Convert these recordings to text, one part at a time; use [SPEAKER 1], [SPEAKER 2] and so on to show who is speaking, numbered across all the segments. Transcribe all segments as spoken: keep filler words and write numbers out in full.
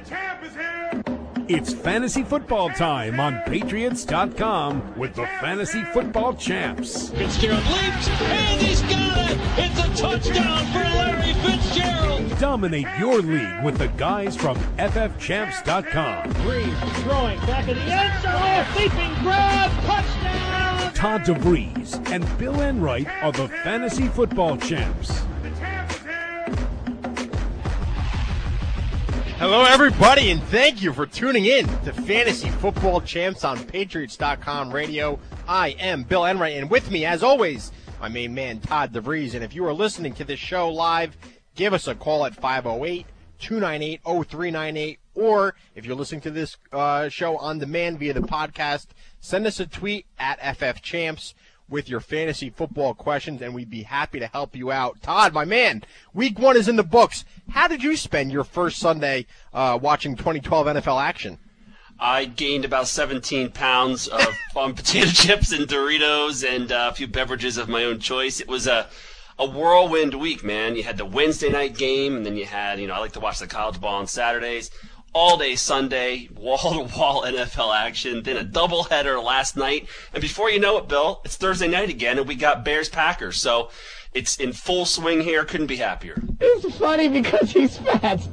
[SPEAKER 1] champ is here!
[SPEAKER 2] It's fantasy football time on Patriots dot com with the Fantasy Football Champs.
[SPEAKER 3] Fitzgerald leaps, and he's got it! It's a touchdown for Larry Fitzgerald!
[SPEAKER 2] Dominate your league with the guys from F F champs dot com.
[SPEAKER 3] Breeze throwing back in the end zone, leaping grab, touchdown!
[SPEAKER 2] Todd DeVries and Bill Enright are the Fantasy Football Champs.
[SPEAKER 4] Hello, everybody, and thank you for tuning in to Fantasy Football Champs on Patriots dot com radio. I am Bill Enright, and with me, as always, my main man, Todd DeVries. And if you are listening to this show live, give us a call at five oh eight, two nine eight, oh three nine eight, or if you're listening to this uh, show on demand via the podcast, send us a tweet at F F Champs with your fantasy football questions, and we'd be happy to help you out. Todd, my man, week one is in the books. How did you spend your first Sunday uh, watching twenty twelve N F L action?
[SPEAKER 5] I gained about seventeen pounds of um, potato chips and Doritos and uh, a few beverages of my own choice. It was a a whirlwind week, man. You had the Wednesday night game, and then you had, you know, I like to watch the college ball on Saturdays. All day Sunday, wall-to-wall N F L action, then a doubleheader last night. And before you know it, Bill, it's Thursday night again, and we got Bears-Packers. So it's in full swing here. Couldn't be happier.
[SPEAKER 6] It's funny because he's fat.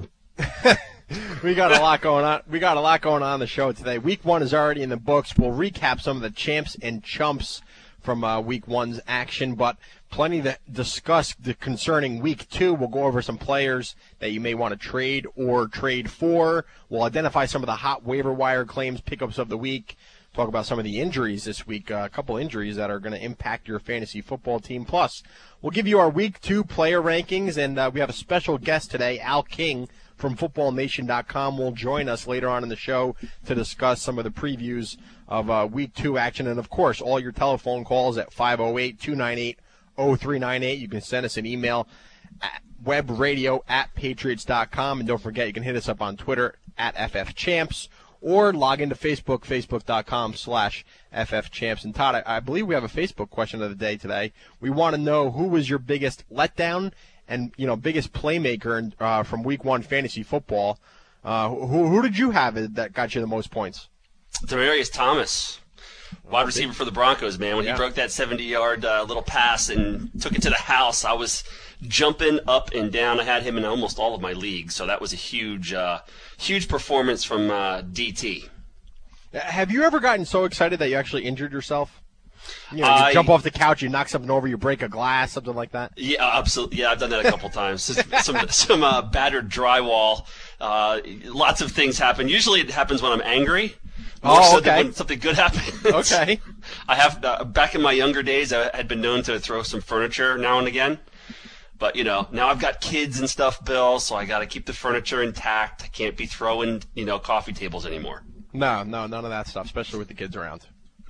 [SPEAKER 4] We got a lot going on. We got a lot going on in the show today. Week one is already in the books. We'll recap some of the champs and chumps from uh, week one's action, but plenty to discuss the concerning week two. We'll go over some players that you may want to trade or trade for. We'll identify some of the hot waiver wire claims, pickups of the week. Talk about some of the injuries this week, uh, a couple injuries that are going to impact your fantasy football team. Plus, we'll give you our week two player rankings, and uh, we have a special guest today, Al King from football nation dot com will join us later on in the show to discuss some of the previews of uh, week two action. And, of course, all your telephone calls at five oh eight, two nine eight, oh three nine eight. You can send us an email at webradio at patriots dot com. And don't forget, you can hit us up on Twitter at F F Champs or log into Facebook, facebook dot com slash F F Champs. And, Todd, I, I believe we have a Facebook question of the day today. We want to know who was your biggest letdown and, you know, biggest playmaker uh, from week one fantasy football. Uh, who, who did you have that got you the most points?
[SPEAKER 5] Demaryius Thomas, wide receiver for the Broncos, man. When yeah. he broke that seventy-yard uh, little pass and took it to the house, I was jumping up and down. I had him in almost all of my leagues, so that was a huge, uh, huge performance from uh, D T.
[SPEAKER 4] Have you ever gotten so excited that you actually injured yourself? You know, you
[SPEAKER 5] I,
[SPEAKER 4] jump off the couch, you knock something over, you break a glass, something like that?
[SPEAKER 5] Yeah, absolutely. Yeah, I've done that a couple times. Some some uh, battered drywall. Uh, lots of things happen. Usually it happens when I'm angry. More
[SPEAKER 4] oh,
[SPEAKER 5] so
[SPEAKER 4] okay.
[SPEAKER 5] than when something good happens.
[SPEAKER 4] Okay.
[SPEAKER 5] I have uh, back in my younger days, I had been known to throw some furniture now and again. But, you know, now I've got kids and stuff, Bill, so I got to keep the furniture intact. I can't be throwing, you know, coffee tables anymore.
[SPEAKER 4] No, no, none of that stuff, especially with the kids around.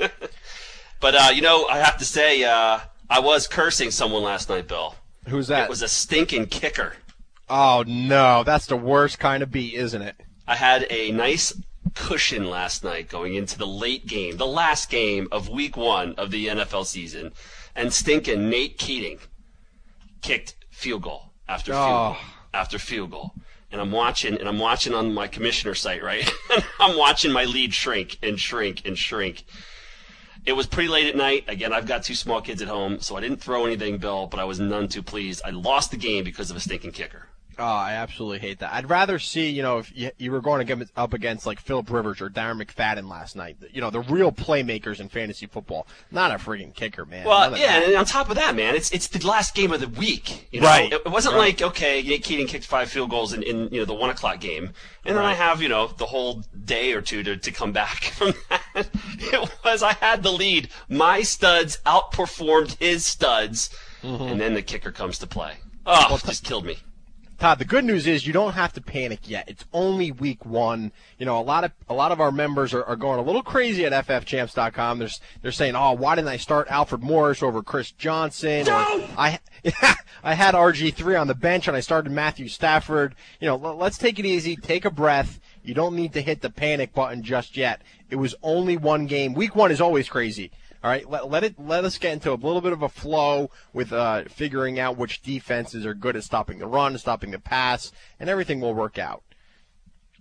[SPEAKER 5] But, uh, you know, I have to say, uh, I was cursing someone last night, Bill.
[SPEAKER 4] Who's that?
[SPEAKER 5] It was a stinking kicker.
[SPEAKER 4] Oh, no. That's the worst kind of beat, isn't it?
[SPEAKER 5] I had a nice cushion last night going into the late game, the last game of week one of the N F L season, and stinking Nate Keating kicked field goal after field
[SPEAKER 4] oh.
[SPEAKER 5] goal after field goal. And I'm watching, and I'm watching on my commissioner site, right? And I'm watching my lead shrink and shrink and shrink. It was pretty late at night. Again, I've got two small kids at home, so I didn't throw anything, Bill, but I was none too pleased. I lost the game because of a stinking kicker.
[SPEAKER 4] Oh, I absolutely hate that. I'd rather see, you know, if you, you were going to get up against like Phillip Rivers or Darren McFadden last night, you know, the real playmakers in fantasy football, not a friggin' kicker, man.
[SPEAKER 5] Well, yeah, and on top of that, man, it's it's the last game of the week. You know?
[SPEAKER 4] Right.
[SPEAKER 5] It, it wasn't
[SPEAKER 4] right.
[SPEAKER 5] like, okay, Nate Keating kicked five field goals in, in you know the one o'clock game, and then
[SPEAKER 4] right.
[SPEAKER 5] I have, you know, the whole day or two to, to come back from that. It was, I had the lead. My studs outperformed his studs, mm-hmm. and then the kicker comes to play. Oh, well, it just killed me.
[SPEAKER 4] Todd, the good news is you don't have to panic yet. It's only week one. You know, a lot of a lot of our members are, are going a little crazy at F F champs dot com. They're, they're saying, oh, why didn't I start Alfred Morris over Chris Johnson?
[SPEAKER 1] No!
[SPEAKER 4] I I had R G three on the bench, and I started Matthew Stafford. You know, let's take it easy. Take a breath. You don't need to hit the panic button just yet. It was only one game. Week one is always crazy. All right, let, let it let us get into a little bit of a flow with uh, figuring out which defenses are good at stopping the run, stopping the pass, and everything will work out.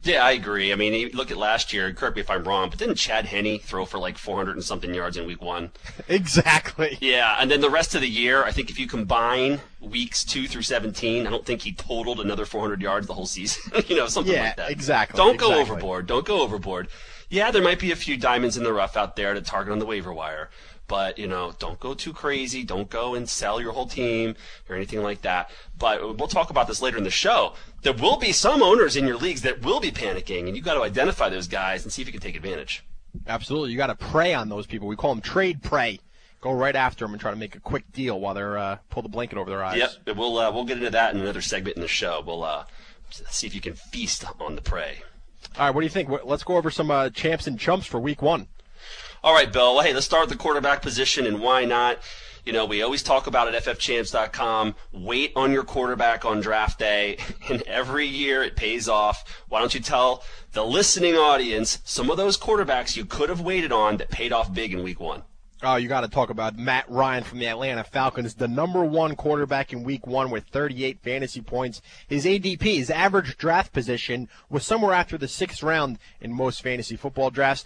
[SPEAKER 5] Yeah, I agree. I mean, you look at last year, correct me if I'm wrong, but didn't Chad Henne throw for like four hundred and something yards in week one?
[SPEAKER 4] Exactly.
[SPEAKER 5] Yeah, and then the rest of the year, I think if you combine weeks two through seventeen, I don't think he totaled another four hundred yards the whole season. you know, something
[SPEAKER 4] yeah,
[SPEAKER 5] like that.
[SPEAKER 4] exactly.
[SPEAKER 5] Don't
[SPEAKER 4] exactly.
[SPEAKER 5] go overboard. Don't go overboard. Yeah, there might be a few diamonds in the rough out there to target on the waiver wire. But, you know, don't go too crazy. Don't go and sell your whole team or anything like that. But we'll talk about this later in the show. There will be some owners in your leagues that will be panicking, and you've got to identify those guys and see if you can take advantage.
[SPEAKER 4] Absolutely. You got to prey on those people. We call them trade prey. Go right after them and try to make a quick deal while they're uh, pull the blanket over their eyes.
[SPEAKER 5] Yep. We'll, uh, we'll get into that in another segment in the show. We'll uh, see if you can feast on the prey.
[SPEAKER 4] All right, what do you think? Let's go over some uh, champs and chumps for week one.
[SPEAKER 5] All right, Bill. Well, hey, let's start with the quarterback position, and why not? You know, we always talk about at F F champs dot com, wait on your quarterback on draft day, and every year it pays off. Why don't you tell the listening audience some of those quarterbacks you could have waited on that paid off big in week one?
[SPEAKER 4] Oh, you got to talk about Matt Ryan from the Atlanta Falcons, the number one quarterback in week one with thirty-eight fantasy points. His A D P, his average draft position, was somewhere after the sixth round in most fantasy football drafts.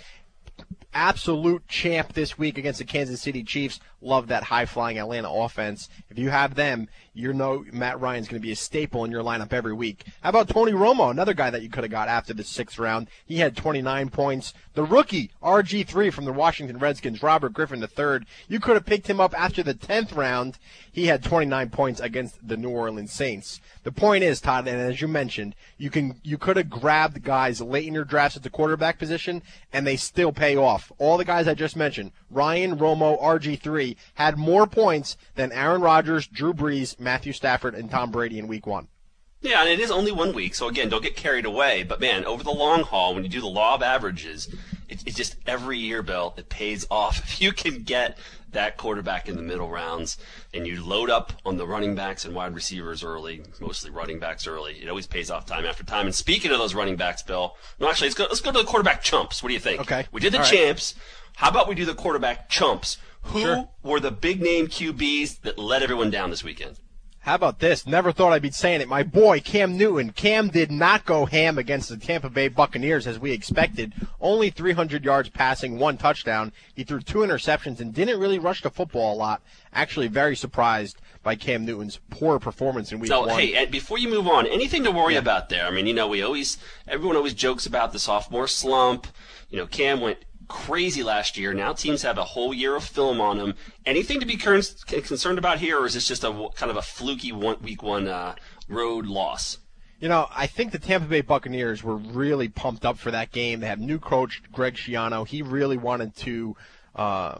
[SPEAKER 4] Absolute champ this week against the Kansas City Chiefs. Love that high-flying Atlanta offense. If you have them, you know Matt Ryan's going to be a staple in your lineup every week. How about Tony Romo, another guy that you could have got after the sixth round? He had twenty-nine points. The rookie, R G three from the Washington Redskins, Robert Griffin the third. You could have picked him up after the tenth round. He had twenty-nine points against the New Orleans Saints. The point is, Todd, and as you mentioned, you can you could have grabbed guys late in your drafts at the quarterback position, and they still pay off. All the guys I just mentioned, Ryan, Romo, R G three, had more points than Aaron Rodgers, Drew Brees, Matthew Stafford, and Tom Brady in week one.
[SPEAKER 5] Yeah, and it is only one week, so again, don't get carried away. But, man, over the long haul, when you do the law of averages, it, it's just every year, Bill, it pays off. If you can get that quarterback in the middle rounds and you load up on the running backs and wide receivers early, mostly running backs early, it always pays off time after time. And speaking of those running backs, Bill, no, actually, let's go, let's go to the quarterback chumps. What do you think?
[SPEAKER 4] Okay.
[SPEAKER 5] We did the
[SPEAKER 4] All right.
[SPEAKER 5] champs. How about we do the quarterback chumps? Who
[SPEAKER 4] Sure.
[SPEAKER 5] were the big-name Q Bs that let everyone down this weekend?
[SPEAKER 4] How about this? Never thought I'd be saying it. My boy, Cam Newton. Cam did not go ham against the Tampa Bay Buccaneers as we expected. Only three hundred yards passing, one touchdown. He threw two interceptions and didn't really rush the football a lot. Actually, very surprised by Cam Newton's poor performance in week
[SPEAKER 5] So,
[SPEAKER 4] one.
[SPEAKER 5] hey, and before you move on, anything to worry
[SPEAKER 4] Yeah.
[SPEAKER 5] about there? I mean, you know, we always, everyone always jokes about the sophomore slump. You know, Cam went crazy last year. Now teams have a whole year of film on him. Anything to be con- concerned about here, or is this just a kind of a fluky one, week one uh, road loss?
[SPEAKER 4] You know, I think the Tampa Bay Buccaneers were really pumped up for that game. They have new coach Greg Schiano. He really wanted to uh,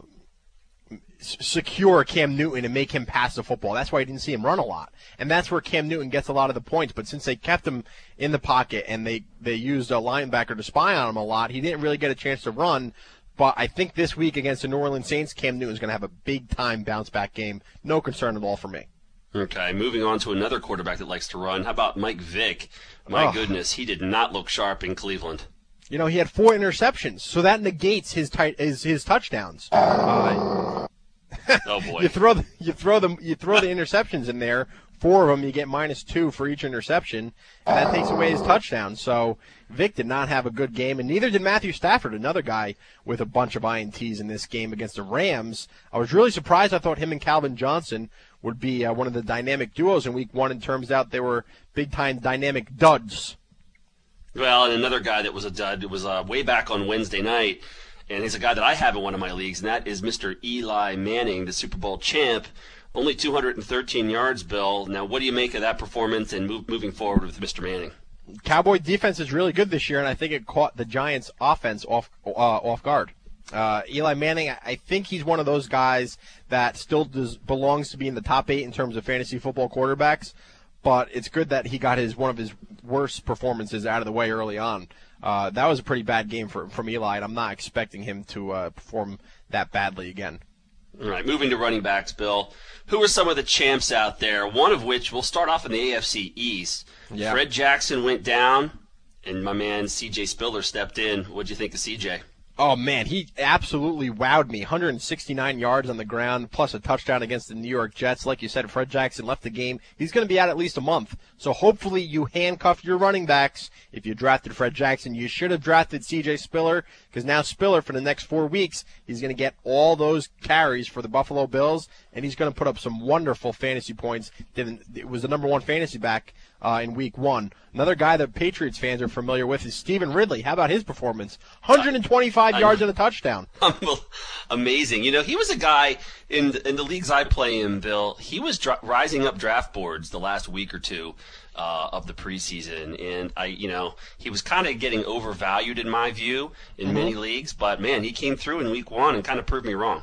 [SPEAKER 4] s- secure Cam Newton and make him pass the football. That's why you didn't see him run a lot. And that's where Cam Newton gets a lot of the points. But since they kept him in the pocket and they, they used a linebacker to spy on him a lot, he didn't really get a chance to run. But I think this week against the New Orleans Saints, Cam Newton's going to have a big-time bounce-back game. No concern at all for me.
[SPEAKER 5] Okay, moving on to another quarterback that likes to run. How about Mike Vick? My
[SPEAKER 4] Oh.
[SPEAKER 5] goodness, he did not look sharp in Cleveland.
[SPEAKER 4] You know, he had four interceptions, so that negates his tight his, his touchdowns. Uh,
[SPEAKER 5] Oh boy.
[SPEAKER 4] you throw the, you throw them you throw the interceptions in there. Four of them, you get minus two for each interception, and that takes away his touchdown. So Vic did not have a good game, and neither did Matthew Stafford, another guy with a bunch of I N Ts in this game against the Rams. I was really surprised. I thought him and Calvin Johnson would be uh, one of the dynamic duos in week one, and turns out they were big-time dynamic duds.
[SPEAKER 5] Well, and another guy that was a dud, it was uh, way back on Wednesday night, and he's a guy that I have in one of my leagues, and that is Mister Eli Manning, the Super Bowl champ. Only two hundred thirteen yards, Bill. Now, what do you make of that performance and move, moving forward with Mister Manning?
[SPEAKER 4] Cowboy defense is really good this year, and I think it caught the Giants' offense off uh, off guard. Uh, Eli Manning, I think he's one of those guys that still does, belongs to be in the top eight in terms of fantasy football quarterbacks, but it's good that he got his one of his worst performances out of the way early on. Uh, that was a pretty bad game for, from Eli, and I'm not expecting him to uh, perform that badly again.
[SPEAKER 5] All right, moving to running backs, Bill. Who are some of the champs out there? One of which, we'll start off in the A F C East.
[SPEAKER 4] Yeah.
[SPEAKER 5] Fred Jackson went down, and my man C J Spiller stepped in. What'd you think of C J?
[SPEAKER 4] Oh, man, he absolutely wowed me. one hundred sixty-nine yards on the ground, plus a touchdown against the New York Jets. Like you said, Fred Jackson left the game. He's going to be out at least a month. So hopefully you handcuff your running backs. If you drafted Fred Jackson, you should have drafted C J Spiller, because now Spiller, for the next four weeks, he's going to get all those carries for the Buffalo Bills, and he's going to put up some wonderful fantasy points. It was the number one fantasy back Uh, in week one. Another guy that Patriots fans are familiar with is Stephen Ridley. How about his performance? one hundred twenty-five I, yards and a touchdown.
[SPEAKER 5] Amazing. You know, he was a guy in in the leagues I play in, Bill. He was dra- rising up draft boards the last week or two uh, of the preseason, and I, you know, he was kind of getting overvalued in my view in mm-hmm. many leagues. But man, he came through in week one and kind of proved me wrong.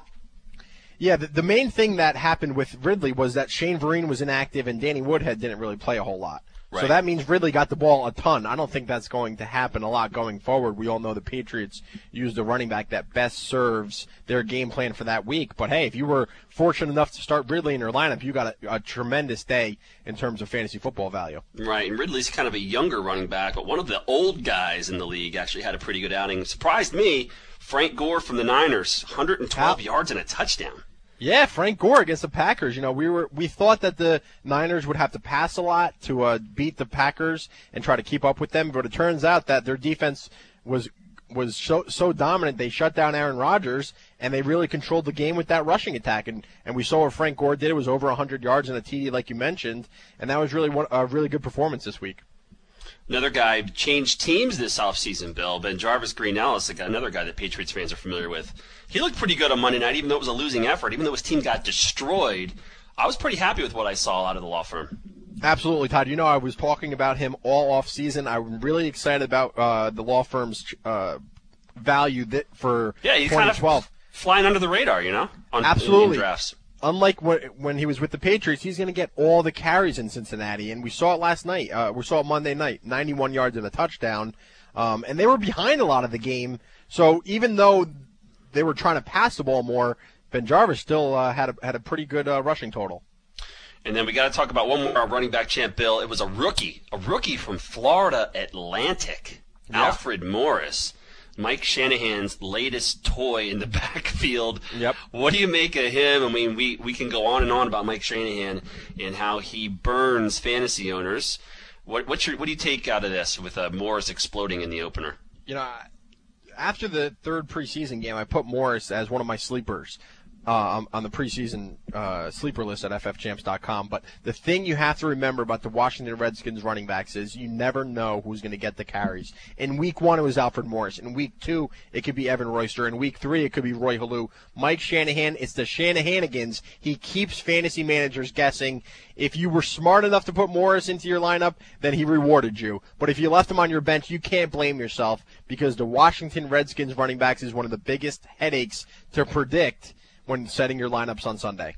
[SPEAKER 4] Yeah, the, the main thing that happened with Ridley was that Shane Vereen was inactive and Danny Woodhead didn't really play a whole lot. Right. So that means Ridley got the ball a ton. I don't think that's going to happen a lot going forward. We all know the Patriots use the running back that best serves their game plan for that week. But, hey, if you were fortunate enough to start Ridley in your lineup, you got a, a tremendous day in terms of fantasy football value.
[SPEAKER 5] Right, and Ridley's kind of a younger running back, but one of the old guys in the league actually had a pretty good outing. Surprised me, Frank Gore from the Niners, one hundred twelve How? yards and a touchdown.
[SPEAKER 4] Yeah, Frank Gore against the Packers. You know, we were we thought that the Niners would have to pass a lot to uh, beat the Packers and try to keep up with them, but it turns out that their defense was was so so dominant. They shut down Aaron Rodgers, and they really controlled the game with that rushing attack. And, and we saw what Frank Gore did. It was over one hundred yards and a T D, like you mentioned, and that was really one, a really good performance this week.
[SPEAKER 5] Another guy changed teams this offseason, Bill. BenJarvus Green-Ellis, another guy that Patriots fans are familiar with. He looked pretty good on Monday night, even though it was a losing effort. Even though his team got destroyed, I was pretty happy with what I saw out of the law firm.
[SPEAKER 4] Absolutely, Todd. You know, I was talking about him all offseason. I'm really excited about uh, the law firm's uh, value that for
[SPEAKER 5] yeah, he's
[SPEAKER 4] twenty twelve.
[SPEAKER 5] Kind of flying under the radar, you know, on
[SPEAKER 4] Absolutely.
[SPEAKER 5] In, in drafts.
[SPEAKER 4] Unlike when, when he was with the Patriots, he's going to get all the carries in Cincinnati, and we saw it last night. Uh, we saw it Monday night, ninety-one yards and a touchdown, um, and they were behind a lot of the game. So even though they were trying to pass the ball more, BenJarvus still uh, had a, had a pretty good uh, rushing total.
[SPEAKER 5] And then we got to talk about one more running back champ, Bill. It was a rookie, a rookie from Florida Atlantic, yeah. Alfred Morris. Mike Shanahan's latest toy in the backfield.
[SPEAKER 4] Yep.
[SPEAKER 5] What do you make of him? I mean, we, we can go on and on about Mike Shanahan and how he burns fantasy owners. What what's your, what do you take out of this with uh, Morris exploding in the opener?
[SPEAKER 4] You know, after the third preseason game, I put Morris as one of my sleepers uh, on the preseason uh, sleeper list at F F champs dot com. But the thing you have to remember about the Washington Redskins running backs is you never know who's going to get the carries. In week one, it was Alfred Morris. In week two, it could be Evan Royster. In week three, it could be Roy Halou. Mike Shanahan, it's the Shanahanigans. He keeps fantasy managers guessing. If you were smart enough to put Morris into your lineup, then he rewarded you. But if you left him on your bench, you can't blame yourself, because the Washington Redskins running backs is one of the biggest headaches to predict when setting your lineups on Sunday.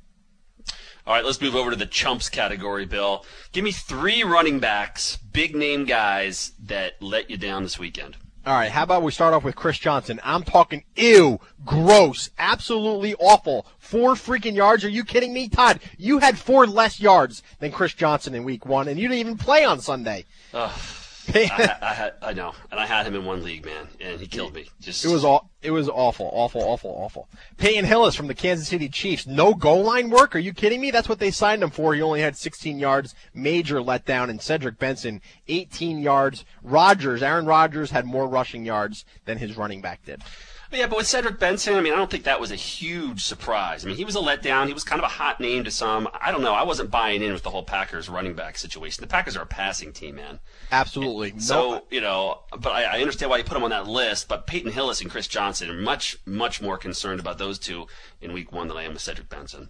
[SPEAKER 5] All right, let's move over to the chumps category, Bill. Give me three running backs, big-name guys, that let you down this weekend.
[SPEAKER 4] All right, how about we start off with Chris Johnson? I'm talking ew, gross, absolutely awful. Four freaking yards? Are you kidding me? Todd, you had four less yards than Chris Johnson in week one, and you didn't even play on Sunday.
[SPEAKER 5] Ugh. I, I, had, I know, and I had him in one league, man, and he killed me. Just
[SPEAKER 4] it was all, it was awful, awful, awful, awful. Peyton Hillis from the Kansas City Chiefs, no goal line work. Are you kidding me? That's what they signed him for. He only had sixteen yards, major letdown. And Cedric Benson, eighteen yards. Rodgers, Aaron Rodgers had more rushing yards than his running back did.
[SPEAKER 5] Yeah, but with Cedric Benson, I mean, I don't think that was a huge surprise. I mean, he was a letdown. He was kind of a hot name to some. I don't know. I wasn't buying in with the whole Packers running back situation. The Packers are a passing team, man.
[SPEAKER 4] Absolutely.
[SPEAKER 5] And so, no. you know, but I, I understand why you put him on that list. But Peyton Hillis and Chris Johnson are much, much more concerned about those two in week one than I am with Cedric Benson.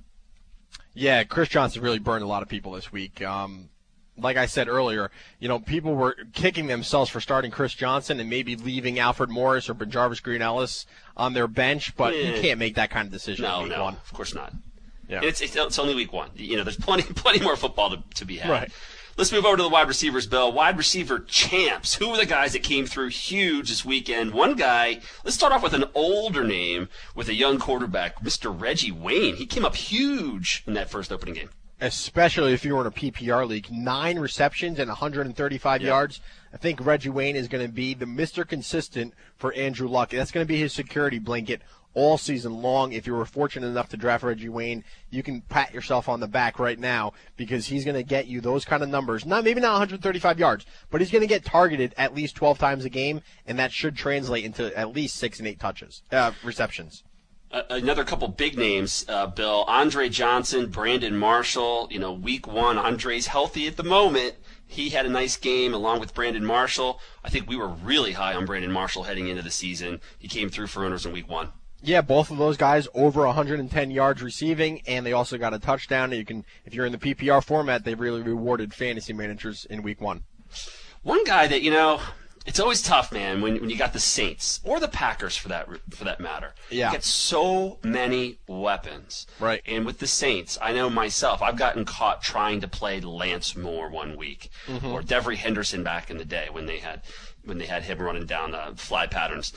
[SPEAKER 4] Yeah, Chris Johnson really burned a lot of people this week. Um, like I said earlier, you know, people were kicking themselves for starting Chris Johnson and maybe leaving Alfred Morris or BenJarvus Green-Ellis on their bench, but eh. you can't make that kind of decision
[SPEAKER 5] no,
[SPEAKER 4] in week
[SPEAKER 5] no,
[SPEAKER 4] one.
[SPEAKER 5] Of course not.
[SPEAKER 4] Yeah.
[SPEAKER 5] It's, it's it's only week one. You know, there's plenty plenty more football to, to be had.
[SPEAKER 4] Right.
[SPEAKER 5] Let's move over to the wide receivers, Bill. Wide receiver champs. Who were the guys that came through huge this weekend? One guy, let's start off with an older name with a young quarterback, Mister Reggie Wayne. He came up huge in that first opening game.
[SPEAKER 4] especially if you were in a P P R league. Nine receptions and one hundred thirty-five
[SPEAKER 5] Yeah.
[SPEAKER 4] yards. I think Reggie Wayne is going to be the Mister Consistent for Andrew Luck. That's going to be his security blanket all season long. If you were fortunate enough to draft Reggie Wayne, you can pat yourself on the back right now because he's going to get you those kind of numbers. Not maybe not one hundred thirty-five yards, but he's going to get targeted at least twelve times a game, and that should translate into at least six and eight touches, uh, receptions.
[SPEAKER 5] Uh, another couple big names, uh, Bill. Andre Johnson, Brandon Marshall. You know, week one, Andre's healthy at the moment. He had a nice game along with Brandon Marshall. I think we were really high on Brandon Marshall heading into the season. He came through for owners in week one.
[SPEAKER 4] Yeah, both of those guys over one hundred ten yards receiving, and they also got a touchdown. You can, if you're in the P P R format, they really rewarded fantasy managers in week one.
[SPEAKER 5] One guy that, you know, it's always tough, man, when when you got the Saints or the Packers for that for that matter.
[SPEAKER 4] Yeah.
[SPEAKER 5] You get so many weapons.
[SPEAKER 4] Right.
[SPEAKER 5] And with the Saints, I know myself, I've gotten caught trying to play Lance Moore one week,
[SPEAKER 4] Mm-hmm.
[SPEAKER 5] or Devery Henderson back in the day when they had when they had him running down uh, fly patterns.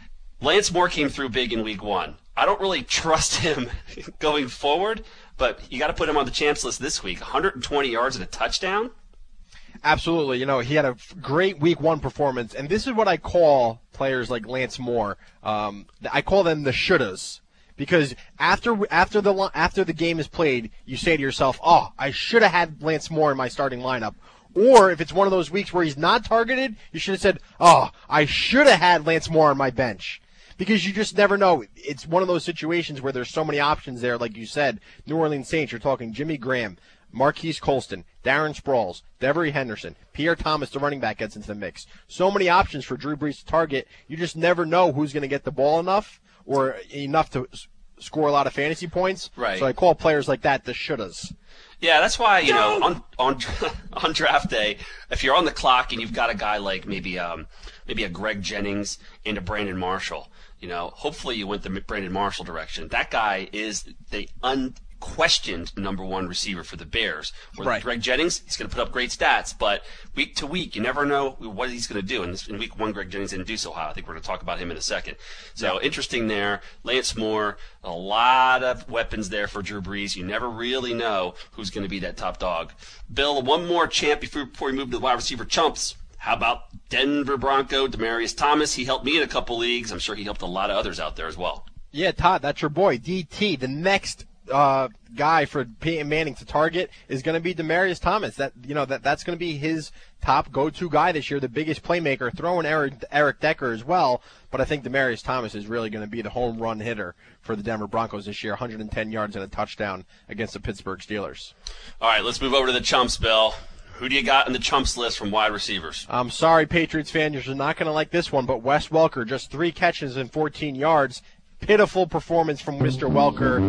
[SPEAKER 5] Lance Moore came through big in week one. I don't really trust him going forward, but you got to put him on the champs list this week. one hundred twenty yards and a touchdown.
[SPEAKER 4] Absolutely. You know, he had a great week one performance, and this is what I call players like Lance Moore. Um, I call them the shouldas. Because after after the after the game is played, you say to yourself, "Oh, I should have had Lance Moore in my starting lineup." Or if it's one of those weeks where he's not targeted, you should have said, "Oh, I should have had Lance Moore on my bench." Because you just never know. It's one of those situations where there's so many options there, like you said. New Orleans Saints, you're talking Jimmy Graham, Marquise Colston, Darren Sproles, Devery Henderson, Pierre Thomas, the running back, gets into the mix. So many options for Drew Brees to target. You just never know who's going to get the ball enough or enough to s- score a lot of fantasy points.
[SPEAKER 5] Right.
[SPEAKER 4] So I call players like that the shouldas.
[SPEAKER 5] Yeah, that's why, you know, on on on draft day, if you're on the clock and you've got a guy like maybe um maybe a Greg Jennings and a Brandon Marshall, you know, hopefully you went the Brandon Marshall direction. That guy is the unquestioned number one receiver for the Bears. Where
[SPEAKER 4] Right.
[SPEAKER 5] Greg Jennings, he's going to put up great stats, but week to week, you never know what he's going to do. And this, in week one, Greg Jennings didn't do so high. I think we're going to talk about him in a second. So interesting there. Lance Moore, a lot of weapons there for Drew Brees. You never really know who's going to be that top dog. Bill, one more champ before, before we move to the wide receiver chumps. How about Denver Bronco, Demaryius Thomas? He helped me in a couple leagues. I'm sure he helped a lot of others out there as well.
[SPEAKER 4] Yeah, Todd, that's your boy, D T. The next uh, guy for Peyton Manning to target is going to be Demaryius Thomas. That you know that that's going to be his top go-to guy this year, the biggest playmaker. Throwing Eric, Eric Decker as well, but I think Demaryius Thomas is really going to be the home run hitter for the Denver Broncos this year. one hundred ten yards and a touchdown against the Pittsburgh Steelers.
[SPEAKER 5] All right, let's move over to the chumps, Bill. Who do you got in the chumps list from wide receivers?
[SPEAKER 4] I'm sorry, Patriots fans, you're not going to like this one, but Wes Welker, just three catches and fourteen yards. Pitiful performance from Mister Welker.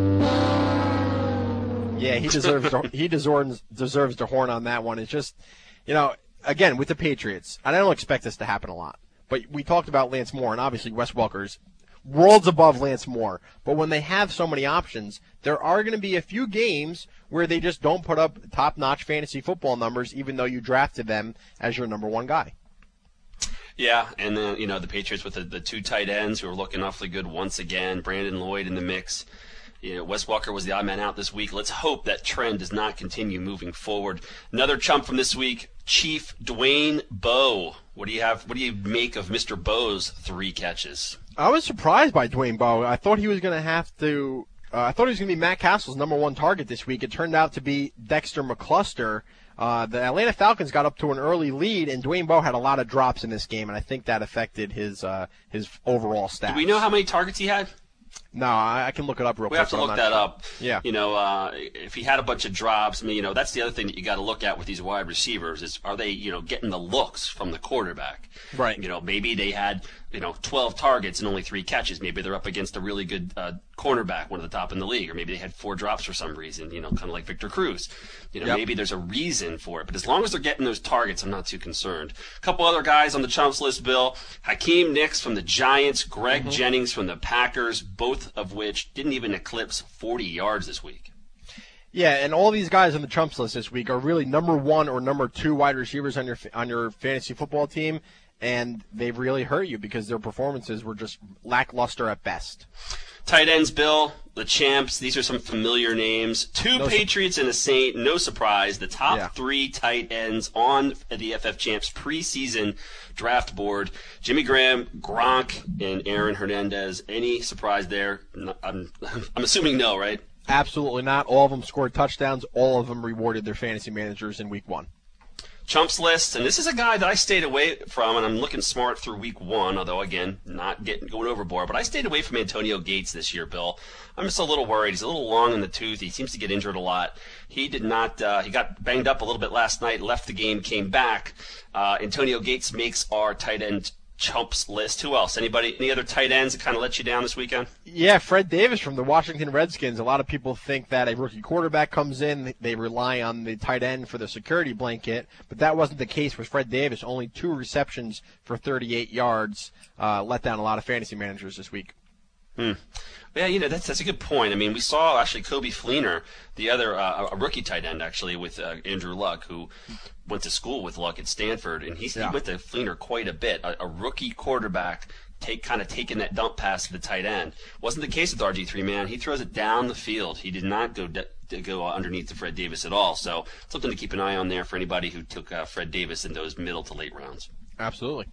[SPEAKER 4] Yeah, he deserves to, he deserves deserves the horn on that one. It's just, you know, again with the Patriots, and I don't expect this to happen a lot. But we talked about Lance Moore, and obviously Wes Welker's worlds above Lance Moore. But when they have so many options, there are going to be a few games where they just don't put up top-notch fantasy football numbers, even though you drafted them as your number one guy.
[SPEAKER 5] Yeah, and then, you know, the Patriots with the, the two tight ends who are looking awfully good once again. Brandon Lloyd in the mix. You know, Wes Welker was the odd man out this week. Let's hope that trend does not continue moving forward. Another chump from this week, Chief Dwayne Bowe. What do you have? What do you make of Mister Bowe's three catches?
[SPEAKER 4] I was surprised by Dwayne Bowe. I thought he was going to have to uh, I thought he was going to be Matt Castle's number one target this week. It turned out to be Dexter McCluster. Uh, the Atlanta Falcons got up to an early lead, and Dwayne Bowe had a lot of drops in this game, and I think that affected his uh, his overall stats.
[SPEAKER 5] Do we know how many targets he had?
[SPEAKER 4] No, I, I can look it up real
[SPEAKER 5] We
[SPEAKER 4] quick.
[SPEAKER 5] have to
[SPEAKER 4] but I'm
[SPEAKER 5] look
[SPEAKER 4] not
[SPEAKER 5] that
[SPEAKER 4] sure.
[SPEAKER 5] up.
[SPEAKER 4] Yeah.
[SPEAKER 5] You know, uh, if he had a bunch of drops, I mean, you know, that's the other thing that you got to look at with these wide receivers is are they, you know, getting the looks from the quarterback?
[SPEAKER 4] Right.
[SPEAKER 5] You know, maybe they had, you know, twelve targets and only three catches. Maybe they're up against a really good uh, cornerback, one of the top in the league, or maybe they had four drops for some reason, you know, kind of like Victor Cruz. You know,
[SPEAKER 4] Yep.
[SPEAKER 5] maybe there's a reason for it. But as long as they're getting those targets, I'm not too concerned. A couple other guys on the chumps list, Bill. Hakeem Nicks from the Giants, Greg
[SPEAKER 4] Mm-hmm.
[SPEAKER 5] Jennings from the Packers, both of which didn't even eclipse forty yards this week.
[SPEAKER 4] Yeah, and all these guys on the Trumps list this week are really number one or number two wide receivers on your on your fantasy football team, and they've really hurt you because their performances were just lackluster at best.
[SPEAKER 5] Tight ends, Bill, the champs. These are some familiar names. Two no Patriots su- and a Saint. No surprise. The top yeah. three tight ends on the F F Champs preseason draft board. Jimmy Graham, Gronk, and Aaron Hernandez. Any surprise there? I'm, I'm assuming no, right?
[SPEAKER 4] Absolutely not. All of them scored touchdowns. All of them rewarded their fantasy managers in week one.
[SPEAKER 5] Chumps list, and this is a guy that I stayed away from, and I'm looking smart through week one, although, again, not getting going overboard. But I stayed away from Antonio Gates this year, Bill. I'm just a little worried. He's a little long in the tooth. He seems to get injured a lot. He did not, uh, he got banged up a little bit last night, left the game, came back. Uh, Antonio Gates makes our tight end Chumps list. Who else? Anybody? Any other tight ends that kind of let you down this weekend?
[SPEAKER 4] Yeah, Fred Davis from the Washington Redskins. A lot of people think that a rookie quarterback comes in, they rely on the tight end for the security blanket, but that wasn't the case with Fred Davis. Only two receptions for thirty-eight yards uh, let down a lot of fantasy managers this week.
[SPEAKER 5] Hmm. Yeah, you know, that's that's a good point. I mean, we saw actually Kobe Fleener, the other uh, a rookie tight end actually with uh, Andrew Luck, who went to school with Luck at Stanford, and he's, yeah. he went to Fleener quite a bit. A, a rookie quarterback take kind of taking that dump pass to the tight end. Wasn't the case with R G three, man. He throws it down the field. He did not go de- to go underneath to Fred Davis at all. So something to keep an eye on there for anybody who took uh, Fred Davis in those middle to late rounds.
[SPEAKER 4] Absolutely.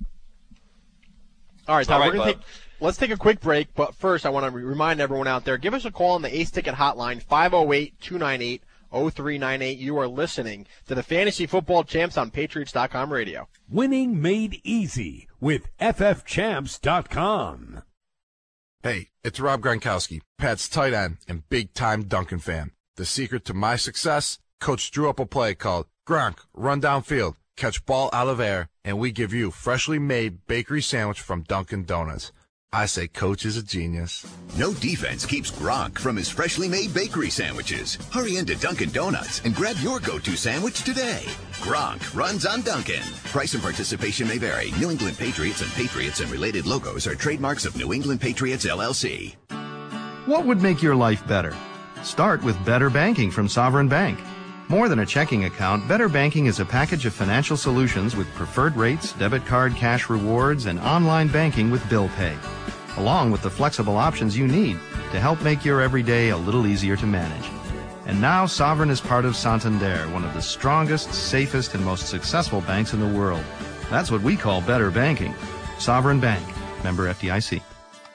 [SPEAKER 4] All right, Tom, all right, we're gonna take, let's take a quick break, but first I want to remind everyone out there, give us a call on the Ace Ticket hotline, five oh eight, two nine eight, oh three nine eight. You are listening to the Fantasy Football Champs on Patriots dot com radio.
[SPEAKER 2] Winning made easy with F F champs dot com.
[SPEAKER 1] Hey, it's Rob Gronkowski, Pat's tight end and big-time Duncan fan. The secret to my success? Coach drew up a play called Gronk, run downfield, catch ball out of air, and we give you freshly made bakery sandwich from Dunkin' Donuts. I say Coach is a genius.
[SPEAKER 7] No defense keeps Gronk from his freshly made bakery sandwiches. Hurry into Dunkin' Donuts and grab your go-to sandwich today. Gronk runs on Dunkin'. Price and participation may vary. New England Patriots and Patriots and related logos are trademarks of New England Patriots, L L C.
[SPEAKER 8] What would make your life better? Start with Better Banking from Sovereign Bank. More than a checking account, Better Banking is a package of financial solutions with preferred rates, debit card cash rewards, and online banking with bill pay, along with the flexible options you need to help make your everyday a little easier to manage. And now Sovereign is part of Santander, one of the strongest, safest, and most successful banks in the world. That's what we call Better Banking. Sovereign Bank. Member F D I C.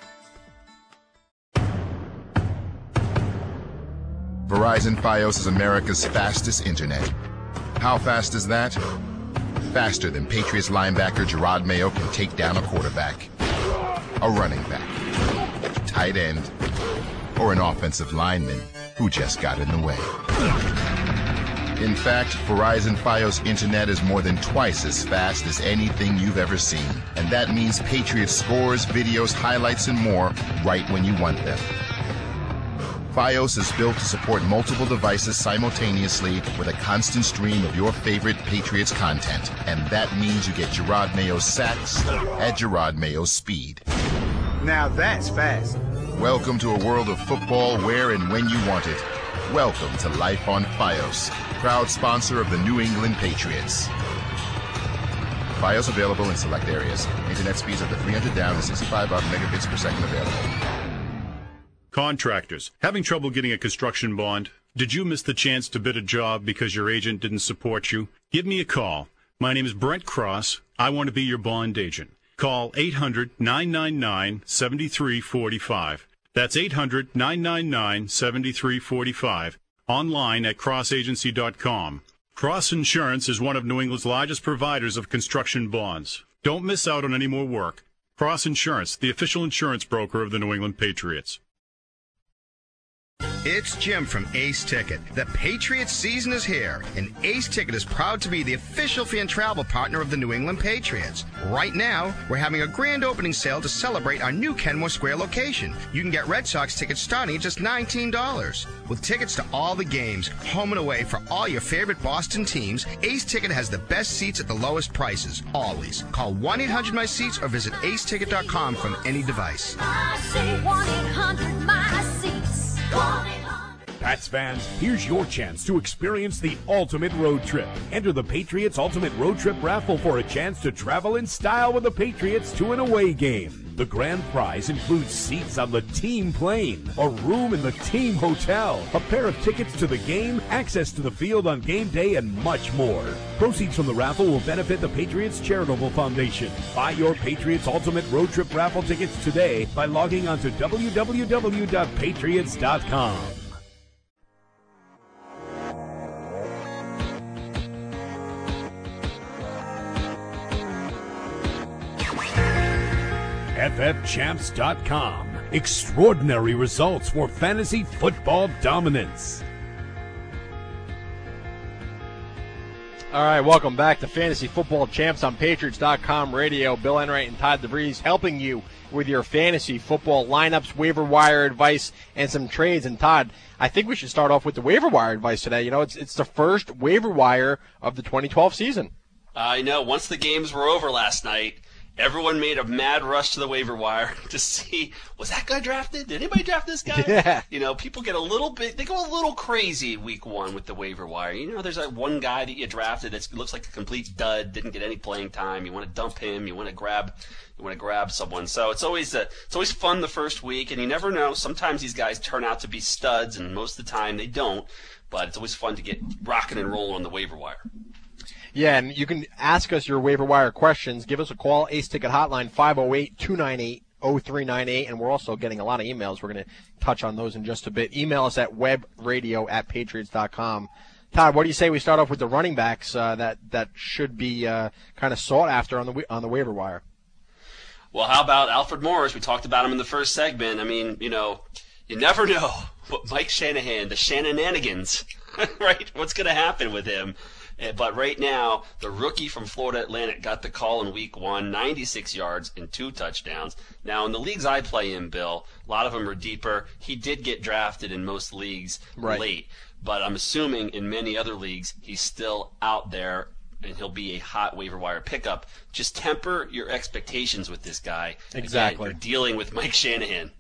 [SPEAKER 9] Verizon Fios is America's fastest internet. How fast is that? Faster than Patriots linebacker Gerard Mayo can take down a quarterback, a running back, tight end, or an offensive lineman who just got in the way. In fact, Verizon Fios internet is more than twice as fast as anything you've ever seen. And that means Patriots scores, videos, highlights, and more right when you want them. Fios is built to support multiple devices simultaneously with a constant stream of your favorite Patriots content. And that means you get Gerard Mayo's sacks at Gerard Mayo's speed.
[SPEAKER 10] Now that's fast.
[SPEAKER 9] Welcome to a world of football where and when you want it. Welcome to Life on Fios, proud sponsor of the New England Patriots. Fios available in select areas. Internet speeds up to three hundred down and sixty-five up megabits per second available.
[SPEAKER 11] Contractors, having trouble getting a construction bond? Did you miss the chance to bid a job because your agent didn't support you? Give me a call. My name is Brent Cross. I want to be your bond agent. Call eight hundred, nine nine nine, seven three four five. That's eight hundred, nine nine nine, seven three four five. Online at cross agency dot com. Cross Insurance is one of New England's largest providers of construction bonds. Don't miss out on any more work. Cross Insurance, the official insurance broker of the New England Patriots.
[SPEAKER 12] It's Jim from Ace Ticket. The Patriots season is here, and Ace Ticket is proud to be the official fan travel partner of the New England Patriots. Right now, we're having a grand opening sale to celebrate our new Kenmore Square location. You can get Red Sox tickets starting at just nineteen dollars. With tickets to all the games, home and away for all your favorite Boston teams, Ace Ticket has the best seats at the lowest prices, always. Call one eight hundred my seats or visit ace ticket dot com from any device.
[SPEAKER 13] I say one eight hundred my seats.
[SPEAKER 2] Pats fans, here's your chance to experience the ultimate road trip. Enter the Patriots Ultimate Road Trip raffle for a chance to travel in style with the Patriots to an away game. The grand prize includes seats on the team plane, a room in the team hotel, a pair of tickets to the game, access to the field on game day, and much more. Proceeds from the raffle will benefit the Patriots Charitable Foundation. Buy your Patriots Ultimate Road Trip raffle tickets today by logging on to w w w dot patriots dot com. F F champs dot com. Extraordinary results for fantasy football dominance.
[SPEAKER 4] All right, welcome back to Fantasy Football Champs on Patriots dot com radio. Bill Enright and Todd DeVries helping you with your fantasy football lineups, waiver wire advice, and some trades. And Todd, I think we should start off with the waiver wire advice today. You know, it's it's the first waiver wire of the twenty twelve season.
[SPEAKER 5] I know. Once the games were over last night, everyone made a mad rush to the waiver wire to see, was that guy drafted? Did anybody draft this guy?
[SPEAKER 4] Yeah.
[SPEAKER 5] You know, people get a little bit, they go a little crazy week one with the waiver wire. You know, there's that one guy that you drafted that looks like a complete dud, didn't get any playing time. You want to dump him. You want to grab, you want to grab someone. So it's always a, it's always fun the first week, and you never know. Sometimes these guys turn out to be studs, and most of the time they don't. But it's always fun to get rocking and rolling on the waiver wire.
[SPEAKER 4] Yeah, and you can ask us your waiver wire questions. Give us a call, Ace Ticket Hotline, five oh eight, two nine eight, oh three nine eight, and we're also getting a lot of emails. We're going to touch on those in just a bit. Email us at webradio at patriots dot com. Todd, what do you say we start off with the running backs uh, that, that should be uh, kind of sought after on the on the waiver wire?
[SPEAKER 5] Well, how about Alfred Morris? We talked about him in the first segment. I mean, you know, you never know what Mike Shanahan, the Shannonanigans, right? What's going to happen with him? But right now, the rookie from Florida Atlantic got the call in week one, ninety-six yards and two touchdowns. Now, in the leagues I play in, Bill, a lot of them are deeper. He did get drafted in most leagues
[SPEAKER 4] right.
[SPEAKER 5] late, but I'm assuming in many other leagues he's still out there and he'll be a hot waiver wire pickup. Just temper your expectations with this guy.
[SPEAKER 4] Exactly.
[SPEAKER 5] Again, you're dealing with Mike Shanahan.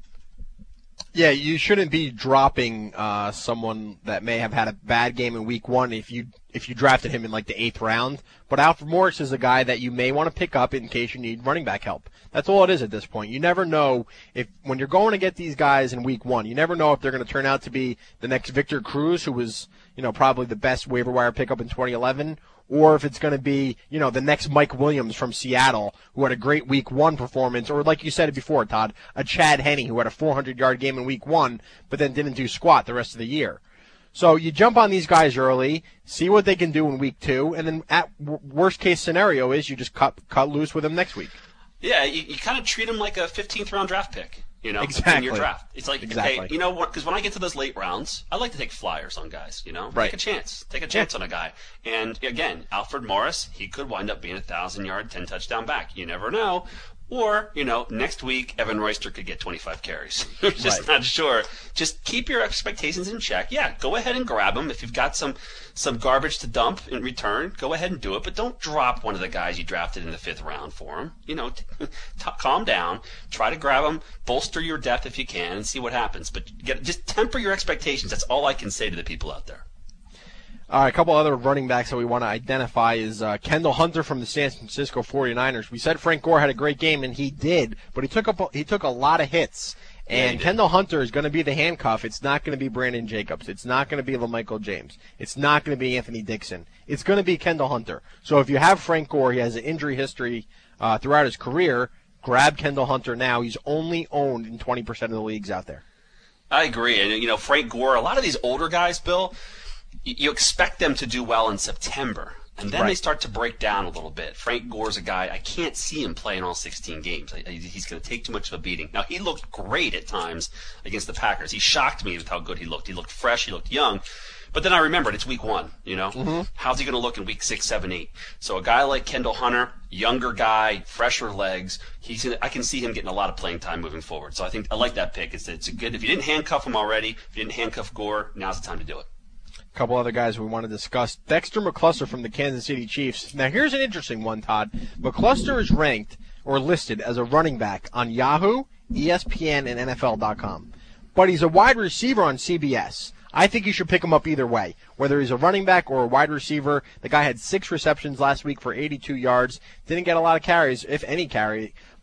[SPEAKER 4] Yeah, you shouldn't be dropping uh, someone that may have had a bad game in week one if you if you drafted him in like the eighth round. But Alfred Morris is a guy that you may want to pick up in case you need running back help. That's all it is at this point. You never know if when you're going to get these guys in week one, you never know if they're going to turn out to be the next Victor Cruz, who was, you know, probably the best waiver wire pickup in twenty eleven, or if it's going to be, you know, the next Mike Williams from Seattle, who had a great week one performance, or like you said it before, Todd, a Chad Henne, who had a four hundred yard game in week one, but then didn't do squat the rest of the year. So you jump on these guys early, see what they can do in week two, and then at w- worst case scenario is you just cut cut loose with them next week.
[SPEAKER 5] Yeah, you, you kind of treat them like a fifteenth round draft pick. You know,
[SPEAKER 4] exactly.
[SPEAKER 5] in your draft. It's like,
[SPEAKER 4] exactly.
[SPEAKER 5] okay, you know what, because when I get to those late rounds, I like to take flyers on guys, you know?
[SPEAKER 4] Right.
[SPEAKER 5] Take a chance. Take a chance on a guy. And, again, Alfred Morris, he could wind up being a one thousand yard, ten touchdown back. You never know. Or, you know, next week, Evan Royster could get twenty-five carries. You're just
[SPEAKER 4] right.
[SPEAKER 5] not sure. Just keep your expectations in check. Yeah, go ahead and grab them. If you've got some some garbage to dump in return, go ahead and do it. But don't drop one of the guys you drafted in the fifth round for him. You know, t- t- calm down. Try to grab them. Bolster your depth if you can and see what happens. But get, just temper your expectations. That's all I can say to the people out there.
[SPEAKER 4] All right, a couple other running backs that we want to identify is uh, Kendall Hunter from the San Francisco forty-niners. We said Frank Gore had a great game, and he did, but he took up a, he took a lot of hits. And
[SPEAKER 5] yeah,
[SPEAKER 4] Kendall Hunter is going to be the handcuff. It's not going to be Brandon Jacobs. It's not going to be LaMichael James. It's not going to be Anthony Dixon. It's going to be Kendall Hunter. So if you have Frank Gore, he has an injury history uh, throughout his career, grab Kendall Hunter now. He's only owned in twenty percent of the leagues out there.
[SPEAKER 5] I agree. And, you know, Frank Gore, a lot of these older guys, Bill, you expect them to do well in September, and then
[SPEAKER 4] right.
[SPEAKER 5] they start to break down a little bit. Frank Gore's a guy, I can't see him playing all sixteen games. He's going to take too much of a beating. Now, he looked great at times against the Packers. He shocked me with how good he looked. He looked fresh. He looked young. But then I remembered it's week one, you know?
[SPEAKER 4] Mm-hmm.
[SPEAKER 5] How's he going to look in week six, seven, eight? So a guy like Kendall Hunter, younger guy, fresher legs, he's gonna, I can see him getting a lot of playing time moving forward. So I think I like that pick. It's, it's a good, if you didn't handcuff him already, if you didn't handcuff Gore, now's the time to do it.
[SPEAKER 4] A couple other guys we want to discuss. Dexter McCluster from the Kansas City Chiefs. Now, here's an interesting one, Todd. McCluster is ranked or listed as a running back on Yahoo, E S P N, and N F L dot com. But he's a wide receiver on C B S. I think you should pick him up either way, whether he's a running back or a wide receiver. The guy had six receptions last week for eighty-two yards. Didn't get a lot of carries, if any carry.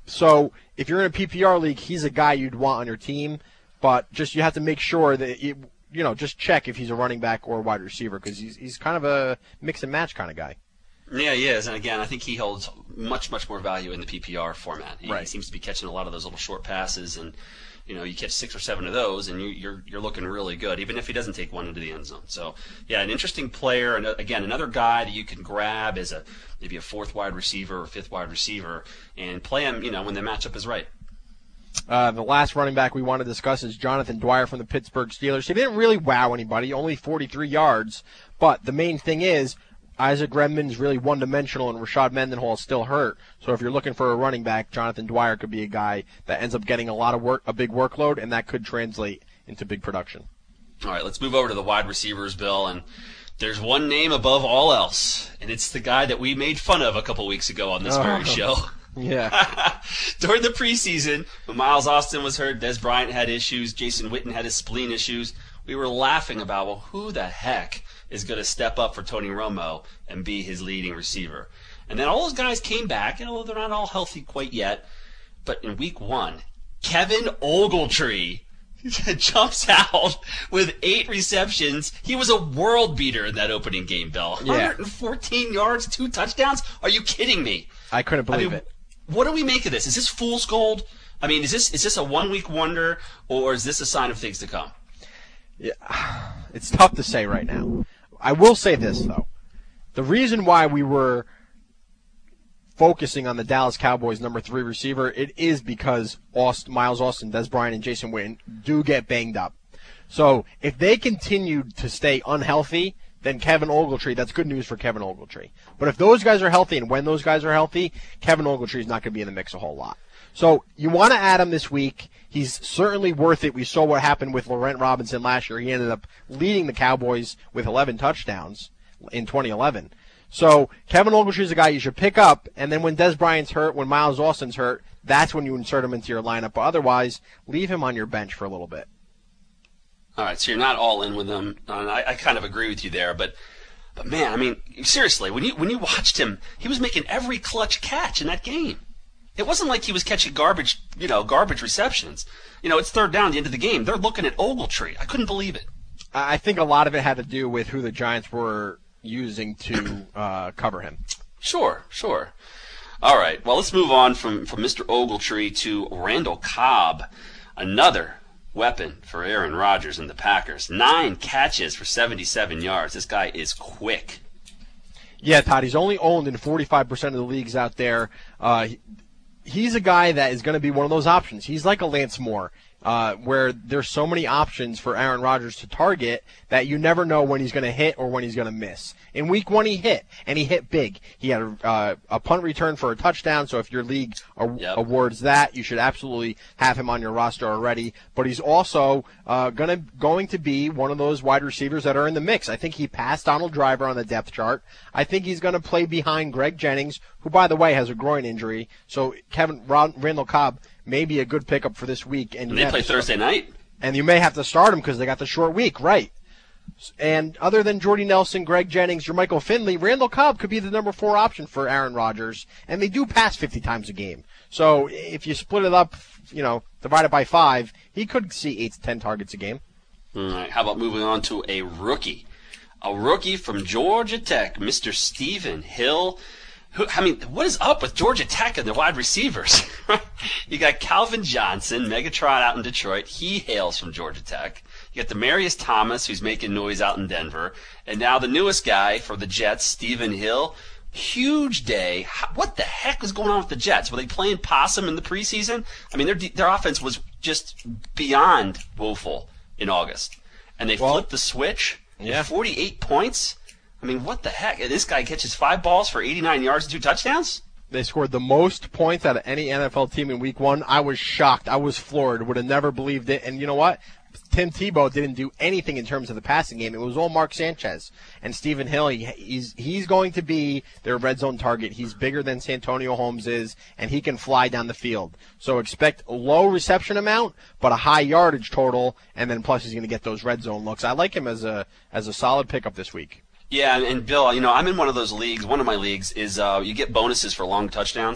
[SPEAKER 4] So if you're in a P P R league, he's a guy you'd want on your team, but just you have to make sure that you, you know, just check if he's a running back or a wide receiver because he's he's kind of a mix and match kind of guy.
[SPEAKER 5] Yeah, he is, and again, I think he holds much much more value in the P P R format. He,
[SPEAKER 4] right.
[SPEAKER 5] he seems to be catching a lot of those little short passes, and you know, you catch six or seven of those, and you, you're you're looking really good, even if he doesn't take one into the end zone. So, yeah, an interesting player, and again, another guy that you can grab as a maybe a fourth wide receiver or fifth wide receiver, and play him, you know, when the matchup is right.
[SPEAKER 4] Uh, the last running back we want to discuss is Jonathan Dwyer from the Pittsburgh Steelers. He didn't really wow anybody, only forty-three yards, but the main thing is Isaac Redman's really one-dimensional, and Rashad Mendenhall is still hurt. So if you're looking for a running back, Jonathan Dwyer could be a guy that ends up getting a lot of work, a big workload, and that could translate into big production.
[SPEAKER 5] All right, let's move over to the wide receivers, Bill, and there's one name above all else, and it's the guy that we made fun of a couple weeks ago on this
[SPEAKER 4] oh.
[SPEAKER 5] very show.
[SPEAKER 4] Yeah.
[SPEAKER 5] During the preseason, when Miles Austin was hurt, Des Bryant had issues, Jason Witten had his spleen issues, we were laughing about, well, who the heck is going to step up for Tony Romo and be his leading receiver? And then all those guys came back, and although they're not all healthy quite yet, but in week one, Kevin Ogletree jumps out with eight receptions. He was a world beater in that opening game, Bill.
[SPEAKER 4] Yeah.
[SPEAKER 5] one hundred fourteen yards, two touchdowns? Are you kidding me?
[SPEAKER 4] I couldn't believe
[SPEAKER 5] I mean,
[SPEAKER 4] it.
[SPEAKER 5] What do we make of this? Is this fool's gold? I mean, is this is this a one-week wonder, or is this a sign of things to come?
[SPEAKER 4] Yeah, it's tough to say right now. I will say this, though. The reason why we were focusing on the Dallas Cowboys number three receiver, it is because Austin, Miles Austin, Des Bryant, and Jason Witten do get banged up. So if they continue to stay unhealthy, then Kevin Ogletree, that's good news for Kevin Ogletree. But if those guys are healthy, and when those guys are healthy, Kevin Ogletree is not going to be in the mix a whole lot. So you want to add him this week. He's certainly worth it. We saw what happened with Laurent Robinson last year. He ended up leading the Cowboys with eleven touchdowns in twenty eleven. So Kevin Ogletree is a guy you should pick up, and then when Des Bryant's hurt, when Miles Austin's hurt, that's when you insert him into your lineup. But otherwise, leave him on your bench for a little bit.
[SPEAKER 5] All right, so you're not all in with him. And I, I kind of agree with you there, but but man, I mean, seriously, when you when you watched him, he was making every clutch catch in that game. It wasn't like he was catching garbage, you know, garbage receptions. You know, it's third down at the end of the game. They're looking at Ogletree. I couldn't believe it.
[SPEAKER 4] I think a lot of it had to do with who the Giants were using to uh, cover him.
[SPEAKER 5] Sure, sure. All right, well, let's move on from, from Mister Ogletree to Randall Cobb, another weapon for Aaron Rodgers and the Packers. Nine catches for seventy-seven yards. This guy is quick.
[SPEAKER 4] Yeah, Todd, he's only owned in forty-five percent of the leagues out there. Uh, he's a guy that is going to be one of those options. He's like a Lance Moore, uh, where there's so many options for Aaron Rodgers to target that you never know when he's going to hit or when he's going to miss. In week one, he hit, and he hit big. He had a, uh, a punt return for a touchdown, so if your league a-
[SPEAKER 5] yep.
[SPEAKER 4] awards that, you should absolutely have him on your roster already. But he's also uh, gonna going to be one of those wide receivers that are in the mix. I think he passed Donald Driver on the depth chart. I think he's going to play behind Greg Jennings, who, by the way, has a groin injury. So Kevin Randall Cobb may be a good pickup for this week. And,
[SPEAKER 5] and they play Thursday night.
[SPEAKER 4] And you may have to start him because they got the short week, right? And other than Jordy Nelson, Greg Jennings, Jermichael Finley, Randall Cobb could be the number four option for Aaron Rodgers. And they do pass fifty times a game. So if you split it up, you know, divide it by five, he could see eight to ten targets a game.
[SPEAKER 5] All right, how about moving on to a rookie? A rookie from Georgia Tech, Mister Stephen Hill. Who, I mean, what is up with Georgia Tech and their wide receivers? You got Calvin Johnson, Megatron out in Detroit. He hails from Georgia Tech. You got Demaryius Thomas, who's making noise out in Denver. And now the newest guy for the Jets, Stephen Hill. Huge day. What the heck was going on with the Jets? Were they playing possum in the preseason? I mean, their their offense was just beyond woeful in August. And they well, flipped the switch.
[SPEAKER 4] Yeah.
[SPEAKER 5] forty-eight points. I mean, what the heck? This guy catches five balls for eighty-nine yards and two touchdowns?
[SPEAKER 4] They scored the most points out of any N F L team in week one. I was shocked. I was floored. Would have never believed it. And you know what? Tim Tebow didn't do anything in terms of the passing game. It was all Mark Sanchez. And Stephen Hill, he, he's he's going to be their red zone target. He's bigger than Santonio Holmes is, and he can fly down the field. So expect a low reception amount, but a high yardage total, and then plus he's going to get those red zone looks. I like him as a as a solid pickup this week.
[SPEAKER 5] Yeah, and, and Bill, you know, I'm in one of those leagues. One of my leagues is uh, you get bonuses for long touchdowns.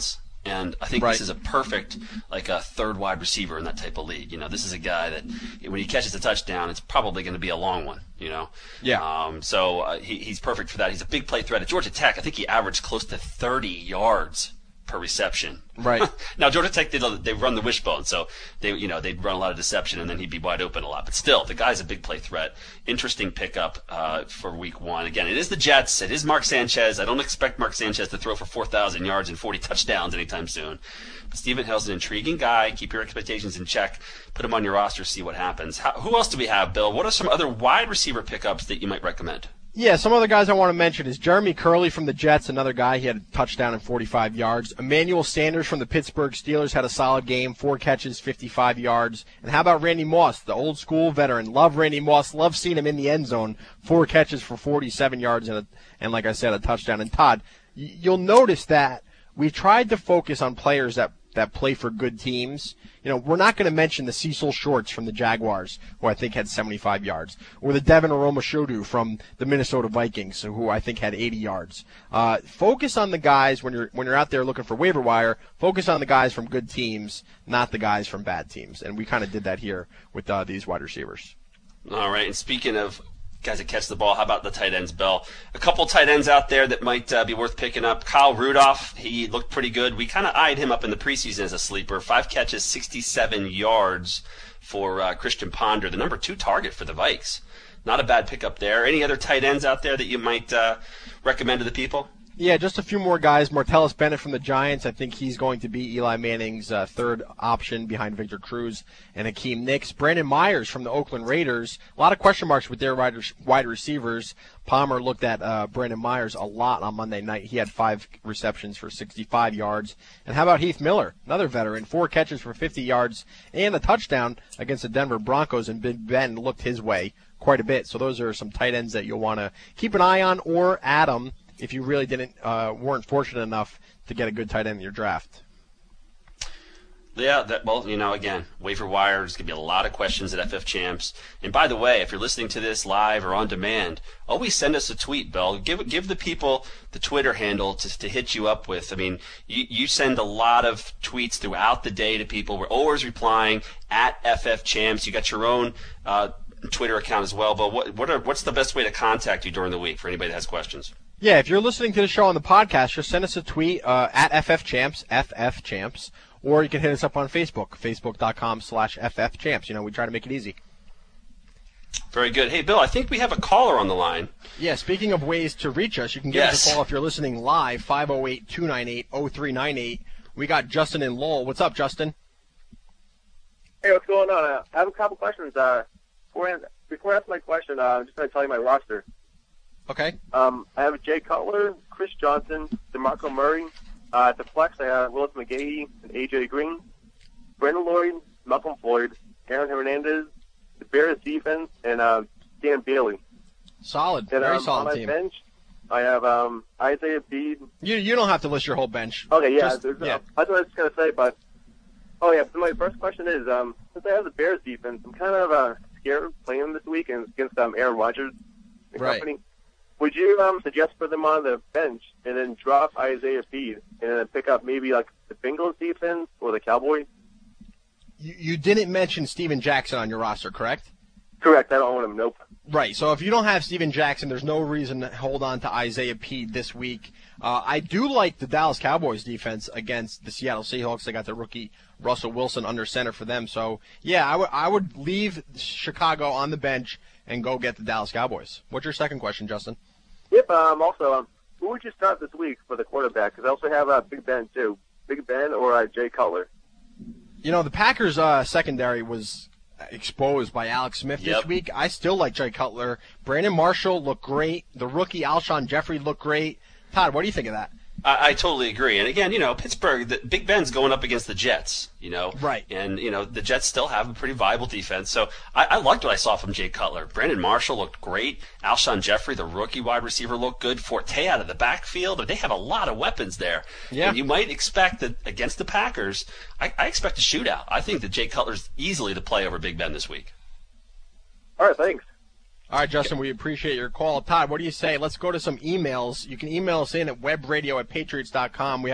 [SPEAKER 5] And I think
[SPEAKER 4] Right.
[SPEAKER 5] this is a perfect, like a third wide receiver in that type of league. You know, this is a guy that when he catches a touchdown, it's probably going to be a long one, you know?
[SPEAKER 4] Yeah.
[SPEAKER 5] Um, so uh, he, he's perfect for that. He's a big play threat. At Georgia Tech, I think he averaged close to thirty yards per reception.
[SPEAKER 4] Right.
[SPEAKER 5] Now Georgia Tech, they they run the wishbone, so they you know they'd run a lot of deception, and then he'd be wide open a lot. But still, the guy's a big play threat. Interesting pickup uh, for Week One. Again, it is the Jets. It is Mark Sanchez. I don't expect Mark Sanchez to throw for four thousand yards and forty touchdowns anytime soon. But Stephen Hill's an intriguing guy. Keep your expectations in check. Put him on your roster. See what happens. How, who else do we have, Bill? What are some other wide receiver pickups that you might recommend?
[SPEAKER 4] Yeah, some other guys I want to mention is Jeremy Curley from the Jets, another guy. He had a touchdown and forty-five yards. Emmanuel Sanders from the Pittsburgh Steelers had a solid game, four catches, fifty-five yards. And how about Randy Moss, the old school veteran? Love Randy Moss. Love seeing him in the end zone. Four catches for forty-seven yards and, a, and like I said, a touchdown. And Todd, you'll notice that we tried to focus on players that, that play for good teams. You know, we're not going to mention the Cecil Shorts from the Jaguars, who I think had seventy-five yards, or the Devin Aromashodu from the Minnesota Vikings, who I think had eighty yards. Uh, focus on the guys when you're when you're out there looking for waiver wire. Focus on the guys from good teams, not the guys from bad teams. And we kind of did that here with uh, these wide receivers.
[SPEAKER 5] All right, and speaking of guys that catch the ball, how about the tight ends, Bill? A couple tight ends out there that might uh, be worth picking up. Kyle Rudolph, he looked pretty good. We kind of eyed him up in the preseason as a sleeper. Five catches, sixty-seven yards for uh, Christian Ponder, the number two target for the Vikes. Not a bad pickup there. Any other tight ends out there that you might uh, recommend to the people?
[SPEAKER 4] Yeah, just a few more guys. Martellus Bennett from the Giants. I think he's going to be Eli Manning's uh, third option behind Victor Cruz and Hakeem Nicks. Brandon Myers from the Oakland Raiders. A lot of question marks with their wide, wide receivers. Palmer looked at uh, Brandon Myers a lot on Monday night. He had five receptions for sixty-five yards. And how about Heath Miller, another veteran? Four catches for fifty yards and a touchdown against the Denver Broncos, and Big Ben looked his way quite a bit. So those are some tight ends that you'll want to keep an eye on or add them if you really didn't uh, weren't fortunate enough to get a good tight end in your draft.
[SPEAKER 5] Yeah, that, well, you know, again, waiver wire, there's going to be a lot of questions at F F Champs. And by the way, if you're listening to this live or on demand, always send us a tweet, Bill. Give give the people the Twitter handle to, to hit you up with. I mean, you, you send a lot of tweets throughout the day to people. We're always replying at F F Champs. You got your own uh, Twitter account as well. But what what are what's the best way to contact you during the week for anybody that has questions?
[SPEAKER 4] Yeah, if you're listening to the show on the podcast, just send us a tweet uh, at F F Champs, F F Champs, or you can hit us up on Facebook, facebook.com slash FFChamps. You know, we try to make it easy.
[SPEAKER 5] Very good. Hey, Bill, I think we have a caller on the line.
[SPEAKER 4] Yeah, speaking of ways to reach us, you can give
[SPEAKER 5] Yes.
[SPEAKER 4] us a call if you're listening live, five oh eight, two nine eight, oh three nine eight. We got Justin in Lowell. What's up, Justin?
[SPEAKER 14] Hey, what's going on? Uh, I have a couple questions. Uh, before, before I ask my question, uh, I'm just going to tell you my roster.
[SPEAKER 4] Okay.
[SPEAKER 14] Um, I have Jay Cutler, Chris Johnson, DeMarco Murray. Uh, at the flex, I have Willis McGahee and A J Green, Brandon Lloyd, Malcolm Floyd, Aaron Hernandez, the Bears defense, and uh, Dan Bailey.
[SPEAKER 4] Solid.
[SPEAKER 14] And,
[SPEAKER 4] Very
[SPEAKER 14] um,
[SPEAKER 4] solid
[SPEAKER 14] on my
[SPEAKER 4] team.
[SPEAKER 14] bench, I have um, Isaiah Bede.
[SPEAKER 4] You you don't have to list your whole bench.
[SPEAKER 14] Okay, yeah,
[SPEAKER 4] Just-
[SPEAKER 14] there's,
[SPEAKER 4] yeah.
[SPEAKER 14] uh, that's what I was going to say, but oh yeah. So my first question is, um, since I have the Bears defense, I'm kind of uh, scared of playing them this week and against um, Aaron Rodgers and
[SPEAKER 4] Right.
[SPEAKER 14] company. Would you um, suggest put them on the bench and then drop Isaiah Bede and then pick up maybe like the Bengals defense or the Cowboys?
[SPEAKER 4] You, you didn't mention Steven Jackson on your roster, correct?
[SPEAKER 14] Correct. I don't own him. Nope.
[SPEAKER 4] Right. So if you don't have Steven Jackson, there's no reason to hold on to Isaiah Bede this week. Uh, I do like the Dallas Cowboys defense against the Seattle Seahawks. They got the rookie Russell Wilson under center for them. So, yeah, I would I would leave Chicago on the bench and go get the Dallas Cowboys. What's your second question, Justin?
[SPEAKER 14] Yep. Um, also, um, who would you start this week for the quarterback? Because I also have uh, Big Ben, too. Big Ben or uh, Jay Cutler.
[SPEAKER 4] You know, the Packers' uh, secondary was exposed by Alex Smith
[SPEAKER 5] Yep.
[SPEAKER 4] this week. I still like Jay Cutler. Brandon Marshall looked great. The rookie Alshon Jeffrey looked great. Todd, what do you think of that?
[SPEAKER 5] I, I totally agree. And again, you know, Pittsburgh, the, Big Ben's going up against the Jets, you know.
[SPEAKER 4] Right.
[SPEAKER 5] And, you know, the Jets still have a pretty viable defense. So I, I liked what I saw from Jay Cutler. Brandon Marshall looked great. Alshon Jeffrey, the rookie wide receiver, looked good. Forte out of the backfield. They have a lot of weapons there.
[SPEAKER 4] Yeah.
[SPEAKER 5] And you might expect that against the Packers, I, I expect a shootout. I think that Jay Cutler's easily the play over Big Ben this week.
[SPEAKER 14] All right, thanks.
[SPEAKER 4] All right, Justin, we appreciate your call. Todd, what do you say? Let's go to some emails. You can email us in at webradio at patriots dot com. We have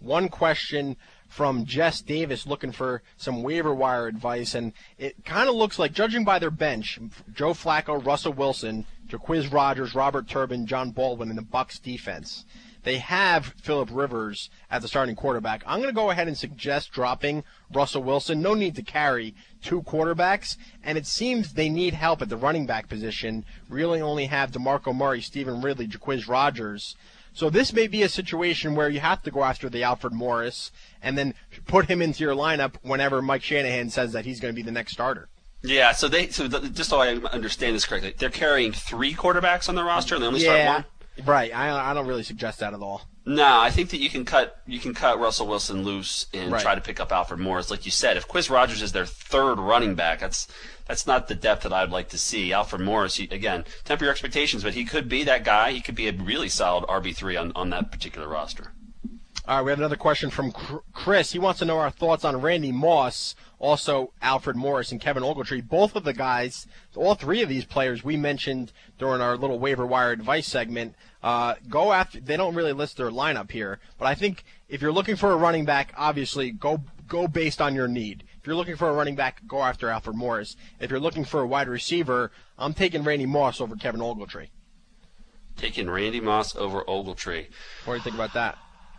[SPEAKER 4] one question from Jess Davis looking for some waiver wire advice, and it kind of looks like, judging by their bench, Joe Flacco, Russell Wilson, Jacquizz Rodgers, Robert Turbin, John Baldwin in the Bucs defense. They have Phillip Rivers at the starting quarterback. I'm going to go ahead and suggest dropping Russell Wilson. No need to carry two quarterbacks, and it seems they need help at the running back position. Really only have DeMarco Murray, Stephen Ridley, Jacquizz Rodgers. So this may be a situation where you have to go after the Alfred Morris and then put him into your lineup whenever Mike Shanahan says that he's going to be the next starter.
[SPEAKER 5] Yeah, so they so the, just so I understand this correctly, they're carrying three quarterbacks on the roster and they only
[SPEAKER 4] yeah,
[SPEAKER 5] start one?
[SPEAKER 4] Right. I I don't really suggest that at all.
[SPEAKER 5] No, I think that you can cut you can cut Russell Wilson loose and
[SPEAKER 4] Right.
[SPEAKER 5] try to pick up Alfred Morris. Like you said, if Quiz Rodgers is their third running back, that's that's not the depth that I'd like to see. Alfred Morris, he, again, temper your expectations, but he could be that guy. He could be a really solid R B three on, on that particular roster.
[SPEAKER 4] All right, we have another question from Chris. He wants to know our thoughts on Randy Moss, also Alfred Morris and Kevin Ogletree. Both of the guys, all three of these players we mentioned during our little waiver wire advice segment, uh, go after. They don't really list their lineup here, but I think if you're looking for a running back, obviously go go based on your need. If you're looking for a running back, go after Alfred Morris. If you're looking for a wide receiver, I'm taking Randy Moss over Kevin Ogletree.
[SPEAKER 5] Taking Randy Moss over Ogletree.
[SPEAKER 4] What do you think about that?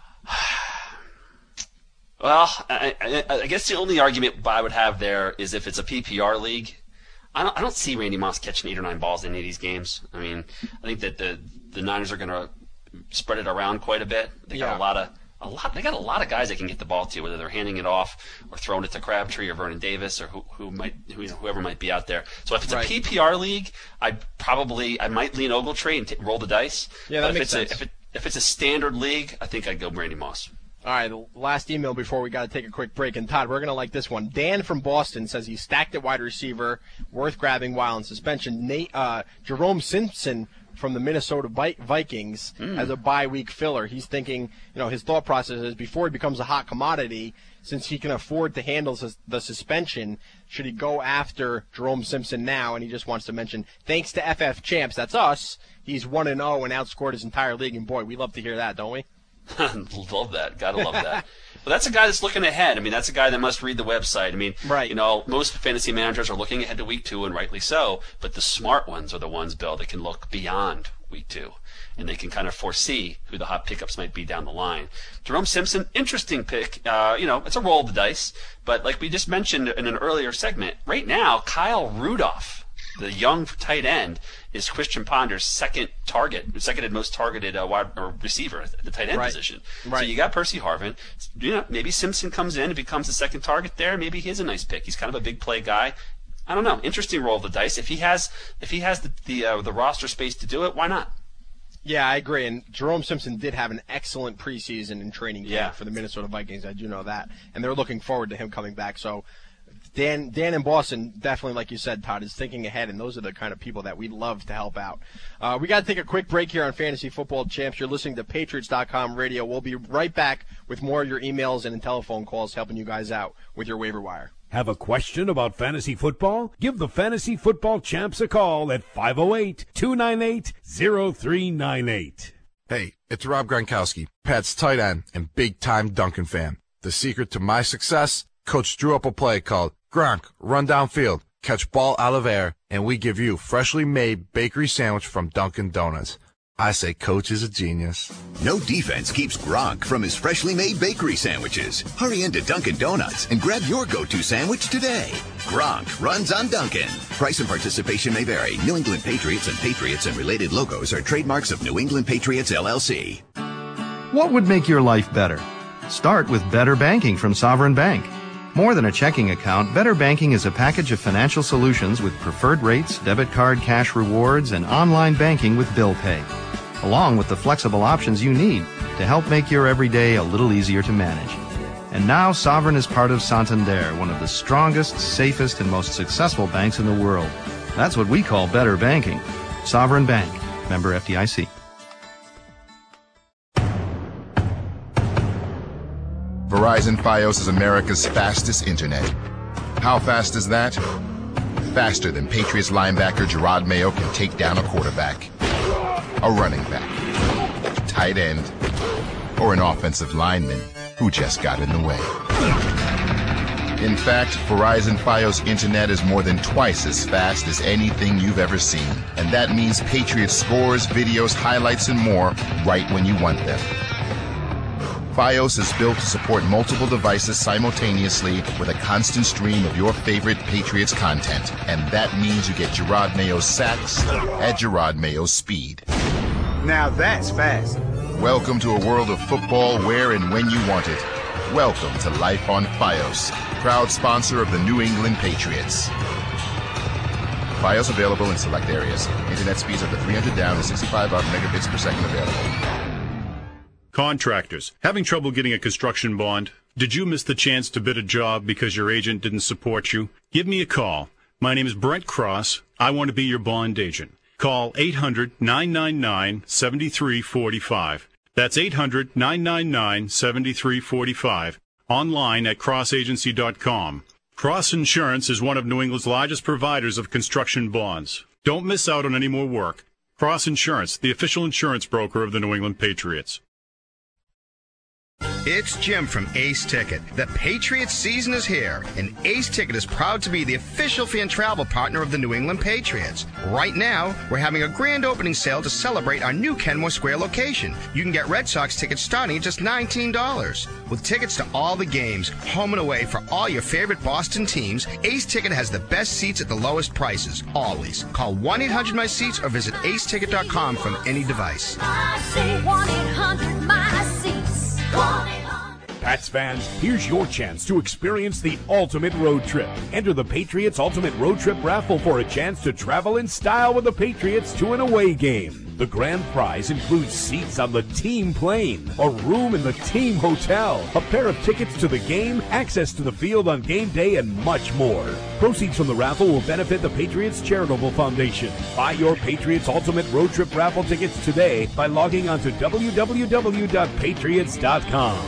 [SPEAKER 5] Well, I, I, I guess the only argument I would have there is if it's a P P R league. I don't, I don't see Randy Moss catching eight or nine balls in any of these games. I mean, I think that the the Niners are going to spread it around quite a bit. They got
[SPEAKER 4] Yeah.
[SPEAKER 5] a lot of a lot. They got a lot of guys they can get the ball to, whether they're handing it off or throwing it to Crabtree or Vernon Davis or who who might who, you know, whoever might be out there. So if it's
[SPEAKER 4] Right.
[SPEAKER 5] a P P R league, I probably I might lean Ogletree and t- roll the dice.
[SPEAKER 4] Yeah, that
[SPEAKER 5] but if
[SPEAKER 4] makes
[SPEAKER 5] it's
[SPEAKER 4] sense.
[SPEAKER 5] A, if it if it's a standard league, I think I'd go Randy Moss.
[SPEAKER 4] All right, the last email before we got to take a quick break. And, Todd, we're going to like this one. Dan from Boston says he's stacked at wide receiver, worth grabbing while in suspension. Nate, uh, Jerome Simpson from the Minnesota Vi- Vikings
[SPEAKER 5] Mm.
[SPEAKER 4] as a bye-week filler. He's thinking, you know, his thought process is before he becomes a hot commodity, since he can afford to handle sus- the suspension, should he go after Jerome Simpson now? And he just wants to mention, thanks to F F Champs, that's us, he's one and oh and outscored his entire league. And, boy, we love to hear that, don't we?
[SPEAKER 5] Love that. Gotta love that. But that's a guy that's looking ahead. I mean, that's a guy that must read the website. I mean,
[SPEAKER 4] right.
[SPEAKER 5] you know, most fantasy managers are looking ahead to week two, and rightly so. But the smart ones are the ones, Bill, that can look beyond week two, and they can kind of foresee who the hot pickups might be down the line. Jerome Simpson, interesting pick. Uh, you know, it's a roll of the dice. But like we just mentioned in an earlier segment, right now, Kyle Rudolph, the young tight end, is Christian Ponder's second target, second and most targeted uh, wide or receiver at the tight end
[SPEAKER 4] Right.
[SPEAKER 5] position.
[SPEAKER 4] Right.
[SPEAKER 5] So you got Percy Harvin. You know, maybe Simpson comes in and becomes the second target there. Maybe he is a nice pick. He's kind of a big play guy. I don't know. Interesting roll of the dice. If he has, if he has the the, uh, the roster space to do it, why not?
[SPEAKER 4] Yeah, I agree. And Jerome Simpson did have an excellent preseason in training camp
[SPEAKER 5] Yeah.
[SPEAKER 4] for the Minnesota Vikings. I do know that. And they're looking forward to him coming back. So Dan Dan in Boston, definitely, like you said, Todd, is thinking ahead, and those are the kind of people that we love to help out. Uh, we got to take a quick break here on Fantasy Football Champs. You're listening to Patriots dot com radio. We'll be right back with more of your emails and telephone calls helping you guys out with your waiver wire.
[SPEAKER 2] Have a question about fantasy football? Give the Fantasy Football Champs a call at five oh eight, two nine eight, oh three nine eight.
[SPEAKER 1] Hey, it's Rob Gronkowski, Pat's tight end and big-time Duncan fan. The secret to my success? Coach drew up a play called Gronk, run downfield, catch ball out of air, and we give you freshly made bakery sandwich from Dunkin' Donuts. I say Coach is a genius.
[SPEAKER 7] No defense keeps Gronk from his freshly made bakery sandwiches. Hurry into Dunkin' Donuts and grab your go-to sandwich today. Gronk runs on Dunkin'. Price and participation may vary. New England Patriots and Patriots and related logos are trademarks of New England Patriots, L L C.
[SPEAKER 8] What would make your life better? Start with Better Banking from Sovereign Bank. More than a checking account, Better Banking is a package of financial solutions with preferred rates, debit card cash rewards, and online banking with bill pay, along with the flexible options you need to help make your everyday a little easier to manage. And now Sovereign is part of Santander, one of the strongest, safest, and most successful banks in the world. That's what we call Better Banking. Sovereign Bank. Member F D I C.
[SPEAKER 9] Verizon Fios is America's fastest internet. How fast is that? Faster than Patriots linebacker Gerard Mayo can take down a quarterback, a running back, tight end, or an offensive lineman. who just got in the way. In fact, Verizon Fios Internet is more than twice as fast as anything you've ever seen. And that means Patriots scores, videos, highlights, and more right when you want them. Fios is built to support multiple devices simultaneously with a constant stream of your favorite Patriots content. And that means you get Jerod Mayo's sacks at Jerod Mayo's speed.
[SPEAKER 10] Now that's fast.
[SPEAKER 9] Welcome to a world of football where and when you want it. Welcome to Life on Fios, proud sponsor of the New England Patriots. Fios available in select areas. Internet speeds up to three hundred down and sixty-five up megabits per second available.
[SPEAKER 11] Contractors, having trouble getting a construction bond? Did you miss the chance to bid a job because your agent didn't support you? Give me a call. My name is Brent Cross. I want to be your bond agent. Call eight hundred, nine nine nine, seven three four five. That's eight hundred, nine nine nine, seven three four five. Online at cross agency dot com. Cross Insurance is one of New England's largest providers of construction bonds. Don't miss out on any more work. Cross Insurance, the official insurance broker of the New England Patriots.
[SPEAKER 12] It's Jim from Ace Ticket. The Patriots season is here, and Ace Ticket is proud to be the official fan travel partner of the New England Patriots. Right now, we're having a grand opening sale to celebrate our new Kenmore Square location. You can get Red Sox tickets starting at just nineteen dollars. With tickets to all the games, home and away for all your favorite Boston teams, Ace Ticket has the best seats at the lowest prices, always. Call one eight hundred my seats or visit ace ticket dot com from any device.
[SPEAKER 13] I say one eight hundred my seats.
[SPEAKER 2] Pats fans, here's your chance to experience the ultimate road trip. Enter the Patriots Ultimate Road Trip Raffle for a chance to travel in style with the Patriots to an away game. The grand prize includes seats on the team plane, a room in the team hotel, a pair of tickets to the game, access to the field on game day, and much more. Proceeds from the raffle will benefit the Patriots Charitable Foundation. Buy your Patriots Ultimate Road Trip Raffle tickets today by logging on to w w w dot patriots dot com.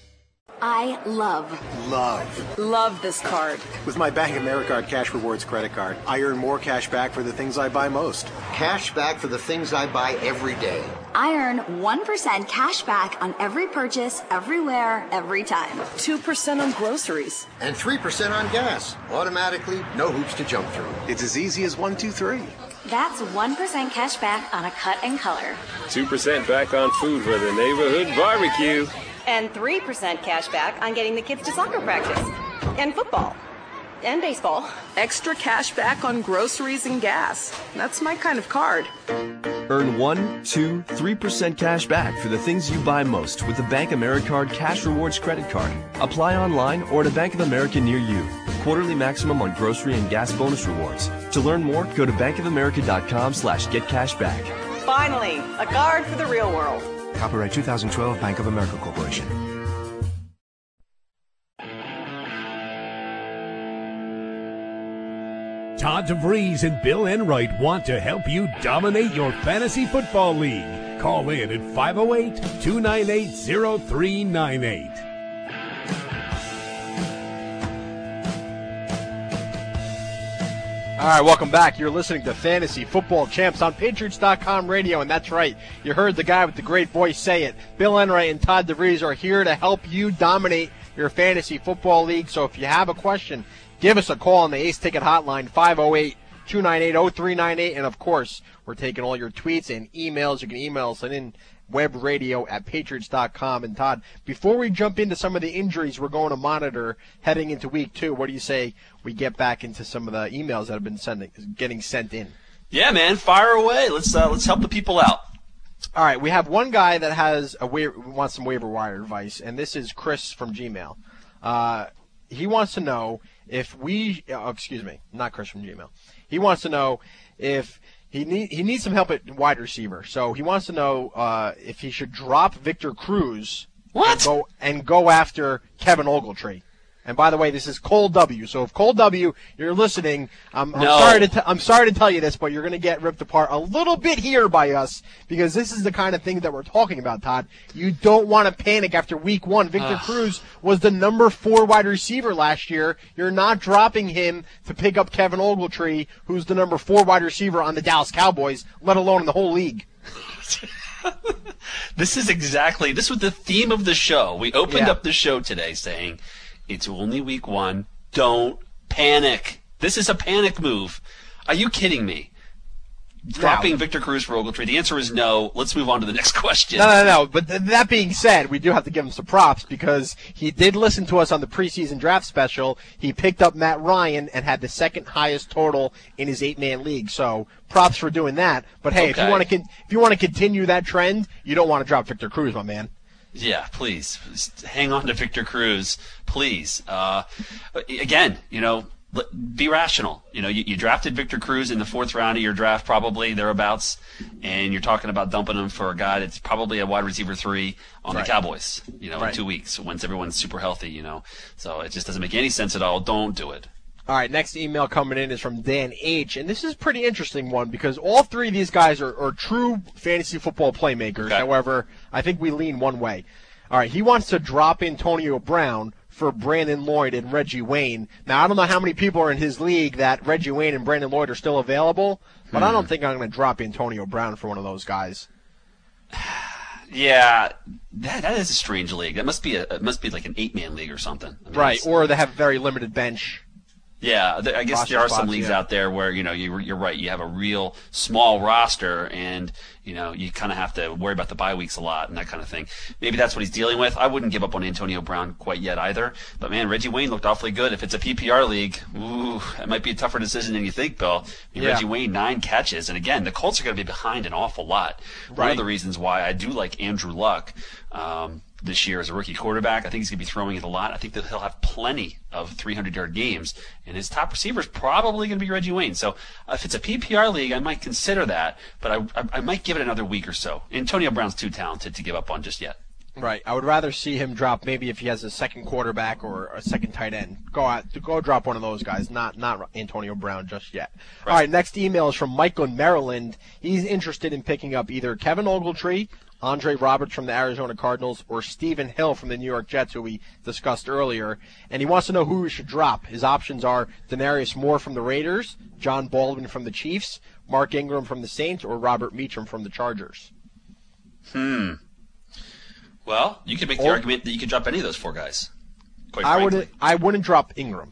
[SPEAKER 15] I love,
[SPEAKER 10] Love.
[SPEAKER 15] love this card.
[SPEAKER 10] With my Bank of America Cash Rewards credit card, I earn more cash back for the things I buy most.
[SPEAKER 16] Cash back for the things I buy every day.
[SPEAKER 15] I earn one percent cash back on every purchase, everywhere, every time.
[SPEAKER 17] two percent on groceries.
[SPEAKER 16] And three percent on gas. Automatically, no hoops to jump through.
[SPEAKER 10] It's as easy as one, two, three.
[SPEAKER 15] That's one percent cash back on a cut and color.
[SPEAKER 18] two percent back on food for the neighborhood barbecue.
[SPEAKER 17] And three percent cash back on getting the kids to soccer practice. And football. And baseball. Extra cash back on groceries and gas. That's my kind of card.
[SPEAKER 19] Earn one, two, three percent cash back for the things you buy most with the Bank Americard Cash Rewards credit card. Apply online or at a Bank of America near you. Quarterly maximum on grocery and gas bonus rewards. To learn more, go to bankofamerica.com slash get cash back.
[SPEAKER 17] Finally, a card for the real world.
[SPEAKER 20] Copyright two thousand twelve Bank of America Corporation.
[SPEAKER 2] Todd DeVries and Bill Enright want to help you dominate your fantasy football league. Call in at five oh eight, two nine eight, oh three nine eight.
[SPEAKER 4] All right, welcome back. You're listening to Fantasy Football Champs on Patriots dot com radio, and that's right. You heard the guy with the great voice say it. Bill Enright and Todd DeVries are here to help you dominate your fantasy football league. So if you have a question, give us a call on the Ace Ticket hotline, five oh eight, two nine eight, oh three nine eight. And, of course, we're taking all your tweets and emails. You can email us in webradio at patriots dot com. And, Todd, before we jump into some of the injuries we're going to monitor heading into week two, what do you say we get back into some of the emails that have been sending, getting sent in?
[SPEAKER 5] Yeah, man, fire away. Let's uh, let's help the people out.
[SPEAKER 4] All right, we have one guy that has a wa- wants some waiver wire advice, and this is Chris from Gmail. Uh, he wants to know if we, oh, excuse me, not Chris from Gmail. He wants to know if he need he needs some help at wide receiver. So he wants to know uh, if he should drop Victor Cruz
[SPEAKER 5] what?
[SPEAKER 4] And go and go after Kevin Ogletree. And by the way, this is Cole W. So if Cole W, you're listening, I'm, I'm
[SPEAKER 5] no.
[SPEAKER 4] sorry to t- I'm sorry to tell you this, but you're going to get ripped apart a little bit here by us because this is the kind of thing that we're talking about, Todd. You don't want to panic after week one. Victor
[SPEAKER 5] Ugh.
[SPEAKER 4] Cruz was the number four wide receiver last year. You're not dropping him to pick up Kevin Ogletree, who's the number four wide receiver on the Dallas Cowboys, let alone in the whole league.
[SPEAKER 5] This is exactly, this was the theme of the show. We opened
[SPEAKER 4] Yeah.
[SPEAKER 5] up the show today saying, it's only week one. Don't panic. This is a panic move. Are you kidding me? Dropping Victor Cruz for Ogletree. The answer is no. Let's move on to the next question.
[SPEAKER 4] No, no, no. But th- that being said, we do have to give him some props because he did listen to us on the preseason draft special. He picked up Matt Ryan and had the second highest total in his eight-man league. So props for doing that. But hey, if
[SPEAKER 5] Okay.
[SPEAKER 4] you want to con- if you want to continue that trend, you don't want to drop Victor Cruz, my man.
[SPEAKER 5] Yeah, please. Just hang on to Victor Cruz, please. Uh, again, you know, let- be rational. You know, you, you drafted Victor Cruz in the fourth round of your draft, probably thereabouts, and you're talking about dumping him for a guy that's probably a wide receiver three on
[SPEAKER 4] Right.
[SPEAKER 5] the Cowboys. You know,
[SPEAKER 4] Right.
[SPEAKER 5] in two weeks once everyone's super healthy. You know, so it just doesn't make any sense at all. Don't do it.
[SPEAKER 4] All right, next email coming in is from Dan H. And this is a pretty interesting one because all three of these guys are, are true fantasy football playmakers.
[SPEAKER 5] Okay.
[SPEAKER 4] However, I think we lean one way. All right, he wants to drop Antonio Brown for Brandon Lloyd and Reggie Wayne. Now, I don't know how many people are in his league that Reggie Wayne and Brandon Lloyd are still available, but I
[SPEAKER 5] Hmm.
[SPEAKER 4] don't think I'm going to drop Antonio Brown for one of those guys.
[SPEAKER 5] Yeah, that that is a strange league. That must be a it must be like an eight man league or something. I mean,
[SPEAKER 4] Right,
[SPEAKER 5] it's-
[SPEAKER 4] or they have very limited bench.
[SPEAKER 5] Yeah, th- I guess
[SPEAKER 4] Roster
[SPEAKER 5] there are some
[SPEAKER 4] spots,
[SPEAKER 5] leagues
[SPEAKER 4] yeah.
[SPEAKER 5] out there where, you know, you, you're right. You have a real small roster and, you know, you kind of have to worry about the bye weeks a lot and that kind of thing. Maybe that's what he's dealing with. I wouldn't give up on Antonio Brown quite yet either. But, man, Reggie Wayne looked awfully good. If it's a P P R league, ooh, it might be a tougher decision than you think, Bill. I mean,
[SPEAKER 4] Yeah.
[SPEAKER 5] Reggie Wayne, nine catches. And, again, the Colts are going to be behind an awful lot. One
[SPEAKER 4] Right.
[SPEAKER 5] of the reasons why I do like Andrew Luck um, this year as a rookie quarterback, I think he's going to be throwing it a lot. I think that he'll have plenty of three hundred yard games, and his top receiver is probably going to be Reggie Wayne. So uh, if it's a P P R league, I might consider that, but I, I, I might give it another week or so. Antonio Brown's too talented to give up on just yet.
[SPEAKER 4] Right. I would rather see him drop maybe if he has a second quarterback or a second tight end. Go out, go drop one of those guys, not not Antonio Brown just yet. All right. Next email is from Michael in Maryland. He's interested in picking up either Kevin Ogletree, Andre Roberts from the Arizona Cardinals, or Stephen Hill from the New York Jets, who we discussed earlier. And he wants to know who he should drop. His options are Denarius Moore from the Raiders, John Baldwin from the Chiefs, Mark Ingram from the Saints, or Robert Meacham from the Chargers.
[SPEAKER 5] Hmm. Well, you could make the
[SPEAKER 4] Or-
[SPEAKER 5] argument that you could drop any of those four guys. Quite
[SPEAKER 4] I
[SPEAKER 5] frankly.
[SPEAKER 4] would I wouldn't drop Ingram.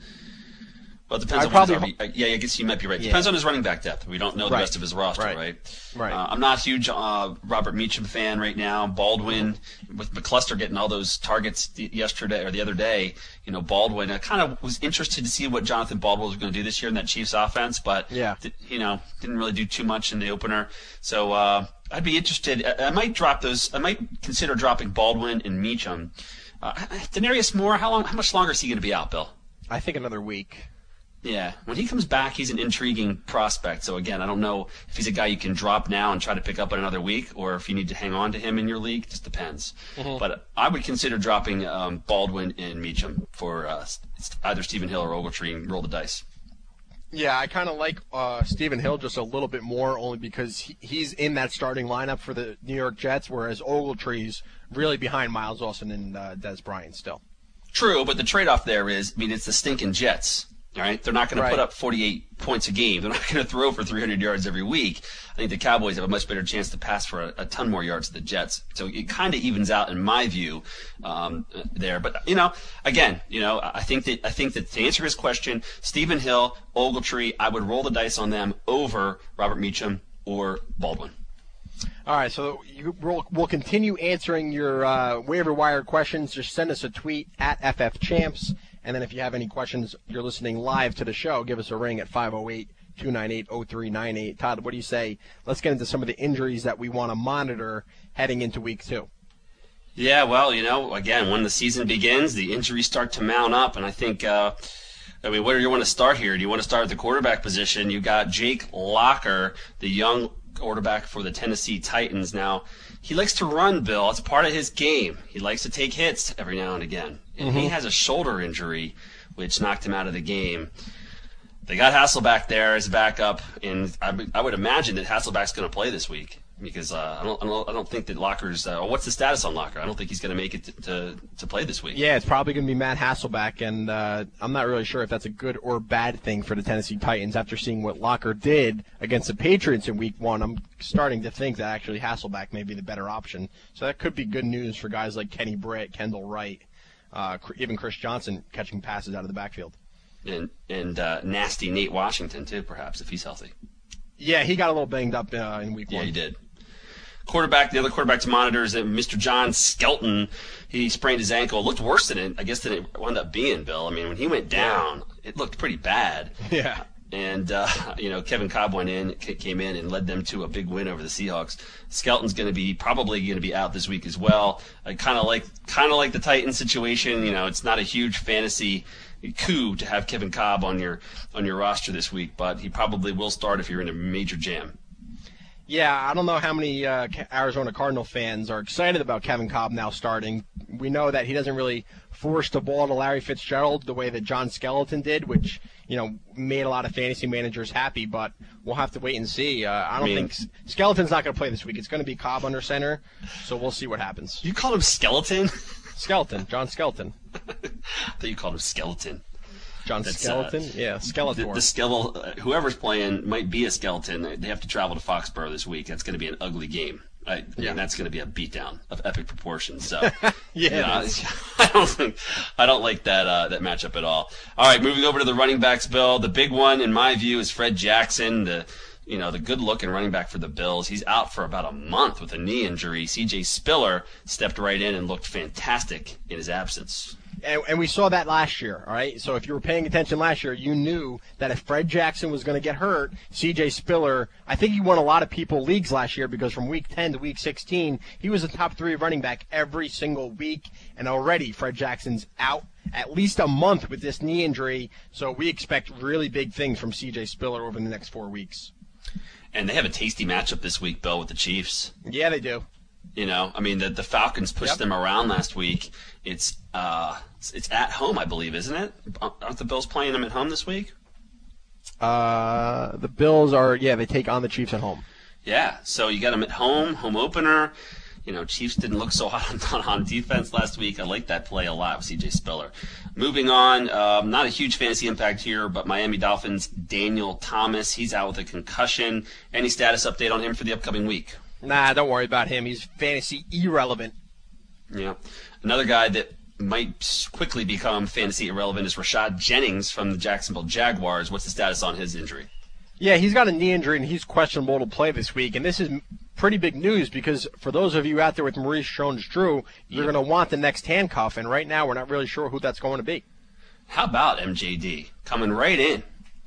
[SPEAKER 5] Well, it depends
[SPEAKER 4] I'd
[SPEAKER 5] on
[SPEAKER 4] probably-
[SPEAKER 5] what his R B. Yeah, I guess you might be right.
[SPEAKER 4] Yeah.
[SPEAKER 5] Depends on his running back depth. We don't know the
[SPEAKER 4] Right.
[SPEAKER 5] rest of his roster,
[SPEAKER 4] Right.
[SPEAKER 5] right?
[SPEAKER 4] Right.
[SPEAKER 5] Uh, I'm not a huge uh, Robert Meacham fan right now. Baldwin, with McCluster getting all those targets th- yesterday or the other day, you know, Baldwin. I kind of was interested to see what Jonathan Baldwin was going to do this year in that Chiefs offense, but
[SPEAKER 4] Yeah.
[SPEAKER 5] th- you know, didn't really do too much in the opener. So uh, I'd be interested. I, I might drop those. I might consider dropping Baldwin and Meacham. Uh, Denarius Moore, how long? How much longer is he going to be out, Bill?
[SPEAKER 4] I think another week.
[SPEAKER 5] Yeah, when he comes back, he's an intriguing prospect. So again, I don't know if he's a guy you can drop now and try to pick up in another week, or if you need to hang on to him in your league. It just depends.
[SPEAKER 4] Mhm.
[SPEAKER 5] But I would consider dropping um, Baldwin and Meacham for uh, either Stephen Hill or Ogletree and roll the dice.
[SPEAKER 4] Yeah, I kind of like uh, Stephen Hill just a little bit more, only because he, he's in that starting lineup for the New York Jets, whereas Ogletree's really behind Miles Austin and uh, Des Bryant still.
[SPEAKER 5] True, but the trade-off there is, I mean, it's the stinking Jets. All right, they're not going
[SPEAKER 4] Right.
[SPEAKER 5] to put up forty-eight points a game. They're not going to throw for three hundred yards every week. I think the Cowboys have a much better chance to pass for a, a ton more yards than the Jets. So it kind of evens out in my view um, there. But you know, again, you know, I think that I think that to answer his question, Stephen Hill, Ogletree, I would roll the dice on them over Robert Meacham or Baldwin.
[SPEAKER 4] All right, so you, we'll, we'll continue answering your uh, waiver wire questions. Just send us a tweet at F F Champs. And then if you have any questions, you're listening live to the show, give us a ring at five oh eight, two nine eight, oh three nine eight. Todd, what do you say? Let's get into some of the injuries that we want to monitor heading into week two.
[SPEAKER 5] Yeah, well, you know, again, when the season begins, the injuries start to mount up, and I think, uh, I mean, where do you want to start here? Do you want to start at the quarterback position? You got Jake Locker, the young quarterback for the Tennessee Titans. Now, he likes to run, Bill. It's part of his game. He likes to take hits every now and again. And he
[SPEAKER 4] Mhm.
[SPEAKER 5] has a shoulder injury, which knocked him out of the game. They got Hasselbeck there as backup, and I, I would imagine that Hasselbeck's going to play this week. because uh, I don't I don't I don't think that Locker's. Uh, what's the status on Locker? I don't think he's going to make it to, to to play this week.
[SPEAKER 4] Yeah, it's probably going to be Matt Hasselbeck, and uh, I'm not really sure if that's a good or bad thing for the Tennessee Titans. After seeing what Locker did against the Patriots in Week One, I'm starting to think that actually Hasselbeck may be the better option. So that could be good news for guys like Kenny Britt, Kendall Wright, uh, even Chris Johnson catching passes out of the backfield.
[SPEAKER 5] And and uh, nasty Nate Washington too, perhaps if he's healthy.
[SPEAKER 4] Yeah, he got a little banged up uh, in Week
[SPEAKER 5] Yeah,
[SPEAKER 4] One.
[SPEAKER 5] he did. Quarterback, the other quarterback to monitor is Mister John Skelton. He sprained his ankle. It looked worse than it, I guess, than it wound up being, Bill. I mean, when he went down, it looked pretty bad.
[SPEAKER 4] Yeah.
[SPEAKER 5] And, uh, you know, Kevin Cobb went in, came in and led them to a big win over the Seahawks. Skelton's going to be probably going to be out this week as well. I kind of like, kind of like the Titans situation. You know, it's not a huge fantasy coup to have Kevin Cobb on your on your roster this week, but he probably will start if you're in a major jam.
[SPEAKER 4] Yeah, I don't know how many uh, Arizona Cardinal fans are excited about Kevin Cobb now starting. We know that he doesn't really force the ball to Larry Fitzgerald the way that John Skelton did, which, you know, made a lot of fantasy managers happy, but we'll have to wait and see. Uh, I don't I mean, think Skeleton's not going to play this week. It's going to be Cobb under center, so we'll see what happens.
[SPEAKER 5] You call him Skeleton?
[SPEAKER 4] Skeleton, John Skelton.
[SPEAKER 5] I thought you called him Skeleton.
[SPEAKER 4] John That's, Skeleton? Uh, yeah, Skeletor.
[SPEAKER 5] The, the skeleton, uh, whoever's playing might be a skeleton. They have to travel to Foxborough this week. That's going to be an ugly game. I, I yeah. mean, that's going to be a beatdown of epic proportions. So,
[SPEAKER 4] yeah,
[SPEAKER 5] you know, I don't think I don't like that uh, that matchup at all. All right, moving over to the running backs, Bill. The big one, in my view, is Fred Jackson. The you know the good-looking running back for the Bills. He's out for about a month with a knee injury. C J Spiller stepped right in and looked fantastic in his absence.
[SPEAKER 4] And, and we saw that last year, all right? So if you were paying attention last year, you knew that if Fred Jackson was going to get hurt, C J Spiller, I think he won a lot of people leagues last year because from week ten to week sixteen, he was a top three running back every single week. And already Fred Jackson's out at least a month with this knee injury. So we expect really big things from C J Spiller over the next four weeks.
[SPEAKER 5] And they have a tasty matchup this week, Bill, with the Chiefs.
[SPEAKER 4] Yeah, they do.
[SPEAKER 5] You know, I mean, the, the Falcons pushed yep. them around last week. It's uh, it's, it's at home, I believe, isn't it? Aren't the Bills playing them at home this week?
[SPEAKER 4] Uh, the Bills are, yeah, they take on the Chiefs at home.
[SPEAKER 5] Yeah, so you got them at home, home opener. You know, Chiefs didn't look so hot on, on defense last week. I like that play a lot with C J Spiller. Moving on, um, not a huge fantasy impact here, but Miami Dolphins' Daniel Thomas, he's out with a concussion. Any status update on him for the upcoming week?
[SPEAKER 4] Nah, don't worry about him. He's fantasy irrelevant.
[SPEAKER 5] Yeah. Another guy that might quickly become fantasy irrelevant is Rashad Jennings from the Jacksonville Jaguars. What's the status on his injury?
[SPEAKER 4] Yeah, he's got a knee injury, and he's questionable to play this week. And this is pretty big news because for those of you out there with Maurice Jones-Drew, you're yeah. going to want the next handcuff. And right now we're not really sure who that's going to be.
[SPEAKER 5] How about M J D coming right in?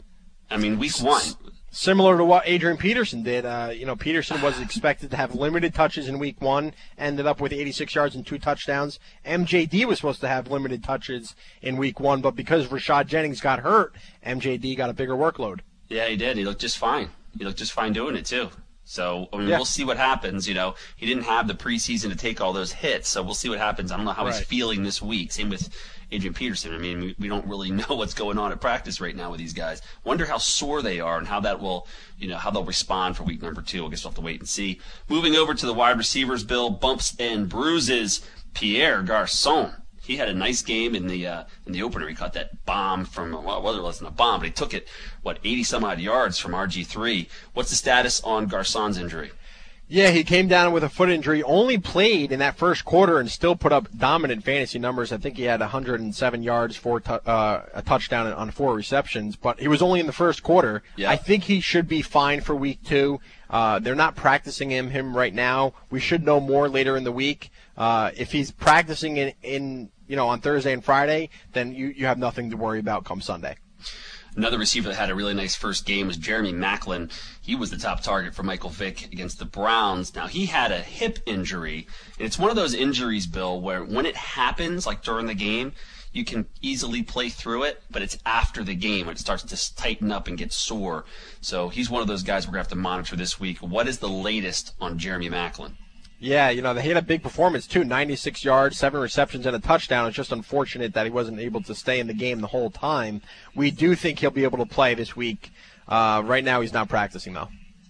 [SPEAKER 5] I mean, week one.
[SPEAKER 4] Similar to what Adrian Peterson did. Uh, you know, Peterson was expected to have limited touches in week one, ended up with eighty-six yards and two touchdowns. M J D was supposed to have limited touches in week one, but because Rashad Jennings got hurt, M J D got a bigger workload.
[SPEAKER 5] Yeah, he did. He looked just fine. He looked just fine doing it, too. So, I mean,
[SPEAKER 4] yeah.
[SPEAKER 5] we'll see what happens. You know, he didn't have the preseason to take all those hits, so we'll see what happens. I don't know how right. he's feeling this week. Same with Adrian Peterson. I mean, we, we don't really know what's going on at practice right now with these guys. Wonder how sore they are and how that will, you know, how they'll respond for week number two. I guess we'll have to wait and see. Moving over to the wide receivers, Bill, bumps and bruises. Pierre Garçon. He had a nice game in the uh, in the opener. He caught that bomb from, well, whether it wasn't a bomb, but he took it, what, eighty-some-odd yards from R G three. What's the status on Garçon's injury?
[SPEAKER 4] Yeah, he came down with a foot injury, only played in that first quarter and still put up dominant fantasy numbers. I think he had one hundred seven yards, four tu- uh, a touchdown on four receptions, but he was only in the first quarter.
[SPEAKER 5] Yeah.
[SPEAKER 4] I think he should be fine for week two. Uh, they're not practicing him, him right now. We should know more later in the week. Uh, if he's practicing in, in you know, on Thursday and Friday, then you, you have nothing to worry about come Sunday.
[SPEAKER 5] Another receiver that had a really nice first game was Jeremy Maclin. He was the top target for Michael Vick against the Browns. Now, he had a hip injury, and it's one of those injuries, Bill, where when it happens, like during the game, you can easily play through it, but it's after the game when it starts to tighten up and get sore. So he's one of those guys we're going to have to monitor this week. What is the latest on Jeremy Maclin?
[SPEAKER 4] Yeah, you know, he had a big performance, too, ninety-six yards, seven receptions, and a touchdown. It's just unfortunate that he wasn't able to stay in the game the whole time. We do think he'll be able to play this week. Uh, right now he's not practicing, though.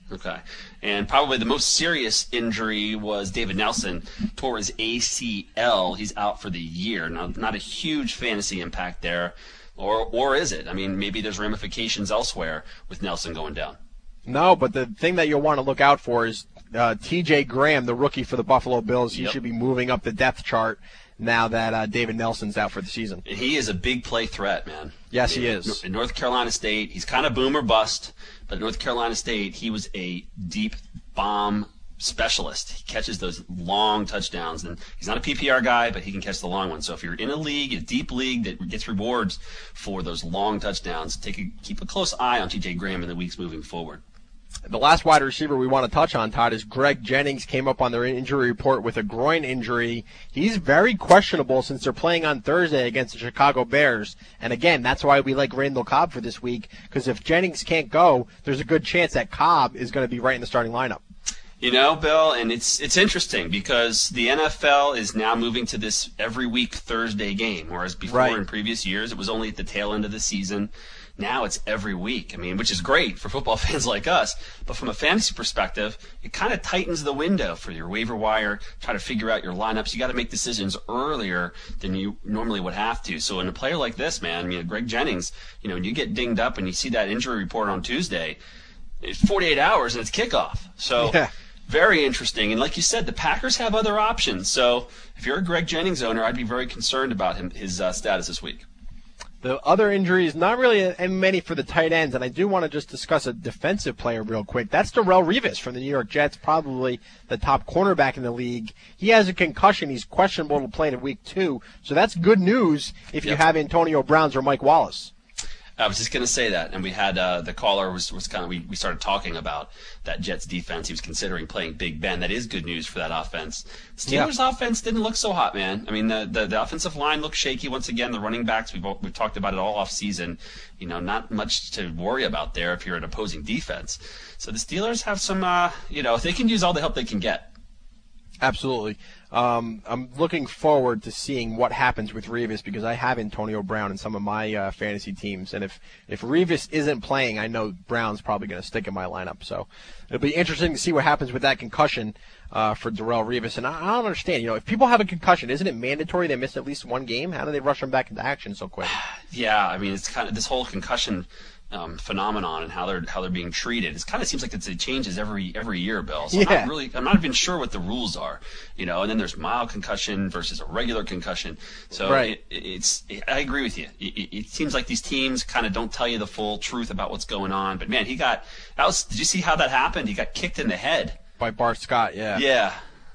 [SPEAKER 5] Okay. And probably the most serious injury was David Nelson tore his A C L. He's out for the year. Now, not a huge fantasy impact there. Or or is it? I mean, maybe there's ramifications elsewhere with Nelson going down.
[SPEAKER 4] No, but the thing that you'll want to look out for is uh, T J Graham, the rookie for the Buffalo Bills. He yep. should be moving up the depth chart now that uh, David Nelson's out for the season.
[SPEAKER 5] He is a big play threat, man.
[SPEAKER 4] Yes,
[SPEAKER 5] in,
[SPEAKER 4] he is.
[SPEAKER 5] In North Carolina State, he's kind of boom or bust, but at North Carolina State, he was a deep bomb specialist. He catches those long touchdowns, and he's not a P P R guy, but he can catch the long ones. So if you're in a league, a deep league that gets rewards for those long touchdowns, take a, keep a close eye on T J Graham in the weeks moving forward.
[SPEAKER 4] The last wide receiver we want to touch on, Todd, is Greg Jennings. Came up on their injury report with a groin injury. He's very questionable since they're playing on Thursday against the Chicago Bears. And again, that's why we like Randall Cobb for this week, because if Jennings can't go, there's a good chance that Cobb is going to be right in the starting lineup.
[SPEAKER 5] You know, Bill, and it's it's interesting because the N F L is now moving to this every week Thursday game, whereas before
[SPEAKER 4] right.
[SPEAKER 5] in previous years it was only at the tail end of the season. Now it's every week. I mean, which is great for football fans like us, but from a fantasy perspective, it kind of tightens the window for your waiver wire, try to figure out your lineups. You got to make decisions earlier than you normally would have to. So in a player like this, man, I mean, Greg Jennings, you know, when you get dinged up and you see that injury report on Tuesday, it's forty-eight hours and it's kickoff. So
[SPEAKER 4] yeah.
[SPEAKER 5] Very interesting. And like you said, the Packers have other options. So if you're a Greg Jennings owner, I'd be very concerned about him, his uh, status this week.
[SPEAKER 4] The other injuries, not really many for the tight ends, and I do want to just discuss a defensive player real quick. That's Darrelle Revis from the New York Jets, probably the top cornerback in the league. He has a concussion. He's questionable to play in week two, so that's good news if you
[SPEAKER 5] yep.
[SPEAKER 4] have Antonio Browns or Mike Wallace.
[SPEAKER 5] I was just going to say that, and we had uh, the caller was, was kind of we, we started talking about that Jets defense. He was considering playing Big Ben. That is good news for that offense. Steelers' yeah. offense didn't look so hot, man. I mean, the, the the offensive line looked shaky once again. The running backs we've we've talked about it all off season. You know, not much to worry about there if you're an opposing defense. So the Steelers have some, uh, you know, they can use all the help they can get.
[SPEAKER 4] Absolutely. Um, I'm looking forward to seeing what happens with Revis because I have Antonio Brown in some of my uh, fantasy teams. And if, if Revis isn't playing, I know Brown's probably going to stick in my lineup. So it'll be interesting to see what happens with that concussion uh, for Darrelle Revis. And I, I don't understand. You know, if people have a concussion, isn't it mandatory they miss at least one game? How do they rush them back into action so quick?
[SPEAKER 5] Yeah, I mean, it's kind of this whole concussion Um, phenomenon and how they're how they're being treated. It kind of seems like it's, it changes every every year, Bill. So
[SPEAKER 4] yeah.
[SPEAKER 5] I'm not really I'm not even sure what the rules are, you know. And then there's mild concussion versus a regular concussion. So
[SPEAKER 4] right.
[SPEAKER 5] it, it's it, I agree with you. It, it seems like these teams kind of don't tell you the full truth about what's going on. But man, he got that was. Did you see how that happened? He got kicked in the head
[SPEAKER 4] by Bart Scott. Yeah.
[SPEAKER 5] Yeah.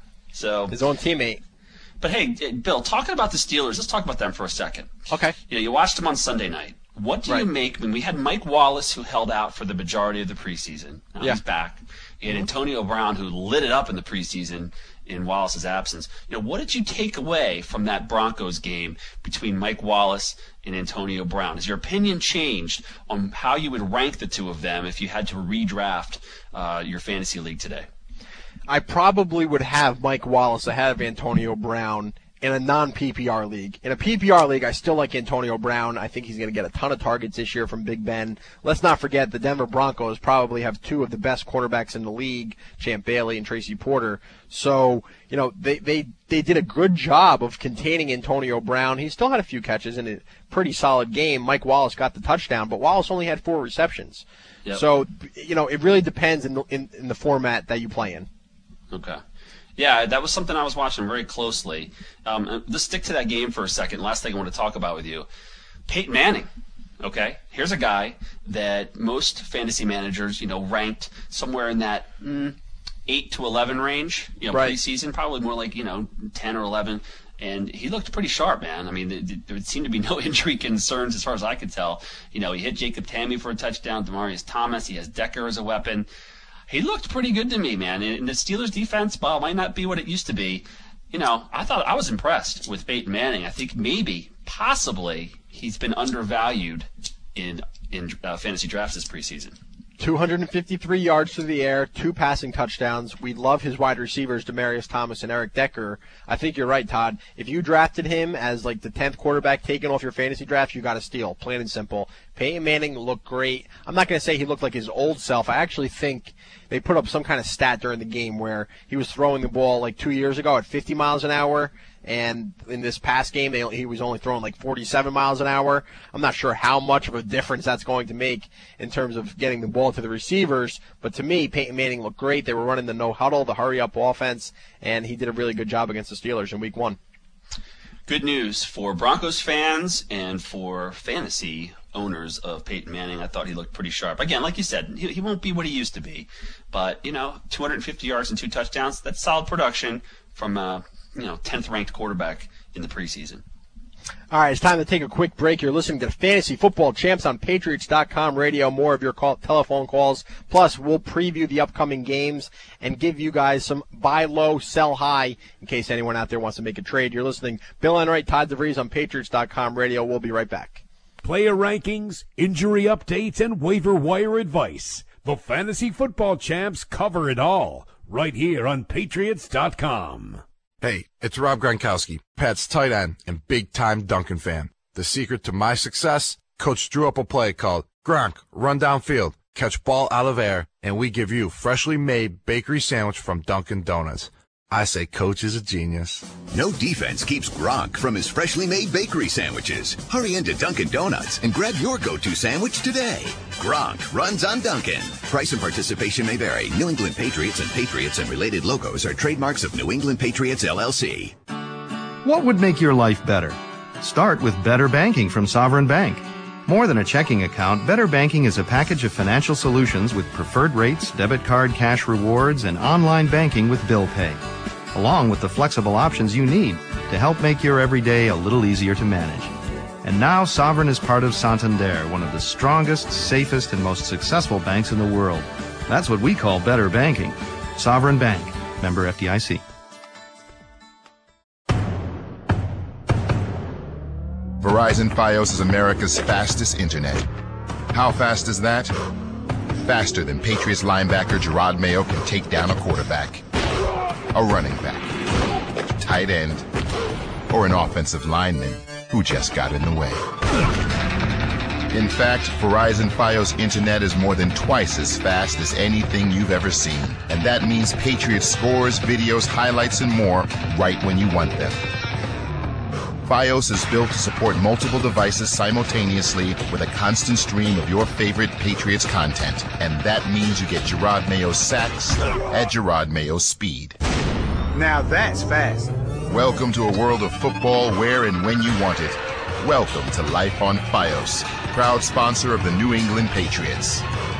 [SPEAKER 5] So
[SPEAKER 4] his own teammate.
[SPEAKER 5] But hey, Bill, talking about the Steelers, let's talk about them for a second.
[SPEAKER 4] Okay.
[SPEAKER 5] You know, you watched them on Sunday night. What do
[SPEAKER 4] right.
[SPEAKER 5] you make when we had Mike Wallace, who held out for the majority of the preseason? Now
[SPEAKER 4] yeah.
[SPEAKER 5] he's back. And Antonio Brown, who lit it up in the preseason in Wallace's absence. You know, what did you take away from that Broncos game between Mike Wallace and Antonio Brown? Has your opinion changed on how you would rank the two of them if you had to redraft uh, your fantasy league today?
[SPEAKER 4] I probably would have Mike Wallace ahead of Antonio Brown in a non-P P R league. In a P P R league, I still like Antonio Brown. I think he's going to get a ton of targets this year from Big Ben. Let's not forget the Denver Broncos probably have two of the best quarterbacks in the league, Champ Bailey and Tracy Porter. So, you know, they, they, they did a good job of containing Antonio Brown. He still had a few catches in a pretty solid game. Mike Wallace got the touchdown, but Wallace only had four receptions.
[SPEAKER 5] Yep.
[SPEAKER 4] So, you know, it really depends in the, in, in the format that you play in.
[SPEAKER 5] Okay. Yeah, that was something I was watching very closely. Um, let's stick to that game for a second. Last thing I want to talk about with you. Peyton Manning, okay? Here's a guy that most fantasy managers, you know, ranked somewhere in that mm, eight to eleven range, you know,
[SPEAKER 4] right.
[SPEAKER 5] preseason, probably more like, you know, ten or eleven. And he looked pretty sharp, man. I mean, there seemed to be no injury concerns as far as I could tell. You know, he hit Jacob Tamme for a touchdown, Demaryius Thomas. He has Decker as a weapon. He looked pretty good to me, man. And the Steelers' defense, while it might not be what it used to be, you know, I thought I was impressed with Peyton Manning. I think maybe, possibly, he's been undervalued in in uh, fantasy drafts this preseason.
[SPEAKER 4] two hundred fifty-three yards through the air, two passing touchdowns. We love his wide receivers, Demaryius Thomas and Eric Decker. I think you're right, Todd. If you drafted him as like the tenth quarterback taken off your fantasy draft, you got to steal, plain and simple. Peyton Manning looked great. I'm not going to say he looked like his old self. I actually think they put up some kind of stat during the game where he was throwing the ball like two years ago at fifty miles an hour, and in this past game they, he was only throwing like forty-seven miles an hour. I'm not sure how much of a difference that's going to make in terms of getting the ball to the receivers, but to me, Peyton Manning looked great. They were running the no-huddle, the hurry-up offense, and he did a really good job against the Steelers in week one.
[SPEAKER 5] Good news for Broncos fans and for fantasy owners of Peyton Manning. I thought he looked pretty sharp. Again, like you said, he, he won't be what he used to be, but, you know, two hundred fifty yards and two touchdowns, that's solid production from a, you know, tenth-ranked quarterback in the preseason.
[SPEAKER 4] All right, it's time to take a quick break. You're listening to Fantasy Football Champs on Patriots dot com radio. More of your call, telephone calls. Plus, we'll preview the upcoming games and give you guys some buy low, sell high in case anyone out there wants to make a trade. You're listening Bill Enright, Todd DeVries on Patriots dot com radio. We'll be right back.
[SPEAKER 2] Player rankings, injury updates, and waiver wire advice. The Fantasy Football Champs cover it all right here on Patriots dot com.
[SPEAKER 1] Hey, it's Rob Gronkowski, Pat's tight end and big-time Duncan fan. The secret to my success? Coach drew up a play called Gronk, run downfield, catch ball out of air, and we give you freshly made bakery sandwich from Dunkin' Donuts. I say Coach is a genius.
[SPEAKER 7] No defense keeps Gronk from his freshly made bakery sandwiches. Hurry into Dunkin' Donuts and grab your go-to sandwich today. Gronk runs on Dunkin'. Price and participation may vary. New England Patriots and Patriots and related logos are trademarks of New England Patriots, L L C.
[SPEAKER 8] What would make your life better? Start with Better Banking from Sovereign Bank. More than a checking account, Better Banking is a package of financial solutions with preferred rates, debit card cash rewards, and online banking with bill pay, along with the flexible options you need to help make your everyday a little easier to manage. And now Sovereign is part of Santander, one of the strongest, safest, and most successful banks in the world. That's what we call better banking. Sovereign Bank, member F D I C.
[SPEAKER 9] Verizon Fios is America's fastest internet. How fast is that? Faster than Patriots linebacker Gerard Mayo can take down a quarterback, a running back, tight end, or an offensive lineman who just got in the way. In fact, Verizon Fios Internet is more than twice as fast as anything you've ever seen. And that means Patriots scores, videos, highlights, and more right when you want them. Fios is built to support multiple devices simultaneously with a constant stream of your favorite Patriots content. And that means you get Gerard Mayo's sacks at Gerard Mayo's speed.
[SPEAKER 12] Now that's fast.
[SPEAKER 9] Welcome to a world of football where and when you want it. Welcome to Life on Fios, proud sponsor of the New England Patriots.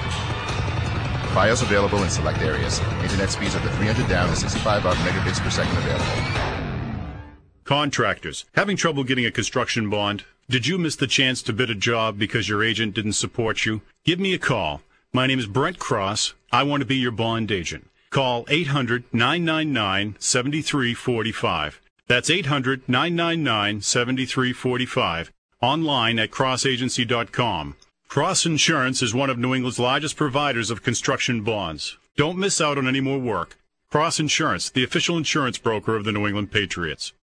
[SPEAKER 9] Fios available in select areas. Internet speeds up to three hundred down and sixty-five up megabits per second available.
[SPEAKER 11] Contractors, having trouble getting a construction bond? Did you miss the chance to bid a job because your agent didn't support you? Give me a call. My name is Brent Cross. I want to be your bond agent. Call eight hundred, nine nine nine, seven three four five. That's eight hundred, nine nine nine, seven three four five. Online at cross agency dot com. Cross Insurance is one of New England's largest providers of construction bonds. Don't miss out on any more work. Cross Insurance, the official insurance broker of the New England Patriots.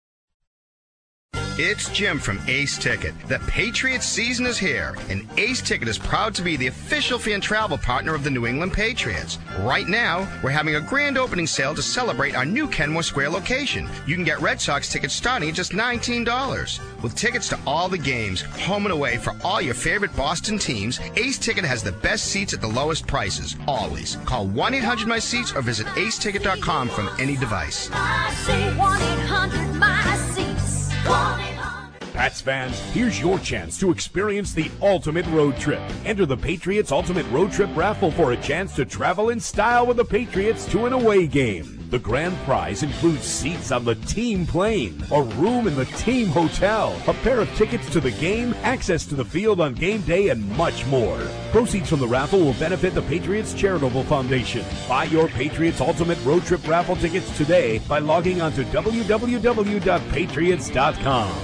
[SPEAKER 12] It's Jim from Ace Ticket. The Patriots season is here, and Ace Ticket is proud to be the official fan travel partner of the New England Patriots. Right now, we're having a grand opening sale to celebrate our new Kenmore Square location. You can get Red Sox tickets starting at just nineteen dollars. With tickets to all the games, home and away for all your favorite Boston teams, Ace Ticket has the best seats at the lowest prices, always. Call one eight hundred my seats or visit ace ticket dot com from any device.
[SPEAKER 13] I say one eight hundred my seats.
[SPEAKER 2] Pats fans, here's your chance to experience the ultimate road trip. Enter the Patriots Ultimate Road Trip Raffle for a chance to travel in style with the Patriots to an away game. The grand prize includes seats on the team plane, a room in the team hotel, a pair of tickets to the game, access to the field on game day, and much more. Proceeds from the raffle will benefit the Patriots Charitable Foundation. Buy your Patriots Ultimate Road Trip Raffle tickets today by logging on to w w w dot patriots dot com.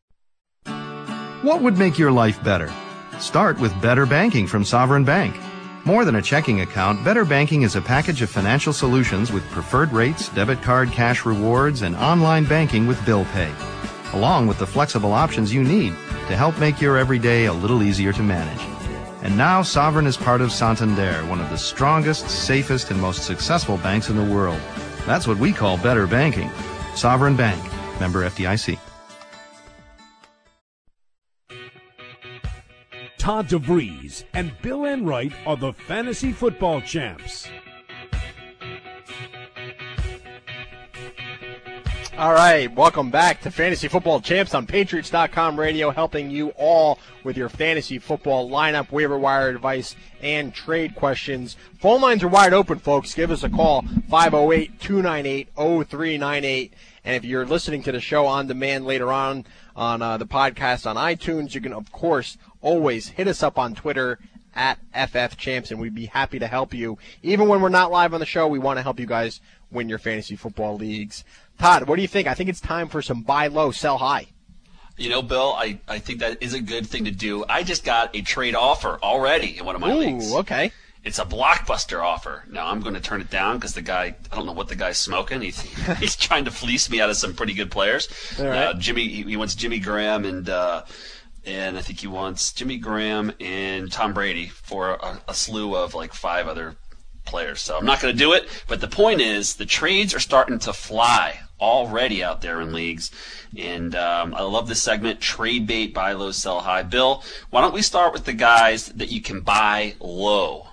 [SPEAKER 8] What would make your life better? Start with Better Banking from Sovereign Bank. More than a checking account, Better Banking is a package of financial solutions with preferred rates, debit card cash rewards, and online banking with bill pay, along with the flexible options you need to help make your everyday a little easier to manage. And now Sovereign is part of Santander, one of the strongest, safest, and most successful banks in the world. That's what we call Better Banking. Sovereign Bank. Member F D I C.
[SPEAKER 2] Todd DeVries and Bill Enright are the fantasy football champs.
[SPEAKER 4] All right, welcome back to Fantasy Football Champs on Patriots dot com radio, helping you all with your fantasy football lineup, waiver wire advice, and trade questions. Phone lines are wide open, folks. Give us a call, five oh eight, two nine eight, oh three nine eight. And if you're listening to the show on demand later on on uh, the podcast on iTunes, you can, of course, always hit us up on Twitter at F F Champs, and we'd be happy to help you. Even when we're not live on the show, we want to help you guys win your fantasy football leagues. Todd, what do you think? I think it's time for some buy low, sell high.
[SPEAKER 5] You know, Bill, I, I think that is a good thing to do. I just got a trade offer already in one of my
[SPEAKER 4] Ooh,
[SPEAKER 5] leagues.
[SPEAKER 4] Okay.
[SPEAKER 5] It's a blockbuster offer. Now, I'm going to turn it down because the guy, I don't know what the guy's smoking. He's, he's trying to fleece me out of some pretty good players.
[SPEAKER 4] All right.
[SPEAKER 5] Uh, Jimmy, he, he wants Jimmy Graham and uh, and I think he wants Jimmy Graham and Tom Brady for a, a slew of like five other players. So I'm not going to do it. But the point is, the trades are starting to fly already out there in leagues. And um, I love this segment, trade bait, buy low, sell high. Bill, why don't we start with the guys that you can buy low?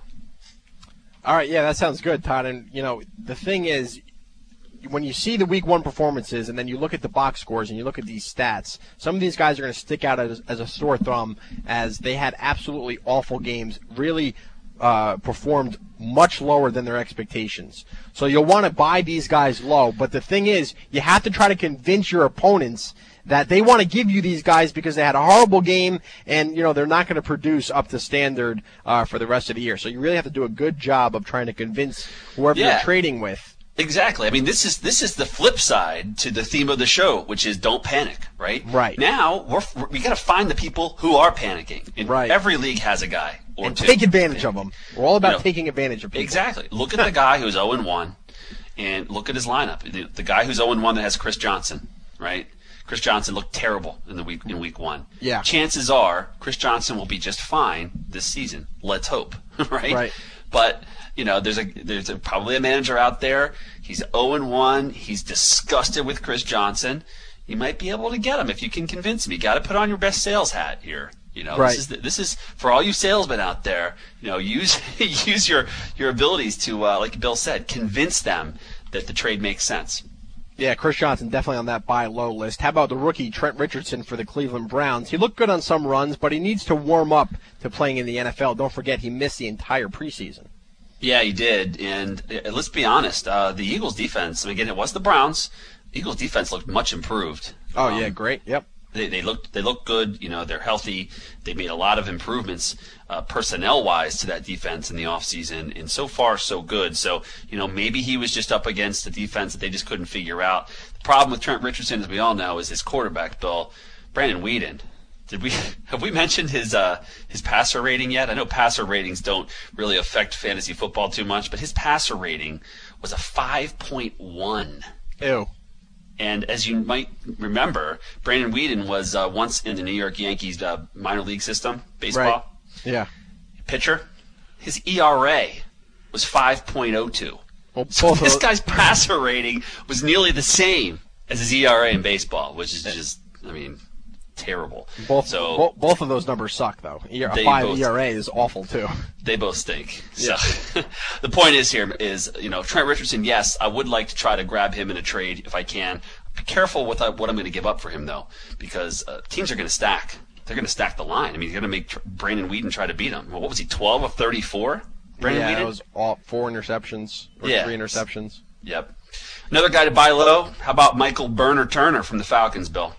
[SPEAKER 4] All right, yeah, that sounds good, Todd. And, you know, the thing is, when you see the week one performances and then you look at the box scores and you look at these stats, some of these guys are going to stick out as, as a sore thumb as they had absolutely awful games, really uh, performed much lower than their expectations. So you'll want to buy these guys low. But the thing is, you have to try to convince your opponents that they want to give you these guys because they had a horrible game and, you know, they're not going to produce up to standard uh, for the rest of the year. So you really have to do a good job of trying to convince whoever
[SPEAKER 5] Yeah.
[SPEAKER 4] you're trading with.
[SPEAKER 5] Exactly. I mean, this is this is the flip side to the theme of the show, which is don't panic, right?
[SPEAKER 4] Right.
[SPEAKER 5] Now, we're, we got to find the people who are panicking. And
[SPEAKER 4] Right.
[SPEAKER 5] Every league has a guy or
[SPEAKER 4] And
[SPEAKER 5] two.
[SPEAKER 4] take advantage of them. We're all about
[SPEAKER 5] You know,
[SPEAKER 4] taking advantage of people.
[SPEAKER 5] Exactly. Look at the guy who's oh and one, and look at his lineup. The, the guy who's oh and one that has Chris Johnson, right? Chris Johnson looked terrible in the week in week one.
[SPEAKER 4] Yeah.
[SPEAKER 5] Chances are Chris Johnson will be just fine this season. Let's hope, right?
[SPEAKER 4] Right.
[SPEAKER 5] But you know, there's a there's a, probably a manager out there. He's oh and one. He's disgusted with Chris Johnson. You might be able to get him if you can convince him. You got to put on your best sales hat here. You know,
[SPEAKER 4] Right.
[SPEAKER 5] this is the, this is for all you salesmen out there. You know, use use your your abilities to, uh, like Bill said, convince them that the trade makes sense.
[SPEAKER 4] Yeah, Chris Johnson definitely on that buy low list. How about the rookie Trent Richardson for the Cleveland Browns? He looked good on some runs, but he needs to warm up to playing in the N F L. Don't forget he missed the entire preseason.
[SPEAKER 5] Yeah, he did. And uh, let's be honest, uh, the Eagles' defense, I mean, again, it was the Browns. Eagles' defense looked much improved.
[SPEAKER 4] Oh,
[SPEAKER 5] Um,
[SPEAKER 4] yeah, great. Yep.
[SPEAKER 5] They, they look they look good. You know, they're healthy. They made a lot of improvements uh, personnel-wise to that defense in the offseason, and so far so good. So, you know, maybe he was just up against a defense that they just couldn't figure out. The problem with Trent Richardson, as we all know, is his quarterback, Bill, Brandon Weeden. Did we have we mentioned his uh, his passer rating yet? I know passer ratings don't really affect fantasy football too much, but his passer rating was a five point one.
[SPEAKER 4] Ew.
[SPEAKER 5] And as you might remember, Brandon Weeden was uh, once in the New York Yankees uh, minor league system, baseball.
[SPEAKER 4] Right. Yeah.
[SPEAKER 5] Pitcher. His E R A was five point oh two.
[SPEAKER 4] Well,
[SPEAKER 5] So
[SPEAKER 4] both of
[SPEAKER 5] this
[SPEAKER 4] those-
[SPEAKER 5] guy's passer rating was nearly the same as his E R A in baseball, which is just, I mean, terrible.
[SPEAKER 4] Both,
[SPEAKER 5] so
[SPEAKER 4] bo- both of those numbers suck, though. E- A
[SPEAKER 5] They
[SPEAKER 4] five
[SPEAKER 5] both-
[SPEAKER 4] E R A is awful, too.
[SPEAKER 5] they both stink.
[SPEAKER 4] Yeah.
[SPEAKER 5] So the point is here is, you know, Trent Richardson, yes, I would like to try to grab him in a trade if I can. Be careful with uh, what I'm going to give up for him, though, because uh, teams are going to stack. They're going to stack the line. I mean, he's going to make tr- Brandon Weeden try to beat him. Well, what was he, twelve of thirty-four? Brandon
[SPEAKER 4] yeah,
[SPEAKER 5] Weeden?
[SPEAKER 4] it was all four interceptions or
[SPEAKER 5] Yeah.
[SPEAKER 4] three interceptions.
[SPEAKER 5] Yep. Another guy to buy low. How about Michael Burner Turner from the Falcons, Bill?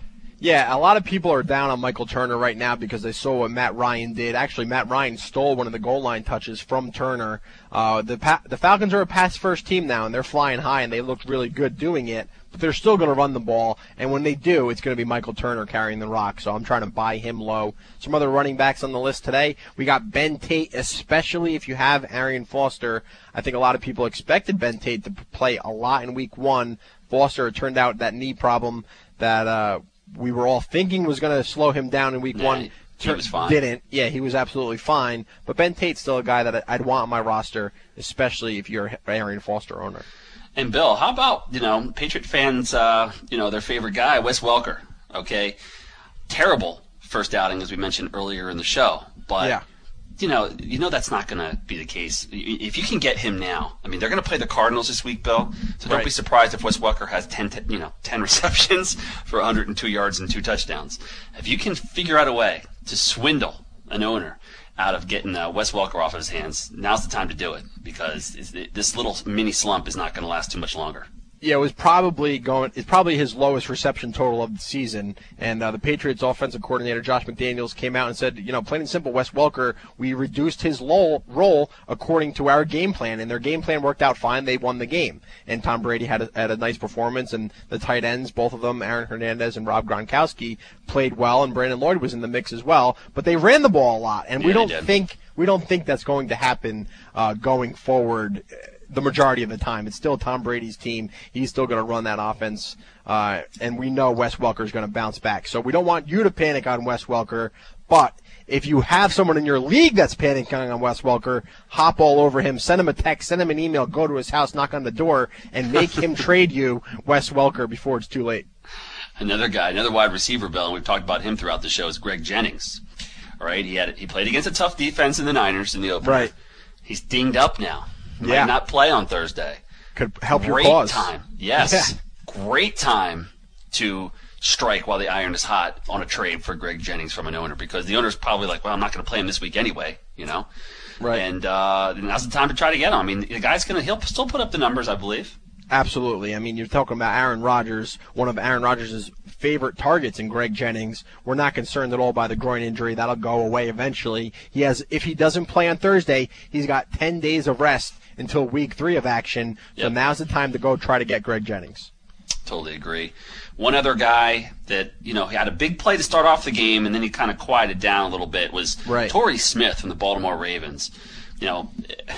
[SPEAKER 4] Yeah, a lot of people are down on Michael Turner right now because they saw what Matt Ryan did. Actually, Matt Ryan stole one of the goal line touches from Turner. Uh, the pa- the Falcons are a pass-first team now, and they're flying high, and they look really good doing it. But they're still going to run the ball, and when they do, it's going to be Michael Turner carrying the rock. So I'm trying to buy him low. Some other running backs on the list today. We got Ben Tate, especially if you have Arian Foster. I think a lot of people expected Ben Tate to play a lot in week one. Foster, it turned out that knee problem that uh, we were all thinking was going to slow him down in week
[SPEAKER 5] yeah,
[SPEAKER 4] one.
[SPEAKER 5] He was fine.
[SPEAKER 4] Didn't. Yeah, he was absolutely fine. But Ben Tate's still a guy that I'd want on my roster, especially if you're an Arian Foster owner.
[SPEAKER 5] And Bill, how about, you know, Patriot fans, uh, you know, their favorite guy, Wes Welker, okay? Terrible first outing, as we mentioned earlier in the show. But,
[SPEAKER 4] yeah.
[SPEAKER 5] you know, you know that's not going to be the case. If you can get him now, I mean, they're going to play the Cardinals this week, Bill, so don't
[SPEAKER 4] right.
[SPEAKER 5] be surprised if Wes Welker has ten, you know, ten receptions for one hundred two yards and two touchdowns. If you can figure out a way to swindle an owner out of getting uh, Wes Welker off of his hands, now's the time to do it, because it's, it, this little mini slump is not going to last too much longer.
[SPEAKER 4] Yeah, it was probably going. It's probably his lowest reception total of the season. And uh, the Patriots' offensive coordinator Josh McDaniels came out and said, you know, plain and simple, Wes Welker, we reduced his role, role according to our game plan, and their game plan worked out fine. They won the game, and Tom Brady had a, had a nice performance, and the tight ends, both of them, Aaron Hernandez and Rob Gronkowski, played well, and Brandon Lloyd was in the mix as well. But they ran the ball a lot, and
[SPEAKER 5] yeah,
[SPEAKER 4] we don't think we don't think that's going to happen uh, going forward. The majority of the time, it's still Tom Brady's team. He's still going to run that offense, uh, and we know Wes Welker is going to bounce back. So we don't want you to panic on Wes Welker, but if you have someone in your league that's panicking on Wes Welker, hop all over him, send him a text, send him an email, go to his house, knock on the door, and make him trade you Wes Welker before it's too late.
[SPEAKER 5] Another guy, another wide receiver, Bill, and we've talked about him throughout the show, is Greg Jennings. All right, he had he played against a tough defense in the Niners in the opener.
[SPEAKER 4] Right.
[SPEAKER 5] He's dinged up now. He
[SPEAKER 4] yeah.
[SPEAKER 5] might not play on Thursday.
[SPEAKER 4] Could help
[SPEAKER 5] Great
[SPEAKER 4] your cause.
[SPEAKER 5] time. Yes. Yeah. Great time to strike while the iron is hot on a trade for Greg Jennings from an owner, because the owner's probably like, well, I'm not going to play him this week anyway, you know?
[SPEAKER 4] Right.
[SPEAKER 5] And uh, now's the time to try to get him. I mean, the guy's going to, he'll still put up the numbers, I believe.
[SPEAKER 4] Absolutely. I mean, you're talking about Aaron Rodgers, one of Aaron Rodgers' favorite targets in Greg Jennings. We're not concerned at all by the groin injury. That'll go away eventually. He has, if he doesn't play on Thursday, he's got ten days of rest until week three of action. So
[SPEAKER 5] yep.
[SPEAKER 4] now's the time to go try to get Greg Jennings.
[SPEAKER 5] Totally agree. One other guy that, you know, he had a big play to start off the game, and then he kind of quieted down a little bit, was
[SPEAKER 4] right.
[SPEAKER 5] Torrey Smith from the Baltimore Ravens. You know,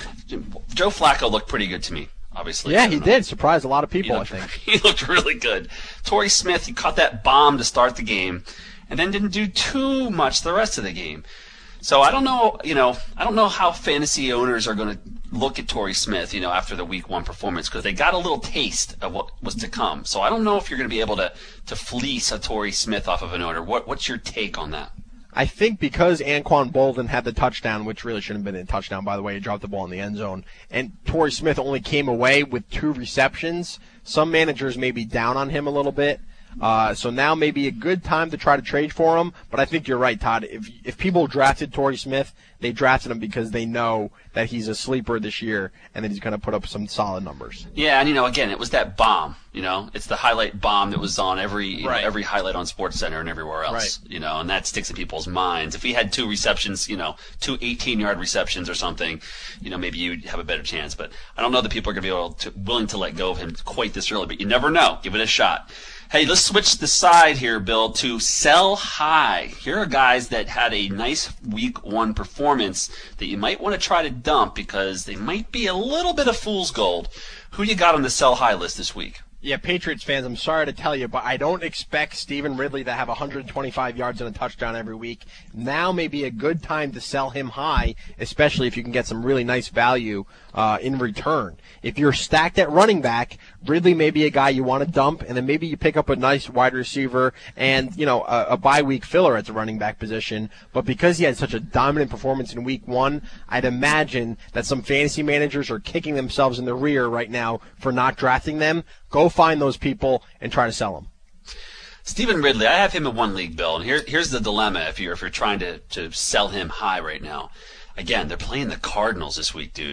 [SPEAKER 5] Joe Flacco looked pretty good to me, obviously.
[SPEAKER 4] Yeah, he did. Surprised a lot of people,
[SPEAKER 5] looked,
[SPEAKER 4] I think.
[SPEAKER 5] He looked really good. Torrey Smith, he caught that bomb to start the game, and then didn't do too much the rest of the game. So I don't know, you know, I don't know how fantasy owners are going to look at Torrey Smith, you know, after the week one performance, because they got a little taste of what was to come. So I don't know if you're going to be able to, to fleece a Torrey Smith off of an owner. What What's your take on that?
[SPEAKER 4] I think because Anquan Bolden had the touchdown, which really shouldn't have been a touchdown, by the way, he dropped the ball in the end zone, and Torrey Smith only came away with two receptions, some managers may be down on him a little bit. Uh, so now may be a good time to try to trade for him, but I think you're right, Todd. If if people drafted Torrey Smith, they drafted him because they know that he's a sleeper this year and that he's going to put up some solid numbers.
[SPEAKER 5] Yeah, and you know, again, it was that bomb. You know, it's the highlight bomb that was on every you
[SPEAKER 4] right.
[SPEAKER 5] know, every highlight on SportsCenter and everywhere else.
[SPEAKER 4] Right.
[SPEAKER 5] You know, and that sticks in people's minds. If he had two receptions, you know, two eighteen-yard receptions or something, you know, maybe you'd have a better chance. But I don't know that people are going to be able to willing to let go of him quite this early. But you never know. Give it a shot. Hey, let's switch the side here, Bill, to sell high. Here are guys that had a nice week one performance that you might want to try to dump because they might be a little bit of fool's gold. Who you got on the sell high list this week?
[SPEAKER 4] Yeah, Patriots fans, I'm sorry to tell you, but I don't expect Stephen Ridley to have one hundred twenty-five yards and a touchdown every week. Now may be a good time to sell him high, especially if you can get some really nice value uh, in return. If you're stacked at running back, Ridley may be a guy you want to dump, and then maybe you pick up a nice wide receiver and, you know, a, a bye week filler at the running back position. But because he had such a dominant performance in week one, I'd imagine that some fantasy managers are kicking themselves in the rear right now for not drafting them. Go find those people and try to sell them.
[SPEAKER 5] Stephen Ridley, I have him in one league, Bill, and here, here's the dilemma if you're if you're trying to, to sell him high right now. Again, they're playing the Cardinals this week, dude.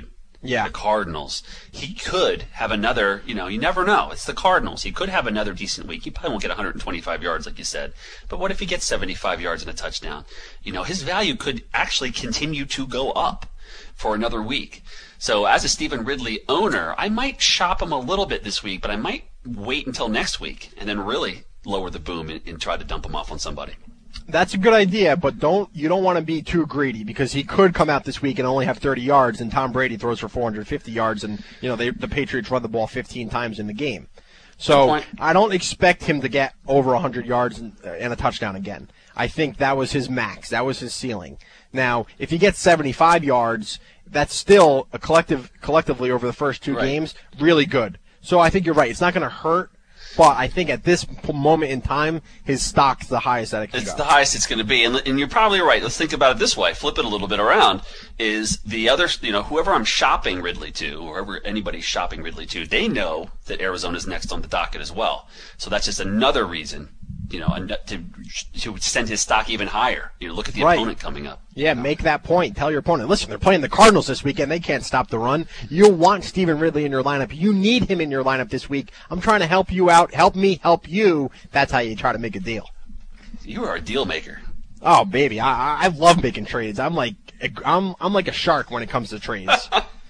[SPEAKER 4] Yeah.
[SPEAKER 5] The Cardinals. He could have another, you know, you never know. It's the Cardinals. He could have another decent week. He probably won't get one hundred twenty-five yards like you said. But what if he gets seventy-five yards and a touchdown? You know, his value could actually continue to go up for another week. So as a Stephen Ridley owner, I might shop him a little bit this week, but I might wait until next week and then really lower the boom and, and try to dump him off on somebody.
[SPEAKER 4] That's a good idea, but don't you don't want to be too greedy because he could come out this week and only have thirty yards, and Tom Brady throws for four hundred fifty yards, and you know they, the Patriots run the ball fifteen times in the game. So I don't expect him to get over one hundred yards and, and a touchdown again. I think that was his max. That was his ceiling. Now, if he gets seventy-five yards, that's still a collective collectively over the first two
[SPEAKER 5] Right.
[SPEAKER 4] games really good. So I think you're right. It's not going to hurt. But I think at this moment in time, his stock's the highest that it can
[SPEAKER 5] It's
[SPEAKER 4] go.
[SPEAKER 5] the highest it's going to be, and, and you're probably right. Let's think about it this way. Flip it a little bit around. Is the other, you know, whoever I'm shopping Ridley to, or whoever anybody's shopping Ridley to, they know that Arizona's next on the docket as well. So that's just another reason, you know, to to send his stock even higher. You know, look at the
[SPEAKER 4] Right.
[SPEAKER 5] opponent coming up.
[SPEAKER 4] Yeah, make that point. Tell your opponent, listen, they're playing the Cardinals this weekend. They can't stop the run. You'll want Stephen Ridley in your lineup. You need him in your lineup this week. I'm trying to help you out. Help me help you. That's how you try to make a deal.
[SPEAKER 5] You are a deal maker.
[SPEAKER 4] Oh, baby. I, I love making trades. I'm like I'm I'm like a shark when it comes to trades.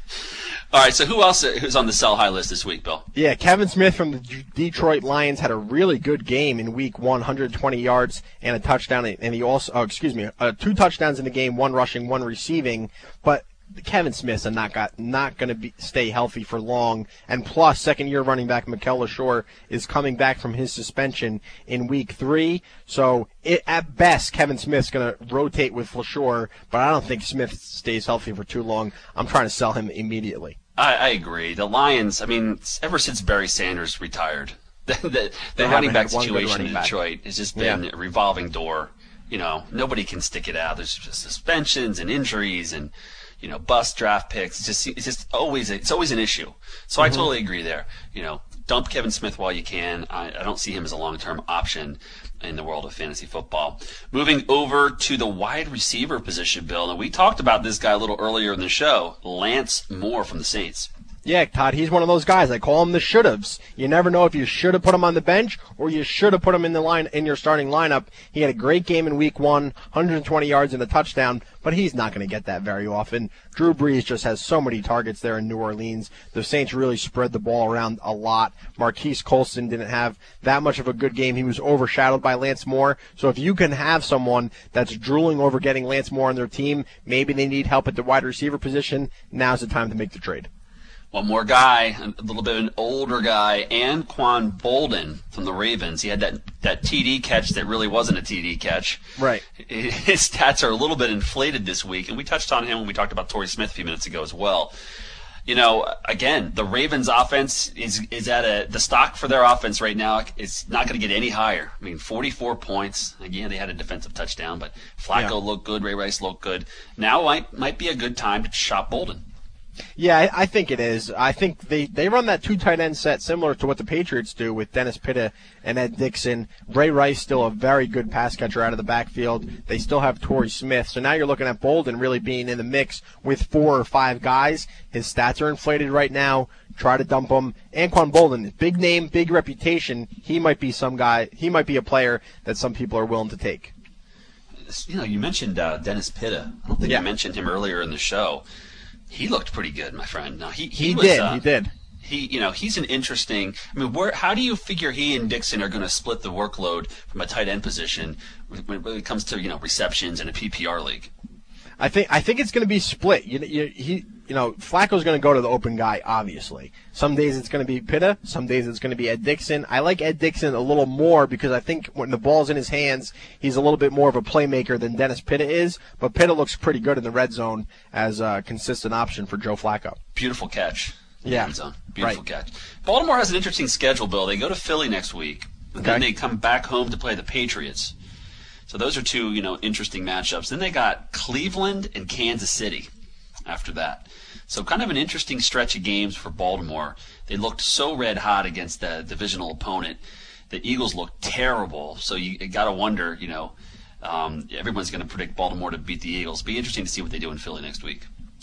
[SPEAKER 5] All right, so who else who's on the sell high list this week, Bill?
[SPEAKER 4] Yeah, Kevin Smith from the D- Detroit Lions had a really good game in week one, one hundred twenty yards and a touchdown, and he also, oh, excuse me, uh, two touchdowns in the game, one rushing, one receiving, but Kevin Smith's not got not going to be stay healthy for long, and plus second-year running back Mikel LaShore is coming back from his suspension in week three, so it, at best Kevin Smith's going to rotate with LaShore, but I don't think Smith stays healthy for too long. I'm trying to sell him immediately.
[SPEAKER 5] I, I agree. The Lions, I mean, ever since Barry Sanders retired, the, the, the running back situation in Detroit has just been
[SPEAKER 4] Yeah.
[SPEAKER 5] a revolving door. You know, nobody can stick it out. There's just suspensions and injuries and, you know, bust draft picks. It's just, it's just always, it's always an issue. So I
[SPEAKER 4] Mhm.
[SPEAKER 5] totally agree there. You know, dump Kevin Smith while you can. I, I don't see him as a long-term option in the world of fantasy football. Moving over to the wide receiver position, Bill. And we talked about this guy a little earlier in the show, Lance Moore from the Saints.
[SPEAKER 4] Yeah, Todd, he's one of those guys. I call him the should-haves. You never know if you should have put him on the bench or you should have put him in the line in your starting lineup. He had a great game in week one, one hundred twenty yards and a touchdown, but he's not going to get that very often. Drew Brees just has so many targets there in New Orleans. The Saints really spread the ball around a lot. Marquise Colston didn't have that much of a good game. He was overshadowed by Lance Moore. So if you can have someone that's drooling over getting Lance Moore on their team, maybe they need help at the wide receiver position, now's the time to make the trade.
[SPEAKER 5] One more guy, a little bit of an older guy, Anquan Bolden from the Ravens. He had that, that T D catch that really wasn't a T D catch.
[SPEAKER 4] Right.
[SPEAKER 5] His stats are a little bit inflated this week, and we touched on him when we talked about Torrey Smith a few minutes ago as well. You know, again, the Ravens offense is is at a, the stock for their offense right now is not going to get any higher. I mean, forty-four points. Again, they had a defensive touchdown, but Flacco
[SPEAKER 4] Yeah.
[SPEAKER 5] looked good, Ray Rice looked good. Now might, might be a good time to shop Bolden.
[SPEAKER 4] Yeah, I, I think it is. I think they, they run that two tight end set similar to what the Patriots do with Dennis Pitta and Ed Dixon. Ray Rice still a very good pass catcher out of the backfield. They still have Torrey Smith. So now you're looking at Bolden really being in the mix with four or five guys. His stats are inflated right now. Try to dump him. Anquan Bolden, big name, big reputation. He might be some guy. He might be a player that some people are willing to take.
[SPEAKER 5] You know, you mentioned uh, Dennis Pitta. I don't think
[SPEAKER 4] Yeah.
[SPEAKER 5] you mentioned him earlier in the show. He looked pretty good, my friend. Now he he,
[SPEAKER 4] He
[SPEAKER 5] was,
[SPEAKER 4] did.
[SPEAKER 5] Uh,
[SPEAKER 4] He did.
[SPEAKER 5] He you know he's an interesting. I mean, where how do you figure he and Dixon are going to split the workload from a tight end position when, when it comes to you know receptions in a P P R league?
[SPEAKER 4] I think I think it's going to be split. You, you, he, you know, Flacco's going to go to the open guy, obviously. Some days it's going to be Pitta. Some days it's going to be Ed Dixon. I like Ed Dixon a little more because I think when the ball's in his hands, he's a little bit more of a playmaker than Dennis Pitta is. But Pitta looks pretty good in the red zone as a consistent option for Joe Flacco.
[SPEAKER 5] Beautiful catch. in the
[SPEAKER 4] Yeah.
[SPEAKER 5] end zone. Beautiful
[SPEAKER 4] Right.
[SPEAKER 5] catch. Baltimore has an interesting schedule, Bill. They go to Philly next week, and then
[SPEAKER 4] Okay.
[SPEAKER 5] they come back home to play the Patriots. So those are two, you know, interesting matchups. Then they got Cleveland and Kansas City after that. So kind of an interesting stretch of games for Baltimore. They looked so red hot against the divisional opponent. The Eagles looked terrible. So you got to wonder, you know, um, everyone's going to predict Baltimore to beat the Eagles. Be interesting to see what they do in Philly next week.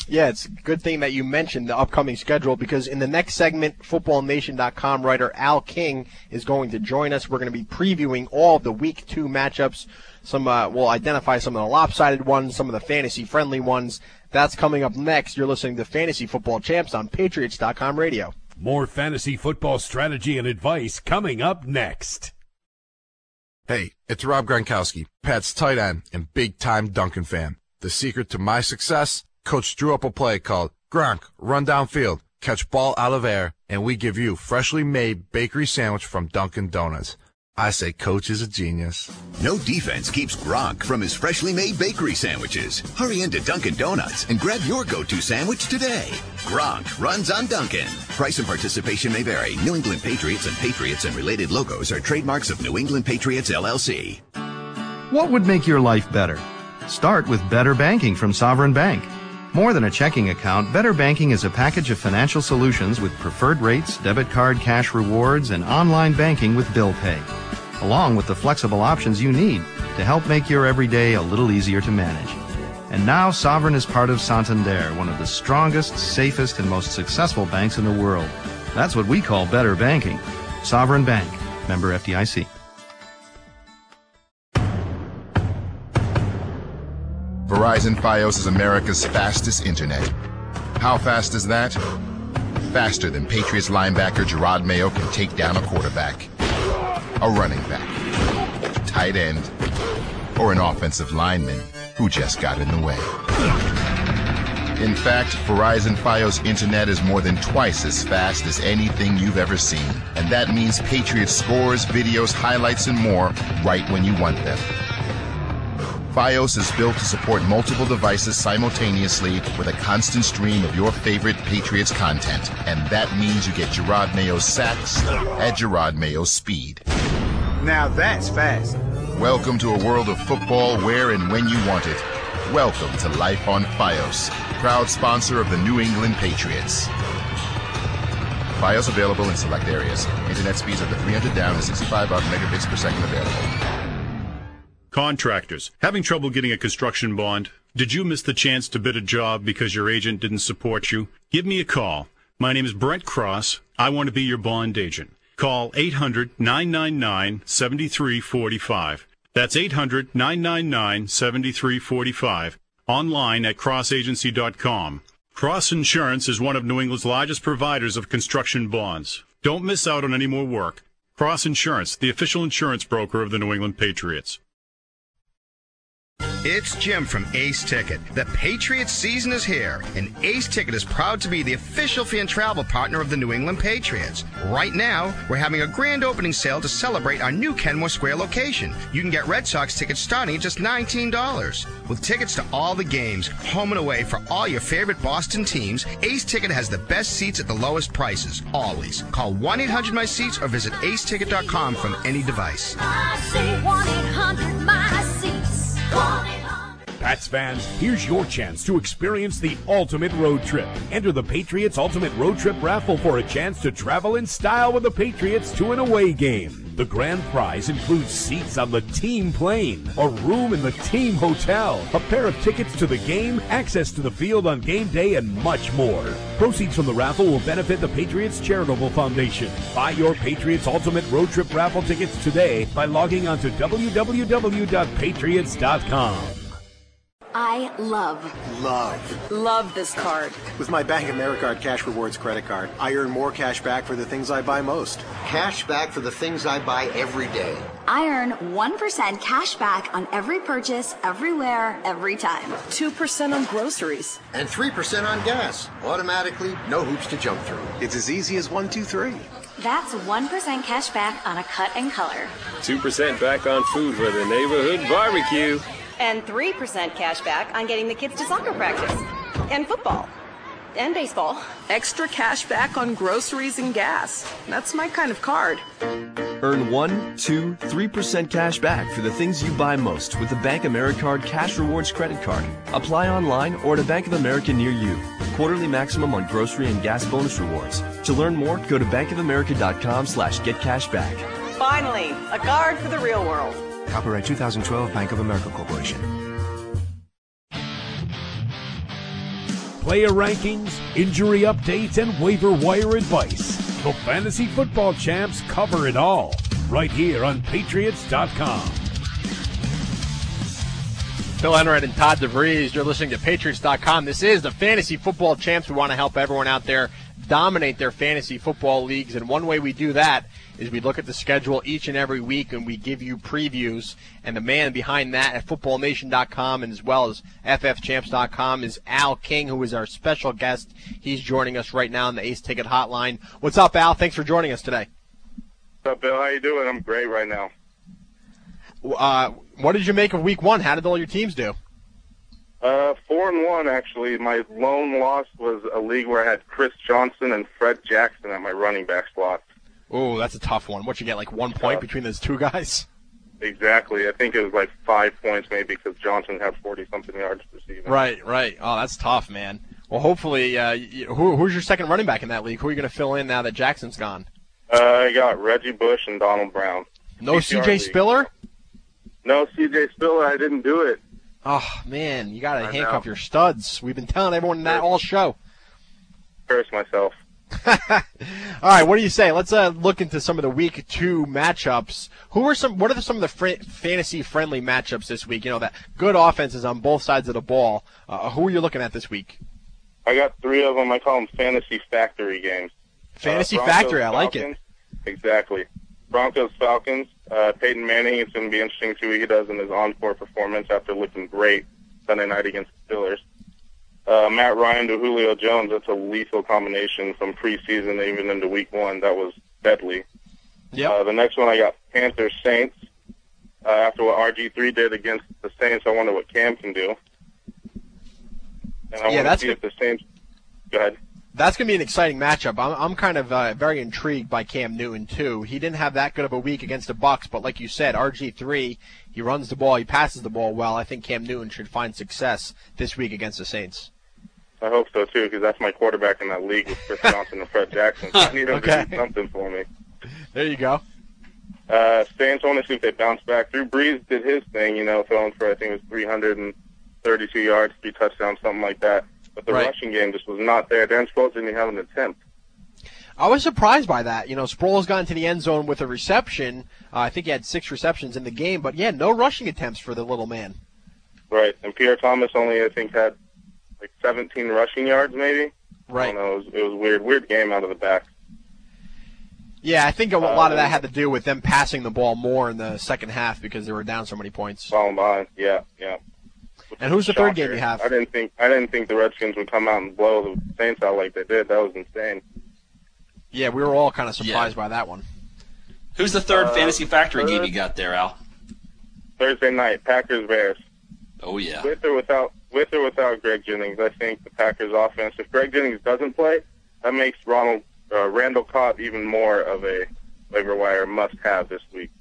[SPEAKER 4] Yeah, it's a good thing that you mentioned the upcoming schedule, because in the next segment, football nation dot com writer Al King is going to join us. We're going to be previewing all of the week two matchups. Some uh, we'll identify some of the lopsided ones, some of the fantasy-friendly ones. That's coming up next. You're listening to Fantasy Football Champs on Patriots dot com radio.
[SPEAKER 2] More fantasy football strategy and advice coming up next.
[SPEAKER 1] Hey, it's Rob Gronkowski, Pat's tight end and big-time Duncan fan. The secret to my success? Coach drew up a play called Gronk, run downfield, catch ball out of air, and we give you freshly made bakery sandwich from Dunkin' Donuts. I say Coach is a genius.
[SPEAKER 7] No defense keeps Gronk from his freshly made bakery sandwiches. Hurry into Dunkin' Donuts and grab your go-to sandwich today. Gronk runs on Dunkin'. Price and participation may vary. New England Patriots and Patriots and related logos are trademarks of New England Patriots, L L C.
[SPEAKER 8] What would make your life better? Start with Better Banking from Sovereign Bank. More than a checking account, Better Banking is a package of financial solutions with preferred rates, debit card cash rewards, and online banking with bill pay, along with the flexible options you need to help make your everyday a little easier to manage. And now Sovereign is part of Santander, one of the strongest, safest, and most successful banks in the world. That's what we call Better Banking. Sovereign Bank. Member F D I C.
[SPEAKER 9] Verizon Fios is America's fastest internet. How fast is that? Faster than Patriots linebacker Gerard Mayo can take down a quarterback, a running back, tight end, or an offensive lineman who just got in the way. In fact, Verizon Fios internet is more than twice as fast as anything you've ever seen. And that means Patriots scores, videos, highlights, and more right when you want them. Fios is built to support multiple devices simultaneously with a constant stream of your favorite Patriots content. And that means you get Gerard Mayo's sacks at Gerard Mayo's speed.
[SPEAKER 10] Now that's fast.
[SPEAKER 9] Welcome to a world of football where and when you want it. Welcome to Life on Fios, proud sponsor of the New England Patriots. Fios available in select areas. Internet speeds up to three hundred down and sixty-five up megabits per second available.
[SPEAKER 11] Contractors, having trouble getting a construction bond? Did you miss the chance to bid a job because your agent didn't support you? Give me a call. My name is Brent Cross. I want to be your bond agent. Call eight hundred, nine nine nine, seven three four five. That's eight hundred, nine nine nine, seven three four five. Online at cross agency dot com. Cross Insurance is one of New England's largest providers of construction bonds. Don't miss out on any more work. Cross Insurance, the official insurance broker of the New England Patriots.
[SPEAKER 12] It's Jim from Ace Ticket. The Patriots season is here, and Ace Ticket is proud to be the official fan travel partner of the New England Patriots. Right now, we're having a grand opening sale to celebrate our new Kenmore Square location. You can get Red Sox tickets starting at just nineteen dollars. With tickets to all the games, home and away for all your favorite Boston teams, Ace Ticket has the best seats at the lowest prices, always. Call one eight hundred my seats or visit ace ticket dot com from any device.
[SPEAKER 13] I say one eight hundred my seats.
[SPEAKER 2] Pats fans, here's your chance to experience the ultimate road trip. Enter the Patriots Ultimate Road Trip Raffle for a chance to travel in style with the Patriots to an away game. The grand prize includes seats on the team plane, a room in the team hotel, a pair of tickets to the game, access to the field on game day, and much more. Proceeds from the raffle will benefit the Patriots Charitable Foundation. Buy your Patriots Ultimate Road Trip Raffle tickets today by logging on to w w w dot patriots dot com.
[SPEAKER 15] I love,
[SPEAKER 10] Love.
[SPEAKER 17] Love this card.
[SPEAKER 10] With my Bank of America Cash Rewards credit card, I earn more cash back for the things I buy most.
[SPEAKER 16] Cash back for the things I buy every day.
[SPEAKER 15] I earn one percent cash back on every purchase, everywhere, every time.
[SPEAKER 17] two percent on groceries.
[SPEAKER 16] And three percent on gas. Automatically, no hoops to jump through.
[SPEAKER 10] It's as easy as one, two, three.
[SPEAKER 15] That's one percent cash back on a cut and color.
[SPEAKER 18] two percent back on food for the neighborhood barbecue.
[SPEAKER 17] And three percent cash back on getting the kids to soccer practice. And football. And baseball. Extra cash back on groceries and gas. That's my kind of card.
[SPEAKER 19] Earn one, two, three percent cash back for the things you buy most with the Bank Americard Cash Rewards credit card. Apply online or at a Bank of America near you. Quarterly maximum on grocery and gas bonus rewards. To learn more, go to bankofamerica.com slash get cash back.
[SPEAKER 17] Finally, a card for the real world.
[SPEAKER 20] Copyright two thousand twelve Bank of America Corporation.
[SPEAKER 2] player rankings, injury updates, and waiver wire advice. The Fantasy Football Champs cover it all right here on Patriots dot com.
[SPEAKER 4] Phil Enright and Todd DeVries, you're listening to Patriots dot com. This is the Fantasy Football Champs. We want to help everyone out there dominate their fantasy football leagues, and one way we do that is we look at the schedule each and every week and we give you previews. And the man behind that at football nation dot com and as well as f f champs dot com is Al King, who is our special guest. He's joining us right now on the Ace Ticket Hotline. What's up, Al? Thanks for joining us today.
[SPEAKER 21] What's up, Bill? How you doing? I'm great right now.
[SPEAKER 4] Uh, what did you make of week one? How did all your teams do?
[SPEAKER 21] Uh, four and one, actually. My lone loss was a league where I had Chris Johnson and Fred Jackson at my running back slot.
[SPEAKER 4] Oh, that's a tough one. What, you get, like one point uh, between those two guys?
[SPEAKER 21] Exactly. I think it was like five points maybe because Johnson had forty-something yards receiving.
[SPEAKER 4] Right, right. Oh, that's tough, man. Well, hopefully, uh, who, who's your second running back in that league? Who are you going to fill in now that Jackson's gone?
[SPEAKER 21] Uh, I got Reggie Bush and Donald Brown.
[SPEAKER 4] No C J Spiller?
[SPEAKER 21] No C J Spiller. I didn't do it.
[SPEAKER 4] Oh, man, you got to handcuff your studs. We've been telling everyone that all show.
[SPEAKER 21] Curse myself.
[SPEAKER 4] All right, what do you say? Let's uh, look into some of the week two matchups. Who are some? What are the, some of the fr- fantasy-friendly matchups this week? You know, that good offenses on both sides of the ball. Uh, who are you looking at this week?
[SPEAKER 21] I got three of them. I call them Fantasy Factory games.
[SPEAKER 4] Fantasy
[SPEAKER 21] uh,
[SPEAKER 4] Factory, I
[SPEAKER 21] Falcons,
[SPEAKER 4] like it.
[SPEAKER 21] Exactly. Broncos, Falcons. Uh, Peyton Manning, it's going to be interesting to see what he does in his encore performance after looking great Sunday night against the Steelers. Uh, Matt Ryan to Julio Jones, that's a lethal combination from preseason even into week one. That was deadly.
[SPEAKER 4] Yep.
[SPEAKER 21] Uh, the next one I got Panthers, Saints. Uh, after what R G three did against the Saints, I wonder what Cam can do. And I
[SPEAKER 4] yeah,
[SPEAKER 21] want to see if the Saints... Go ahead.
[SPEAKER 4] That's going to be an exciting matchup. I'm, I'm kind of uh, very intrigued by Cam Newton, too. He didn't have that good of a week against the Bucs, but like you said, R G three, he runs the ball, he passes the ball well. I think Cam Newton should find success this week against the Saints.
[SPEAKER 21] I hope so, too, because that's my quarterback in that league with Chris Johnson and Fred Jackson. So I need him
[SPEAKER 4] okay.
[SPEAKER 21] to do something for me.
[SPEAKER 4] There you go.
[SPEAKER 21] Uh, Saints, I want to see if they bounce back. Drew Brees did his thing, you know, throwing for, I think it was three hundred thirty-two yards, three touchdowns, something like that. But the
[SPEAKER 4] right.
[SPEAKER 21] rushing game just was not there. Darren Sproles didn't even have an attempt.
[SPEAKER 4] I was surprised by that. You know, Sproles got into the end zone with a reception. Uh, I think he had six receptions in the game. But, yeah, no rushing attempts for the little man.
[SPEAKER 21] Right. And Pierre Thomas only, I think, had like seventeen rushing yards maybe.
[SPEAKER 4] Right.
[SPEAKER 21] I don't know. It was, it was a weird, weird game out of the back.
[SPEAKER 4] Yeah, I think a lot uh, of that had to do with them passing the ball more in the second half because they were down so many points.
[SPEAKER 21] Falling behind. Yeah, yeah.
[SPEAKER 4] And who's the third game you have?
[SPEAKER 21] I didn't think I didn't think the Redskins would come out and blow the Saints out like they did. That was insane.
[SPEAKER 4] Yeah, we were all kind of surprised yeah. by that one.
[SPEAKER 5] Who's the third
[SPEAKER 21] uh,
[SPEAKER 5] Fantasy Factory
[SPEAKER 21] third,
[SPEAKER 5] game you got there, Al?
[SPEAKER 21] Thursday night, Packers Bears.
[SPEAKER 5] Oh yeah.
[SPEAKER 21] With or without with or without Greg Jennings, I think the Packers offense. If Greg Jennings doesn't play, that makes Ronald uh, Randall Cobb even more of a waiver wire must-have this week.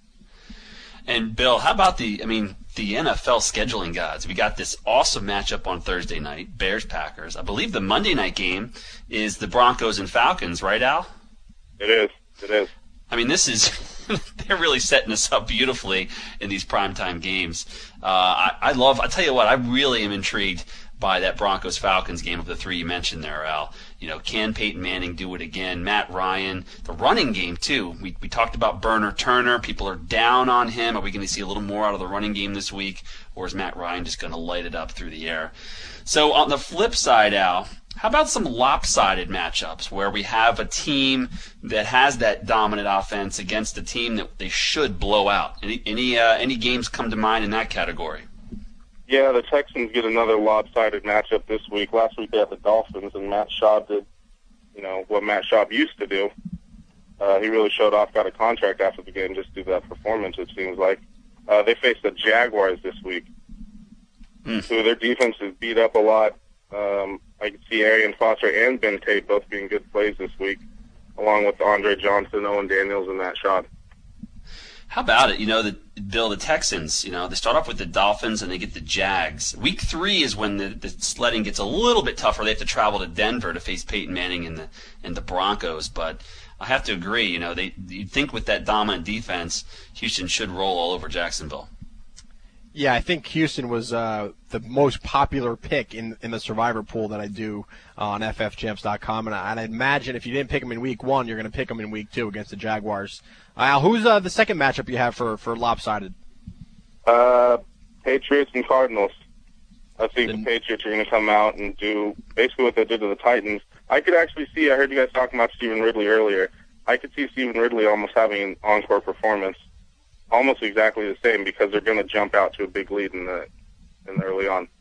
[SPEAKER 5] And Bill, how about the? I mean. The N F L scheduling gods. We got this awesome matchup on Thursday night, Bears-Packers. I believe the Monday night game is the Broncos and Falcons, right, Al?
[SPEAKER 21] It is. It is.
[SPEAKER 5] I mean, this is – they're really setting us up beautifully in these primetime games. Uh, I, I love – I tell you what, I really am intrigued by that Broncos-Falcons game of the three you mentioned there, Al. You know, can Peyton Manning do it again? Matt Ryan, the running game too. We we talked about Burner Turner. People are down on him. Are we going to see a little more out of the running game this week, or is Matt Ryan just going to light it up through the air? So on the flip side, Al, how about some lopsided matchups where we have a team that has that dominant offense against a team that they should blow out? Any any uh, any games come to mind in that category?
[SPEAKER 21] Yeah, the Texans get another lopsided matchup this week. Last week they had the Dolphins, and Matt Schaub did, you know, what Matt Schaub used to do. Uh, he really showed off, got a contract after the game just due to that performance, it seems like. Uh, they face the Jaguars this week. Mm. So their defense is beat up a lot. Um, I can see Arian Foster and Ben Tate both being good plays this week, along with Andre Johnson, Owen Daniels, and Matt Schaub.
[SPEAKER 5] How about it? You know, the Bill, the Texans, you know, they start off with the Dolphins and they get the Jags. Week three is when the, the sledding gets a little bit tougher. They have to travel to Denver to face Peyton Manning and the and the Broncos. But I have to agree, you know, they you'd think with that dominant defense, Houston should roll all over Jacksonville.
[SPEAKER 4] Yeah, I think Houston was uh, the most popular pick in in the survivor pool that I do on F F champs dot com, and I, and I imagine if you didn't pick them in week one, you're going to pick them in week two against the Jaguars. Uh, Al, who's uh, the second matchup you have for, for lopsided?
[SPEAKER 21] Uh, Patriots and Cardinals. I think the, the Patriots are going to come out and do basically what they did to the Titans. I could actually see, I heard you guys talking about Stephen Ridley earlier. I could see Stephen Ridley almost having an encore performance, almost exactly the same, because they're going to jump out to a big lead in the in the early on.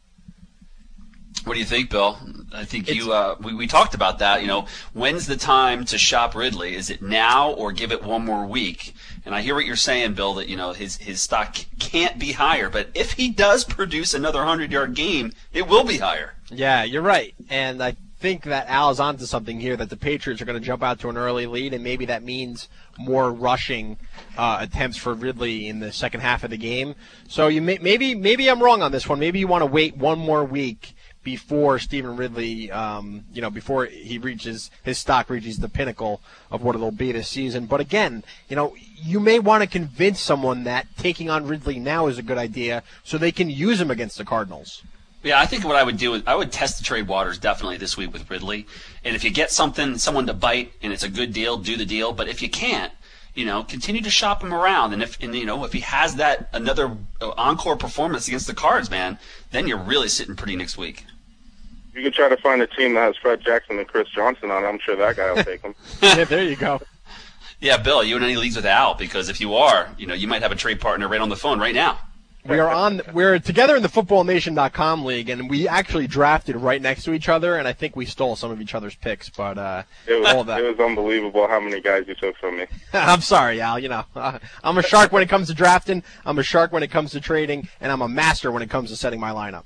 [SPEAKER 5] What do you think, Bill? I think you uh, we, we talked about that. You know, when's the time to shop Ridley? Is it now or give it one more week? And I hear what you're saying, Bill, that you know his his stock can't be higher. But if he does produce another hundred-yard game, it will be higher.
[SPEAKER 4] Yeah, you're right. And I think that Al is onto something here, that the Patriots are going to jump out to an early lead, and maybe that means more rushing uh, attempts for Ridley in the second half of the game. So you may, maybe maybe I'm wrong on this one. Maybe you want to wait one more week before Stephen Ridley, um, you know, before he reaches his stock reaches the pinnacle of what it'll be this season. But again, you know, you may want to convince someone that taking on Ridley now is a good idea, so they can use him against the Cardinals.
[SPEAKER 5] Yeah, I think what I would do is I would test the trade waters definitely this week with Ridley. And if you get something, someone to bite, and it's a good deal, do the deal. But if you can't, you know, continue to shop him around. And if and, you know if he has that another encore performance against the Cards, man, then you're really sitting pretty next week.
[SPEAKER 21] You could try to find a team that has Fred Jackson and Chris Johnson on it. I'm sure that guy will take him.
[SPEAKER 4] Yeah, there you go.
[SPEAKER 5] Yeah, Bill, you in any leagues with Al? Because if you are, you know, you might have a trade partner right on the phone right now.
[SPEAKER 4] We are on. We're together in the football nation dot com league, and we actually drafted right next to each other, and I think we stole some of each other's picks. But uh,
[SPEAKER 21] it was
[SPEAKER 4] all that.
[SPEAKER 21] it was unbelievable how many guys you took from me.
[SPEAKER 4] I'm sorry, Al. You know, uh, I'm a shark when it comes to drafting. I'm a shark when it comes to trading, and I'm a master when it comes to setting my lineup.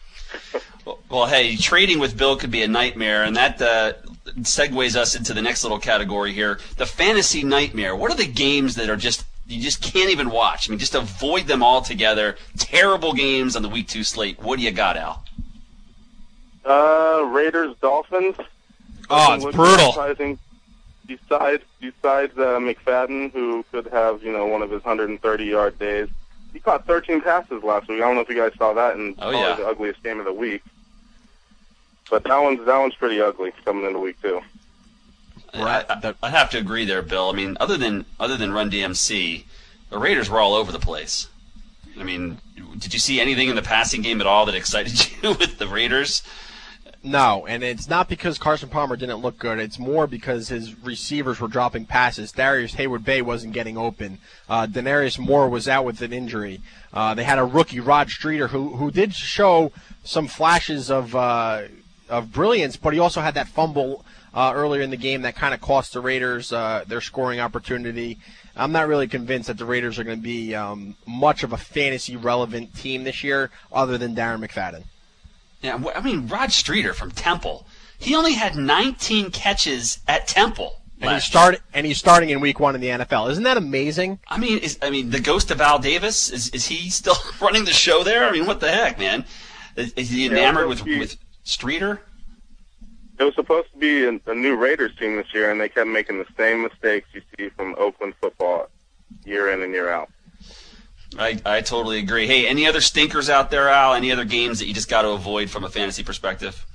[SPEAKER 5] Well, well, hey, trading with Bill could be a nightmare, and that uh, segues us into the next little category here: the fantasy nightmare. What are the games that are just you just can't even watch? I mean, just avoid them altogether. Terrible games on the week two slate. What do you got, Al?
[SPEAKER 21] Uh, Raiders, Dolphins.
[SPEAKER 4] Oh, it's brutal.
[SPEAKER 21] Besides, besides uh, McFadden, who could have, you know, one of his one hundred thirty-yard days. He caught thirteen passes last week. I don't know if you guys saw that, and
[SPEAKER 5] oh,
[SPEAKER 21] probably
[SPEAKER 5] yeah.
[SPEAKER 21] the ugliest game of the week. But that one's that one's pretty ugly coming into week two.
[SPEAKER 5] Right. I, I have to agree there, Bill. I mean, other than other than Run D M C, the Raiders were all over the place. I mean, did you see anything in the passing game at all that excited you with the Raiders?
[SPEAKER 4] No, and it's not because Carson Palmer didn't look good. It's more because his receivers were dropping passes. Darius Hayward-Bay wasn't getting open. Uh, Denarius Moore was out with an injury. Uh, they had a rookie, Rod Streeter, who who did show some flashes of uh, of brilliance, but he also had that fumble uh, earlier in the game that kind of cost the Raiders uh, their scoring opportunity. I'm not really convinced that the Raiders are going to be um, much of a fantasy-relevant team this year other than Darren McFadden.
[SPEAKER 5] Yeah, I mean, Rod Streeter from Temple, he only had nineteen catches at Temple.
[SPEAKER 4] And he's, start, and he's starting in week one in the N F L. Isn't that amazing?
[SPEAKER 5] I mean, is, I mean, the ghost of Al Davis, is is he still running the show there? I mean, what the heck, man? Is, is he enamored yeah, with, be, with Streeter?
[SPEAKER 21] It was supposed to be a, a new Raiders team this year, and they kept making the same mistakes you see from Oakland football year in and year out.
[SPEAKER 5] I, I totally agree. Hey, any other stinkers out there, Al? Any other games that you just got to avoid from a fantasy perspective?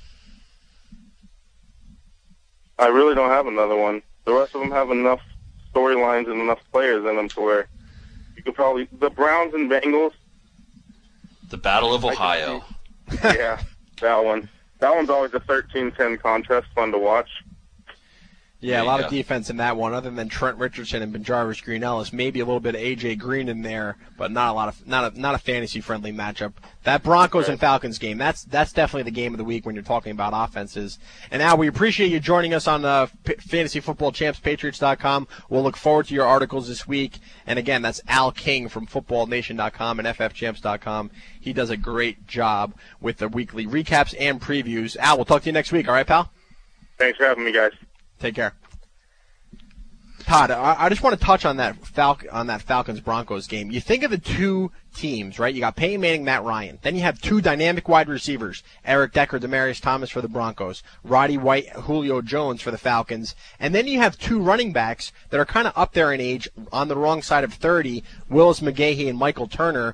[SPEAKER 21] I really don't have another one. The rest of them have enough storylines and enough players in them to where you could probably... The Browns and Bengals.
[SPEAKER 5] The Battle of Ohio.
[SPEAKER 21] Yeah, that one. That one's always a thirteen ten contest, fun to watch.
[SPEAKER 4] Yeah, a lot of defense in that one, other than Trent Richardson and Benjarvis Green-Ellis. Maybe a little bit of A J Green in there, but not a lot of not a not a fantasy-friendly matchup. That Broncos and Falcons game, that's that's definitely the game of the week when you're talking about offenses. And Al, we appreciate you joining us on uh, P- Fantasy Football Champs Patriots dot com. We'll look forward to your articles this week. And again, that's Al King from Football Nation dot com and F F Champs dot com. He does a great job with the weekly recaps and previews. Al, we'll talk to you next week. All right, pal?
[SPEAKER 21] Thanks for having me, guys.
[SPEAKER 4] Take care. Todd, I, I just want to touch on that Fal- on that Falcons-Broncos game. You think of the two teams, right? You got Peyton Manning, Matt Ryan. Then you have two dynamic wide receivers, Eric Decker, Demaryius Thomas for the Broncos, Roddy White, Julio Jones for the Falcons. And then you have two running backs that are kind of up there in age on the wrong side of thirty, Willis McGahee and Michael Turner,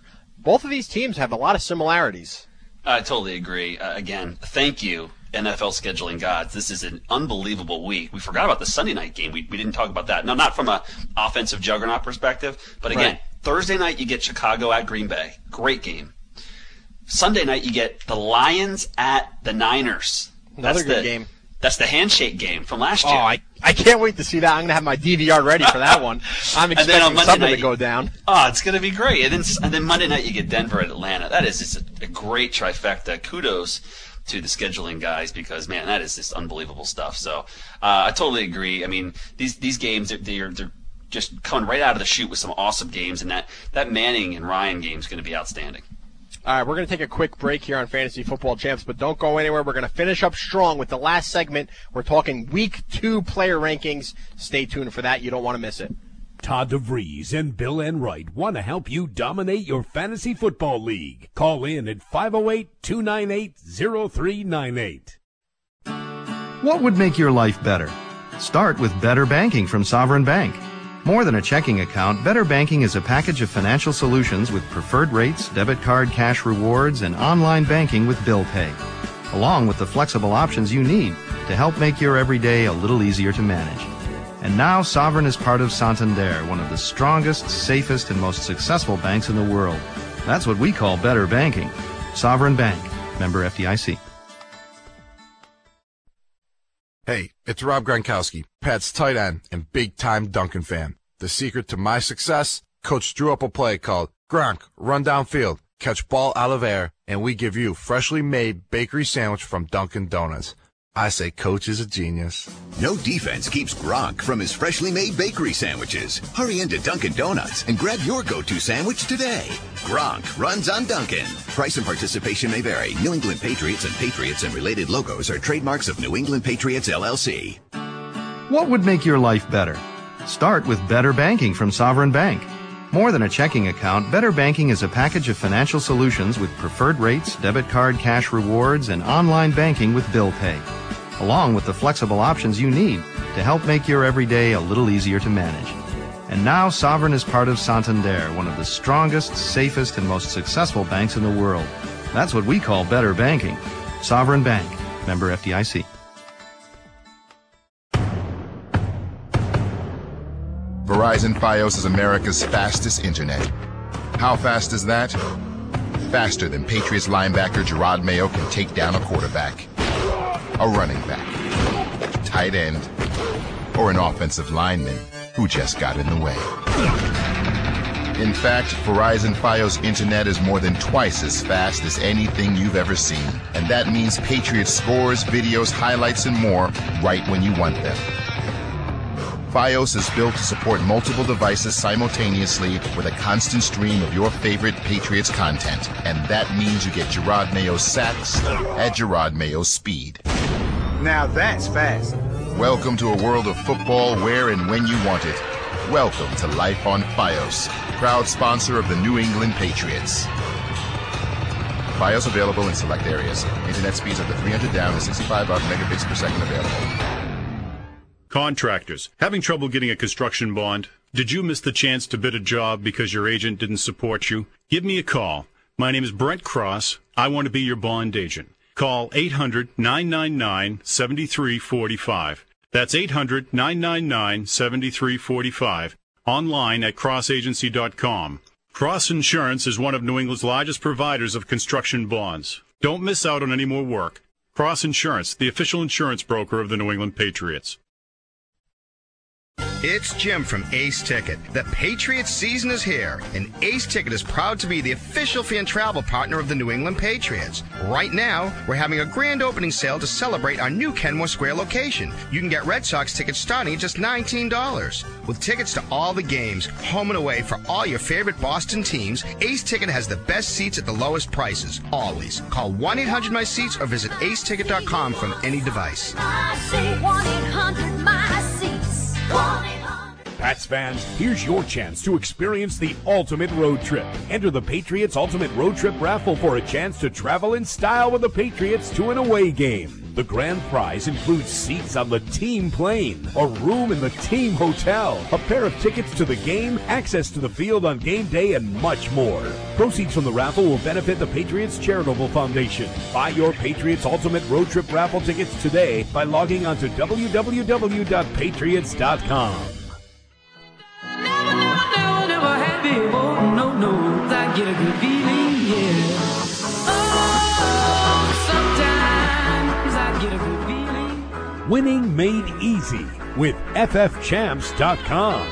[SPEAKER 4] both of these teams have a lot of similarities.
[SPEAKER 5] I totally agree. Uh, again, thank you, N F L scheduling gods. This is an unbelievable week. We forgot about the Sunday night game. We, we didn't talk about that. No, not from an offensive juggernaut perspective, but again, right. Thursday night you get Chicago at Green Bay. Great game. Sunday night you get the Lions at the Niners.
[SPEAKER 4] Another
[SPEAKER 5] That's
[SPEAKER 4] good
[SPEAKER 5] the,
[SPEAKER 4] game.
[SPEAKER 5] That's the handshake game from last year.
[SPEAKER 4] Oh, I, I can't wait to see that. I'm going to have my D V R ready for that one. I'm expecting something night, to go down.
[SPEAKER 5] Oh, it's going to be great. And then, and then Monday night you get Denver at Atlanta. That is just a, a great trifecta. Kudos to the scheduling guys because, man, that is just unbelievable stuff. So uh, I totally agree. I mean, these these games, they're, they're, they're just coming right out of the chute with some awesome games, and that, that Manning and Ryan game is going to be outstanding.
[SPEAKER 4] All right, we're going to take a quick break here on Fantasy Football Champs, but don't go anywhere. We're going to finish up strong with the last segment. We're talking Week two player rankings. Stay tuned for that. You don't want to miss it.
[SPEAKER 2] Todd DeVries and Bill Enright want to help you dominate your fantasy football league. Call in at five oh eight, two nine eight, oh three nine eight.
[SPEAKER 8] What would make your life better? Start with Better Banking from Sovereign Bank. More than a checking account, Better Banking is a package of financial solutions with preferred rates, debit card cash rewards, and online banking with bill pay, along with the flexible options you need to help make your everyday a little easier to manage. And now Sovereign is part of Santander, one of the strongest, safest, and most successful banks in the world. That's what we call Better Banking. Sovereign Bank. Member F D I C.
[SPEAKER 1] Hey, it's Rob Gronkowski, Pat's tight end and big-time Duncan fan. The secret to my success? Coach drew up a play called Gronk, run downfield, catch ball out of air, and we give you freshly made bakery sandwich from Dunkin' Donuts. I say Coach is a genius.
[SPEAKER 7] No defense keeps Gronk from his freshly made bakery sandwiches. Hurry into Dunkin' Donuts and grab your go-to sandwich today. Gronk runs on Dunkin'. Price and participation may vary. New England Patriots and Patriots and related logos are trademarks of New England Patriots, L L C.
[SPEAKER 8] What would make your life better? Start with Better Banking from Sovereign Bank. More than a checking account, Better Banking is a package of financial solutions with preferred rates, debit card cash rewards, and online banking with bill pay, along with the flexible options you need to help make your everyday a little easier to manage. And now Sovereign is part of Santander, one of the strongest, safest, and most successful banks in the world. That's what we call Better Banking. Sovereign Bank. Member F D I C.
[SPEAKER 9] Verizon Fios is America's fastest internet. How fast is that? Faster than Patriots linebacker Gerard Mayo can take down a quarterback, a running back, tight end, or an offensive lineman who just got in the way. In fact, Verizon Fios internet is more than twice as fast as anything you've ever seen. And that means Patriots scores, videos, highlights, and more right when you want them. Fios is built to support multiple devices simultaneously with a constant stream of your favorite Patriots content. And that means you get Gerard Mayo's sacks at Gerard Mayo's speed.
[SPEAKER 16] Now that's fast.
[SPEAKER 9] Welcome to a world of football where and when you want it. Welcome to Life on Fios, proud sponsor of the New England Patriots. Fios available in select areas. Internet speeds up to three hundred down and sixty-five up megabits per second available.
[SPEAKER 11] Contractors, having trouble getting a construction bond? Did you miss the chance to bid a job because your agent didn't support you? Give me a call. My name is Brent Cross. I want to be your bond agent. Call eight hundred, nine nine nine, seven three four five. That's eight hundred, nine nine nine, seven three four five. Online at cross agency dot com. Cross Insurance is one of New England's largest providers of construction bonds. Don't miss out on any more work. Cross Insurance, the official insurance broker of the New England Patriots.
[SPEAKER 12] It's Jim from Ace Ticket. The Patriots season is here, and Ace Ticket is proud to be the official fan travel partner of the New England Patriots. Right now, we're having a grand opening sale to celebrate our new Kenmore Square location. You can get Red Sox tickets starting at just nineteen dollars. With tickets to all the games, home and away for all your favorite Boston teams, Ace Ticket has the best seats at the lowest prices, always. Call one eight hundred my seats or visit ace ticket dot com from any device.
[SPEAKER 13] I say one eight hundred my seats.
[SPEAKER 2] Pats fans, here's your chance to experience the ultimate road trip. Enter the Patriots Ultimate Road Trip raffle for a chance to travel in style with the Patriots to an away game. The grand prize includes seats on the team plane, a room in the team hotel, a pair of tickets to the game, access to the field on game day, and much more. Proceeds from the raffle will benefit the Patriots Charitable Foundation. Buy your Patriots Ultimate Road Trip raffle tickets today by logging on to w w w dot patriots dot com.
[SPEAKER 3] Never, never, never happy. Oh, no, no. I get a good feeling, yeah. Oh, sometimes I get a good feeling.
[SPEAKER 2] Winning made easy with f f champs dot com.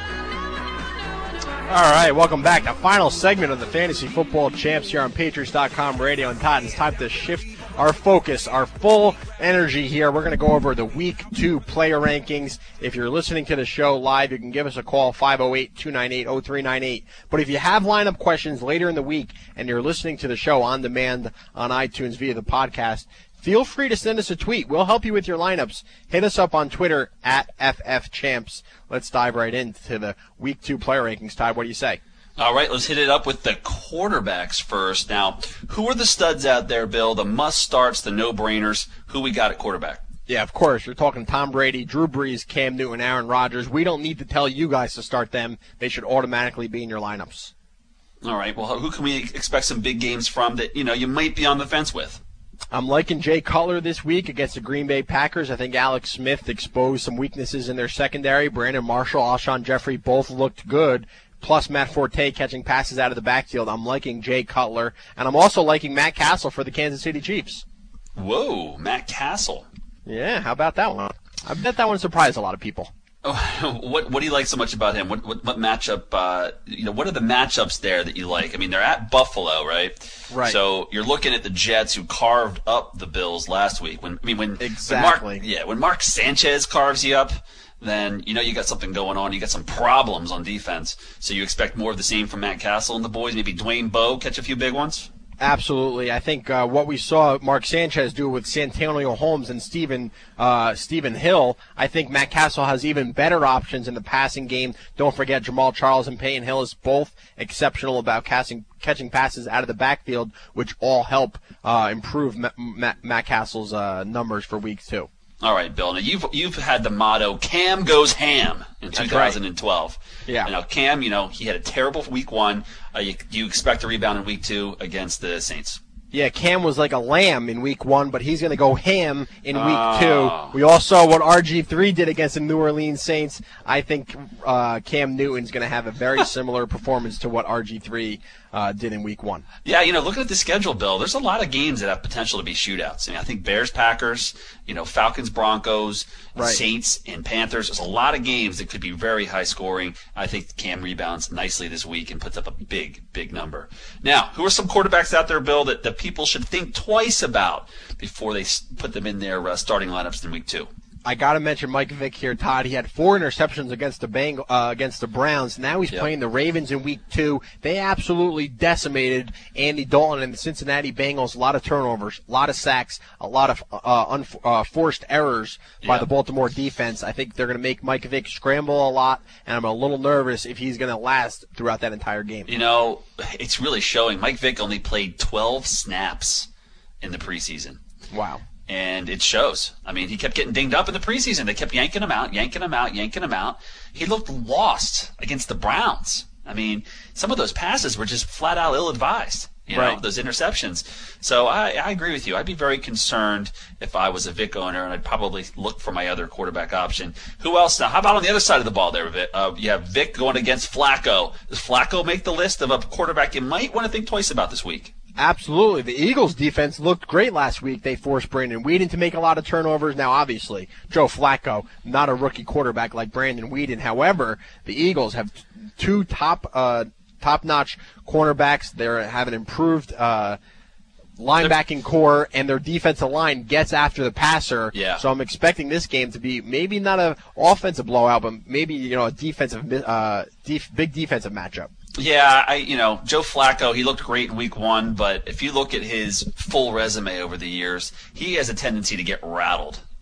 [SPEAKER 4] All right, welcome back. The final segment of the Fantasy Football Champs here on Patriots dot com radio. And Todd, it's time to shift our focus, our full energy here. We're going to go over the Week two player rankings. If you're listening to the show live, you can give us a call, five oh eight, two nine eight, oh three nine eight. But if you have lineup questions later in the week and you're listening to the show on demand on iTunes via the podcast, feel free to send us a tweet. We'll help you with your lineups. Hit us up on Twitter at F F Champs. Let's dive right into the Week two player rankings. Todd, what do you say?
[SPEAKER 5] All right, let's hit it up with the quarterbacks first. Now, who are the studs out there, Bill? The must-starts, the no-brainers. Who we got at quarterback?
[SPEAKER 4] Yeah, of course. You're talking Tom Brady, Drew Brees, Cam Newton, Aaron Rodgers. We don't need to tell you guys to start them. They should automatically be in your lineups.
[SPEAKER 5] All right, well, who can we expect some big games from that, you know, you might be on the fence with?
[SPEAKER 4] I'm liking Jay Cutler this week against the Green Bay Packers. I think Alex Smith exposed some weaknesses in their secondary. Brandon Marshall, Alshon Jeffrey both looked good. Plus Matt Forte catching passes out of the backfield. I'm liking Jay Cutler. And I'm also liking Matt Castle for the Kansas City Chiefs.
[SPEAKER 5] Whoa, Matt Castle.
[SPEAKER 4] Yeah, how about that one? I bet that one surprised a lot of people.
[SPEAKER 5] Oh, what what do you like so much about him? What what, what matchup? Uh, you know, what are the matchups there that you like? I mean, they're at Buffalo, right?
[SPEAKER 4] Right.
[SPEAKER 5] So you're looking at the Jets, who carved up the Bills last week. When I mean, when
[SPEAKER 4] exactly,
[SPEAKER 5] when Mark, yeah, when Mark Sanchez carves you up, then you know you got something going on. You got some problems on defense. So you expect more of the same from Matt Castle and the boys. Maybe Dwayne Bowe catch a few big ones.
[SPEAKER 4] Absolutely. I think uh, what we saw Mark Sanchez do with Santonio Holmes and Stephen uh, Stephen Hill, I think Matt Castle has even better options in the passing game. Don't forget Jamal Charles and Peyton Hillis, both exceptional about casting, catching passes out of the backfield, which all help uh, improve Ma- Ma- Matt Castle's uh, numbers for week two.
[SPEAKER 5] All right, Bill. Now you've you've had the motto "Cam goes ham" in two thousand twelve.
[SPEAKER 4] Right. Yeah.
[SPEAKER 5] Now Cam, you know he had a terrible week one. Uh, you, you expect a rebound in week two against the Saints?
[SPEAKER 4] Yeah, Cam was like a lamb in week one, but he's going to go ham in week
[SPEAKER 5] oh.
[SPEAKER 4] two. We all saw what R G three did against the New Orleans Saints. I think uh, Cam Newton's going to have a very similar performance to what R G three uh, did in week one.
[SPEAKER 5] Yeah, you know, looking at the schedule, Bill, there's a lot of games that have potential to be shootouts. I mean, I think Bears, Packers, you know, Falcons, Broncos,
[SPEAKER 4] right.
[SPEAKER 5] Saints, and Panthers. There's a lot of games that could be very high scoring. I think Cam rebounds nicely this week and puts up a big, big number. Now, who are some quarterbacks out there, Bill, that, that people should think twice about before they put them in their uh, starting lineups in week two?
[SPEAKER 4] I got to mention Mike Vick here, Todd. He had four interceptions against the Bang, uh, against the Browns. Now he's
[SPEAKER 5] yep.
[SPEAKER 4] playing the Ravens in week two. They absolutely decimated Andy Dalton and the Cincinnati Bengals. A lot of turnovers, a lot of sacks, a lot of uh, unforced uh, forced errors by
[SPEAKER 5] yep.
[SPEAKER 4] the Baltimore defense. I think they're going to make Mike Vick scramble a lot, and I'm a little nervous if he's going to last throughout that entire game.
[SPEAKER 5] You know, it's really showing. Mike Vick only played twelve snaps in the preseason.
[SPEAKER 4] Wow.
[SPEAKER 5] And it shows. I mean, he kept getting dinged up in the preseason. They kept yanking him out, yanking him out, yanking him out. He looked lost against the Browns. I mean, some of those passes were just flat out ill-advised, you
[SPEAKER 4] right.
[SPEAKER 5] know, those interceptions. So I, I agree with you. I'd be very concerned if I was a Vic owner, and I'd probably look for my other quarterback option. Who else now? How about on the other side of the ball there, Vic? Uh, you have Vic going against Flacco. Does Flacco make the list of a quarterback you might want to think twice about this week?
[SPEAKER 4] Absolutely. The Eagles' defense looked great last week. They forced Brandon Weeden to make a lot of turnovers. Now, obviously, Joe Flacco, not a rookie quarterback like Brandon Weeden. However, the Eagles have two top, uh, top-notch cornerbacks. They have an improved uh, linebacking core, and their defensive line gets after the passer.
[SPEAKER 5] Yeah.
[SPEAKER 4] So I'm expecting this game to be maybe not an offensive blowout, but maybe you know a defensive, uh, def- big defensive matchup.
[SPEAKER 5] Yeah, I you know, Joe Flacco, he looked great in week one, but if you look at his full resume over the years, he has a tendency to get rattled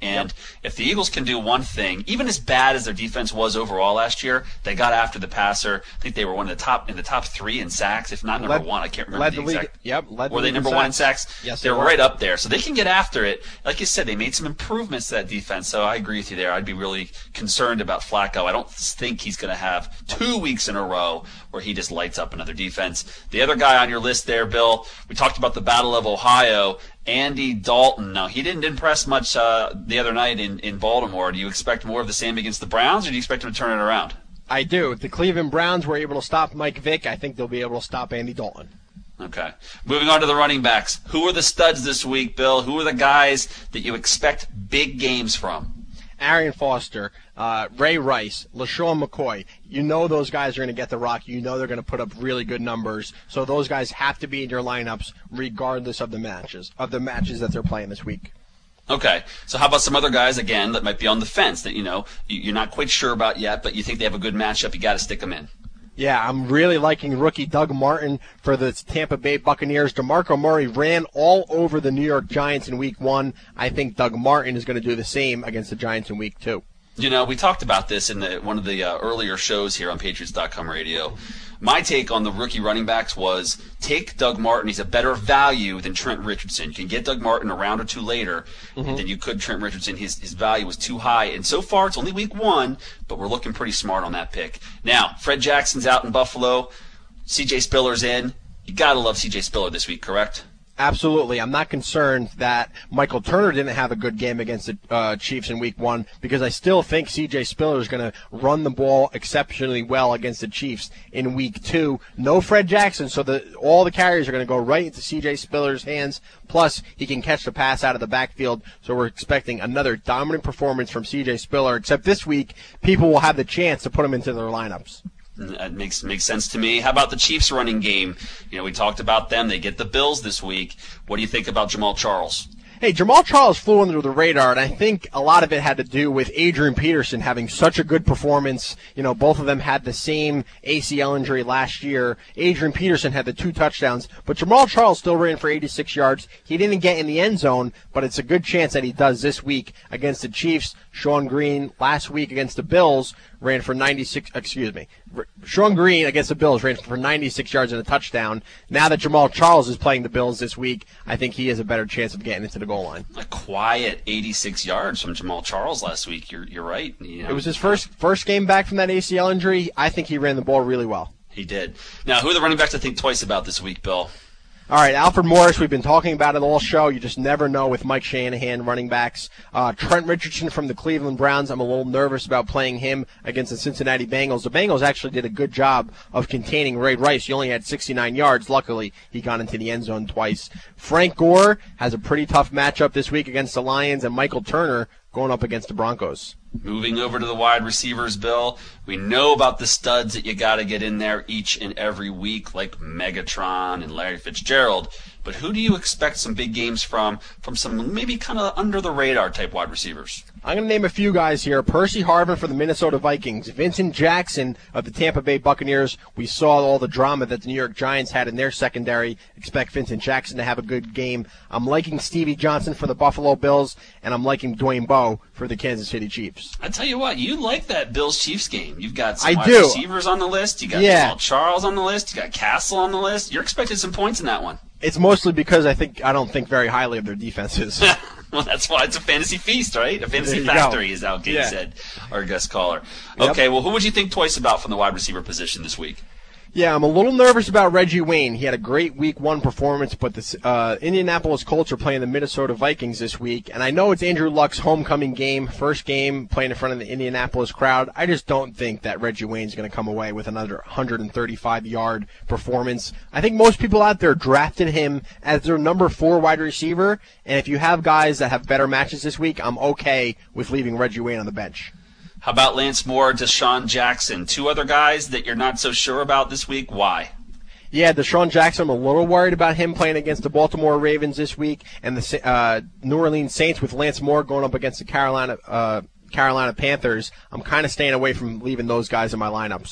[SPEAKER 5] And
[SPEAKER 4] Yep.
[SPEAKER 5] if the Eagles can do one thing, even as bad as their defense was overall last year, they got after the passer. I think they were one of the top in the top three in sacks, if not number
[SPEAKER 4] Led-
[SPEAKER 5] one. I can't remember
[SPEAKER 4] led
[SPEAKER 5] the
[SPEAKER 4] the league-
[SPEAKER 5] exact.
[SPEAKER 4] yep, led the
[SPEAKER 5] were they
[SPEAKER 4] league in
[SPEAKER 5] number one in
[SPEAKER 4] sacks.
[SPEAKER 5] sacks?
[SPEAKER 4] Yes,
[SPEAKER 5] they
[SPEAKER 4] they
[SPEAKER 5] were
[SPEAKER 4] were.
[SPEAKER 5] right up there. So they can get after it. Like you said, they made some improvements to that defense. So I agree with you there. I'd be really concerned about Flacco. I don't think he's going to have two weeks in a row where he just lights up another defense. The other guy on your list there, Bill, we talked about the Battle of Ohio. Andy Dalton. Now, he didn't impress much uh, the other night in, in Baltimore. Do you expect more of the same against the Browns, or do you expect him to turn it around?
[SPEAKER 4] I do. If the Cleveland Browns were able to stop Mike Vick, I think they'll be able to stop Andy Dalton.
[SPEAKER 5] Okay. Moving on to the running backs. Who are the studs this week, Bill? Who are the guys that you expect big games from?
[SPEAKER 4] Arian Foster, uh, Ray Rice, LaShawn McCoy. You know those guys are going to get the rock. You know they're going to put up really good numbers. So those guys have to be in your lineups regardless of the matches, of the matches that they're playing this week.
[SPEAKER 5] Okay. So how about some other guys, again, that might be on the fence that, you know, you're not quite sure about yet, but you think they have a good matchup. You got to stick them in.
[SPEAKER 4] Yeah, I'm really liking rookie Doug Martin for the Tampa Bay Buccaneers. DeMarco Murray ran all over the New York Giants in week one. I think Doug Martin is going to do the same against the Giants in week two.
[SPEAKER 5] You know, we talked about this in the, one of the uh, earlier shows here on Patriots dot com radio. My take on the rookie running backs was take Doug Martin. He's a better value than Trent Richardson. You can get Doug Martin a round or two later
[SPEAKER 4] Mhm.
[SPEAKER 5] than you could Trent Richardson. His his value was too high. And so far, it's only week one, but we're looking pretty smart on that pick. Now, Fred Jackson's out in Buffalo. C J Spiller's in. You got to love C J Spiller this week, correct?
[SPEAKER 4] Absolutely. I'm not concerned that Michael Turner didn't have a good game against the uh, Chiefs in week one because I still think C J Spiller is going to run the ball exceptionally well against the Chiefs in week two. No Fred Jackson, so the, all the carries are going to go right into C J Spiller's hands. Plus, he can catch the pass out of the backfield, so we're expecting another dominant performance from C J Spiller, except this week, people will have the chance to put him into their lineups.
[SPEAKER 5] That makes makes sense to me. How about the Chiefs running game? You know, we talked about them. They get the Bills this week. What do you think about Jamal Charles?
[SPEAKER 4] Hey, Jamal Charles flew under the radar, and I think a lot of it had to do with Adrian Peterson having such a good performance. You know, both of them had the same A C L injury last year. Adrian Peterson had the two touchdowns, but Jamal Charles still ran for eighty-six yards. He didn't get in the end zone, but it's a good chance that he does this week against the Chiefs. Sean Green last week against the Bills ran for ninety-six, excuse me, Sean Green against the Bills ran for ninety-six yards and a touchdown. Now that Jamal Charles is playing the Bills this week, I think he has a better chance of getting into the goal line.
[SPEAKER 5] A quiet eighty-six yards from Jamal Charles last week. You're you're right. You know,
[SPEAKER 4] It was his first first game back from that A C L injury. I think he ran the ball really well.
[SPEAKER 5] He did. Now, who are the running backs to think twice about this week, Bill?
[SPEAKER 4] All right, Alfred Morris, we've been talking about it all show. You just never know with Mike Shanahan running backs. Uh, Trent Richardson from the Cleveland Browns, I'm a little nervous about playing him against the Cincinnati Bengals. The Bengals actually did a good job of containing Ray Rice. He only had sixty-nine yards. Luckily, he got into the end zone twice. Frank Gore has a pretty tough matchup this week against the Lions, and Michael Turner going up against the Broncos.
[SPEAKER 5] Moving over to the wide receivers, Bill, we know about the studs that you got to get in there each and every week, like Megatron and Larry Fitzgerald. But who do you expect some big games from, from some maybe kind of under-the-radar type wide receivers?
[SPEAKER 4] I'm going to name a few guys here. Percy Harvin for the Minnesota Vikings. Vincent Jackson of the Tampa Bay Buccaneers. We saw all the drama that the New York Giants had in their secondary. Expect Vincent Jackson to have a good game. I'm liking Stevie Johnson for the Buffalo Bills, and I'm liking Dwayne Bowe for the Kansas City Chiefs.
[SPEAKER 5] I tell you what, you like that Bills-Chiefs game. You've got some
[SPEAKER 4] I
[SPEAKER 5] wide
[SPEAKER 4] do.
[SPEAKER 5] receivers on the list. You got
[SPEAKER 4] Yeah.
[SPEAKER 5] Jamal Charles on the list. You got Castle on the list. You're expecting some points in that one.
[SPEAKER 4] It's mostly because I think I don't think very highly of their defenses.
[SPEAKER 5] Well, that's why it's a fantasy feast, right? A fantasy
[SPEAKER 4] There you
[SPEAKER 5] factory,
[SPEAKER 4] go.
[SPEAKER 5] is how Gabe
[SPEAKER 4] Yeah.
[SPEAKER 5] said, our guest caller.
[SPEAKER 4] Yep.
[SPEAKER 5] Okay, well, who would you think twice about from the wide receiver position this week?
[SPEAKER 4] Yeah, I'm a little nervous about Reggie Wayne. He had a great week one performance, but the uh, Indianapolis Colts are playing the Minnesota Vikings this week, and I know it's Andrew Luck's homecoming game, first game playing in front of the Indianapolis crowd. I just don't think that Reggie Wayne's going to come away with another one hundred thirty-five yard performance. I think most people out there drafted him as their number four wide receiver, and if you have guys that have better matches this week, I'm okay with leaving Reggie Wayne on the bench.
[SPEAKER 5] How about Lance Moore, Deshaun Jackson? Two other guys that you're not so sure about this week. Why?
[SPEAKER 4] Yeah, Deshaun Jackson, I'm a little worried about him playing against the Baltimore Ravens this week, and the uh, New Orleans Saints with Lance Moore going up against the Carolina uh, Carolina Panthers. I'm kind of staying away from leaving those guys in my lineups.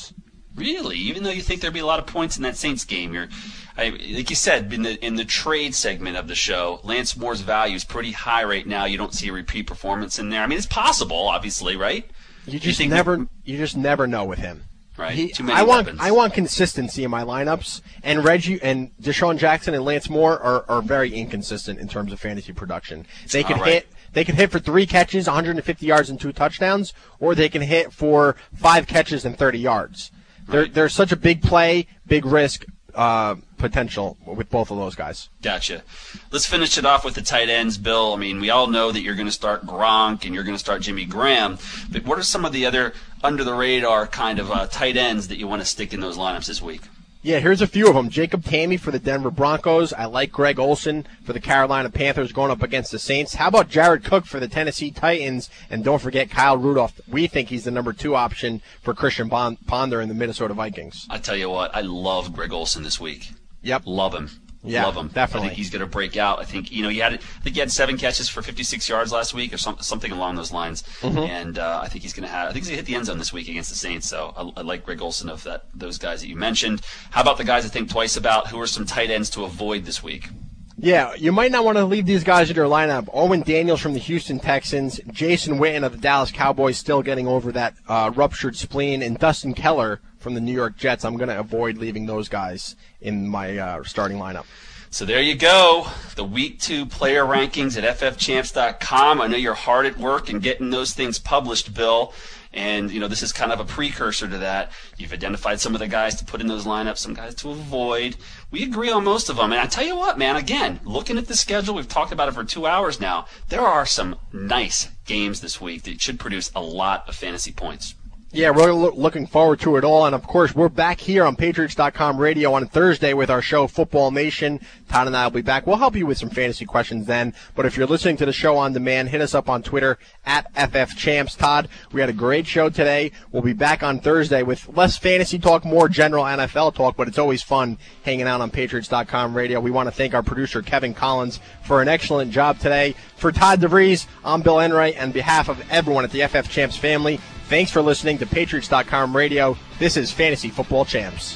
[SPEAKER 5] Really? Even though you think there'd be a lot of points in that Saints game, you're, I, like you said, in the in the trade segment of the show, Lance Moore's value is pretty high right now. You don't see a repeat performance in there. I mean, it's possible, obviously, right?
[SPEAKER 4] You just
[SPEAKER 5] you
[SPEAKER 4] never,
[SPEAKER 5] we,
[SPEAKER 4] you just never know with him.
[SPEAKER 5] Right.
[SPEAKER 4] He,
[SPEAKER 5] Too many
[SPEAKER 4] I want,
[SPEAKER 5] weapons.
[SPEAKER 4] I want consistency in my lineups, and Reggie and Deshaun Jackson and Lance Moore are, are very inconsistent in terms of fantasy production. They can
[SPEAKER 5] right.
[SPEAKER 4] hit, they can hit for three catches, one hundred fifty yards and two touchdowns, or they can hit for five catches and thirty yards. There,
[SPEAKER 5] Right.
[SPEAKER 4] there's such a big play, big risk uh, potential with both of those guys.
[SPEAKER 5] Gotcha. Let's finish it off with the tight ends, Bill. I mean, we all know that you're going to start Gronk and you're going to start Jimmy Graham, but what are some of the other under-the-radar kind of uh, tight ends that you want to stick in those lineups this week?
[SPEAKER 4] Yeah, here's a few of them. Jacob Tammy for the Denver Broncos. I like Greg Olsen for the Carolina Panthers going up against the Saints. How about Jared Cook for the Tennessee Titans? And don't forget Kyle Rudolph. We think he's the number two option for Christian Ponder in the Minnesota Vikings.
[SPEAKER 5] I tell you what, I love Greg Olsen this week.
[SPEAKER 4] Yep.
[SPEAKER 5] Love him.
[SPEAKER 4] Yeah,
[SPEAKER 5] Love him.
[SPEAKER 4] definitely.
[SPEAKER 5] I think he's going to break out. I think, you know, he had, I think he had seven catches for fifty-six yards last week or some, something along those lines.
[SPEAKER 4] Mm-hmm.
[SPEAKER 5] And uh, I think he's going to have, I think he's going to hit the end zone this week against the Saints. So I, I like Greg Olsen of that, those guys that you mentioned. How about the guys I think twice about? Who are some tight ends to avoid this week?
[SPEAKER 4] Yeah, you might not want to leave these guys in your lineup. Owen Daniels from the Houston Texans, Jason Witten of the Dallas Cowboys still getting over that uh, ruptured spleen, and Dustin Keller from the New York Jets. I'm going to avoid leaving those guys in my uh, starting lineup.
[SPEAKER 5] So there you go, the week two player rankings at F F champs dot com. I know you're hard at work in getting those things published, Bill. And, you know, this is kind of a precursor to that. You've identified some of the guys to put in those lineups, some guys to avoid. We agree on most of them. And I tell you what, man, again, looking at the schedule, we've talked about it for two hours now. There are some nice games this week that should produce a lot of fantasy points.
[SPEAKER 4] Yeah, we're lo- looking forward to it all. And, of course, we're back here on Patriots dot com radio on Thursday with our show, Football Nation. Todd and I will be back. We'll help you with some fantasy questions then. But if you're listening to the show on demand, hit us up on Twitter at F F Champs. Todd, we had a great show today. We'll be back on Thursday with less fantasy talk, more general N F L talk, but it's always fun hanging out on Patriots dot com radio. We want to thank our producer, Kevin Collins, for an excellent job today. For Todd DeVries, I'm Bill Enright. On behalf of everyone at the F F Champs family, thanks for listening to Patriots dot com radio. This is Fantasy Football Champs.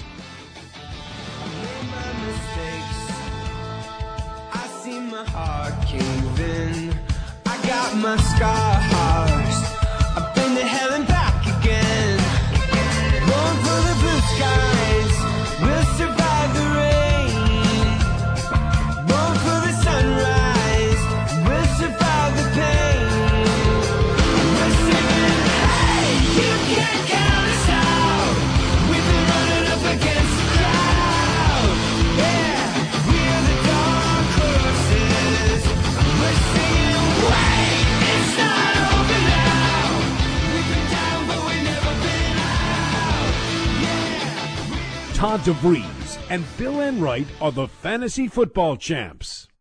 [SPEAKER 3] I see my heart cave in. I got my scars. I've been to hell and back again. Going for the blue skies. We'll survive the rain. Going for the sunrise. We'll survive the pain. We're singing, hey, you can't count us out. We've been running up against the crowd. Yeah, we're the dark horses. We're singing, wait, it's not over now. We've been down, but we've never been out. Yeah.
[SPEAKER 2] Todd DeVries and Bill Enright are the Fantasy Football Champs.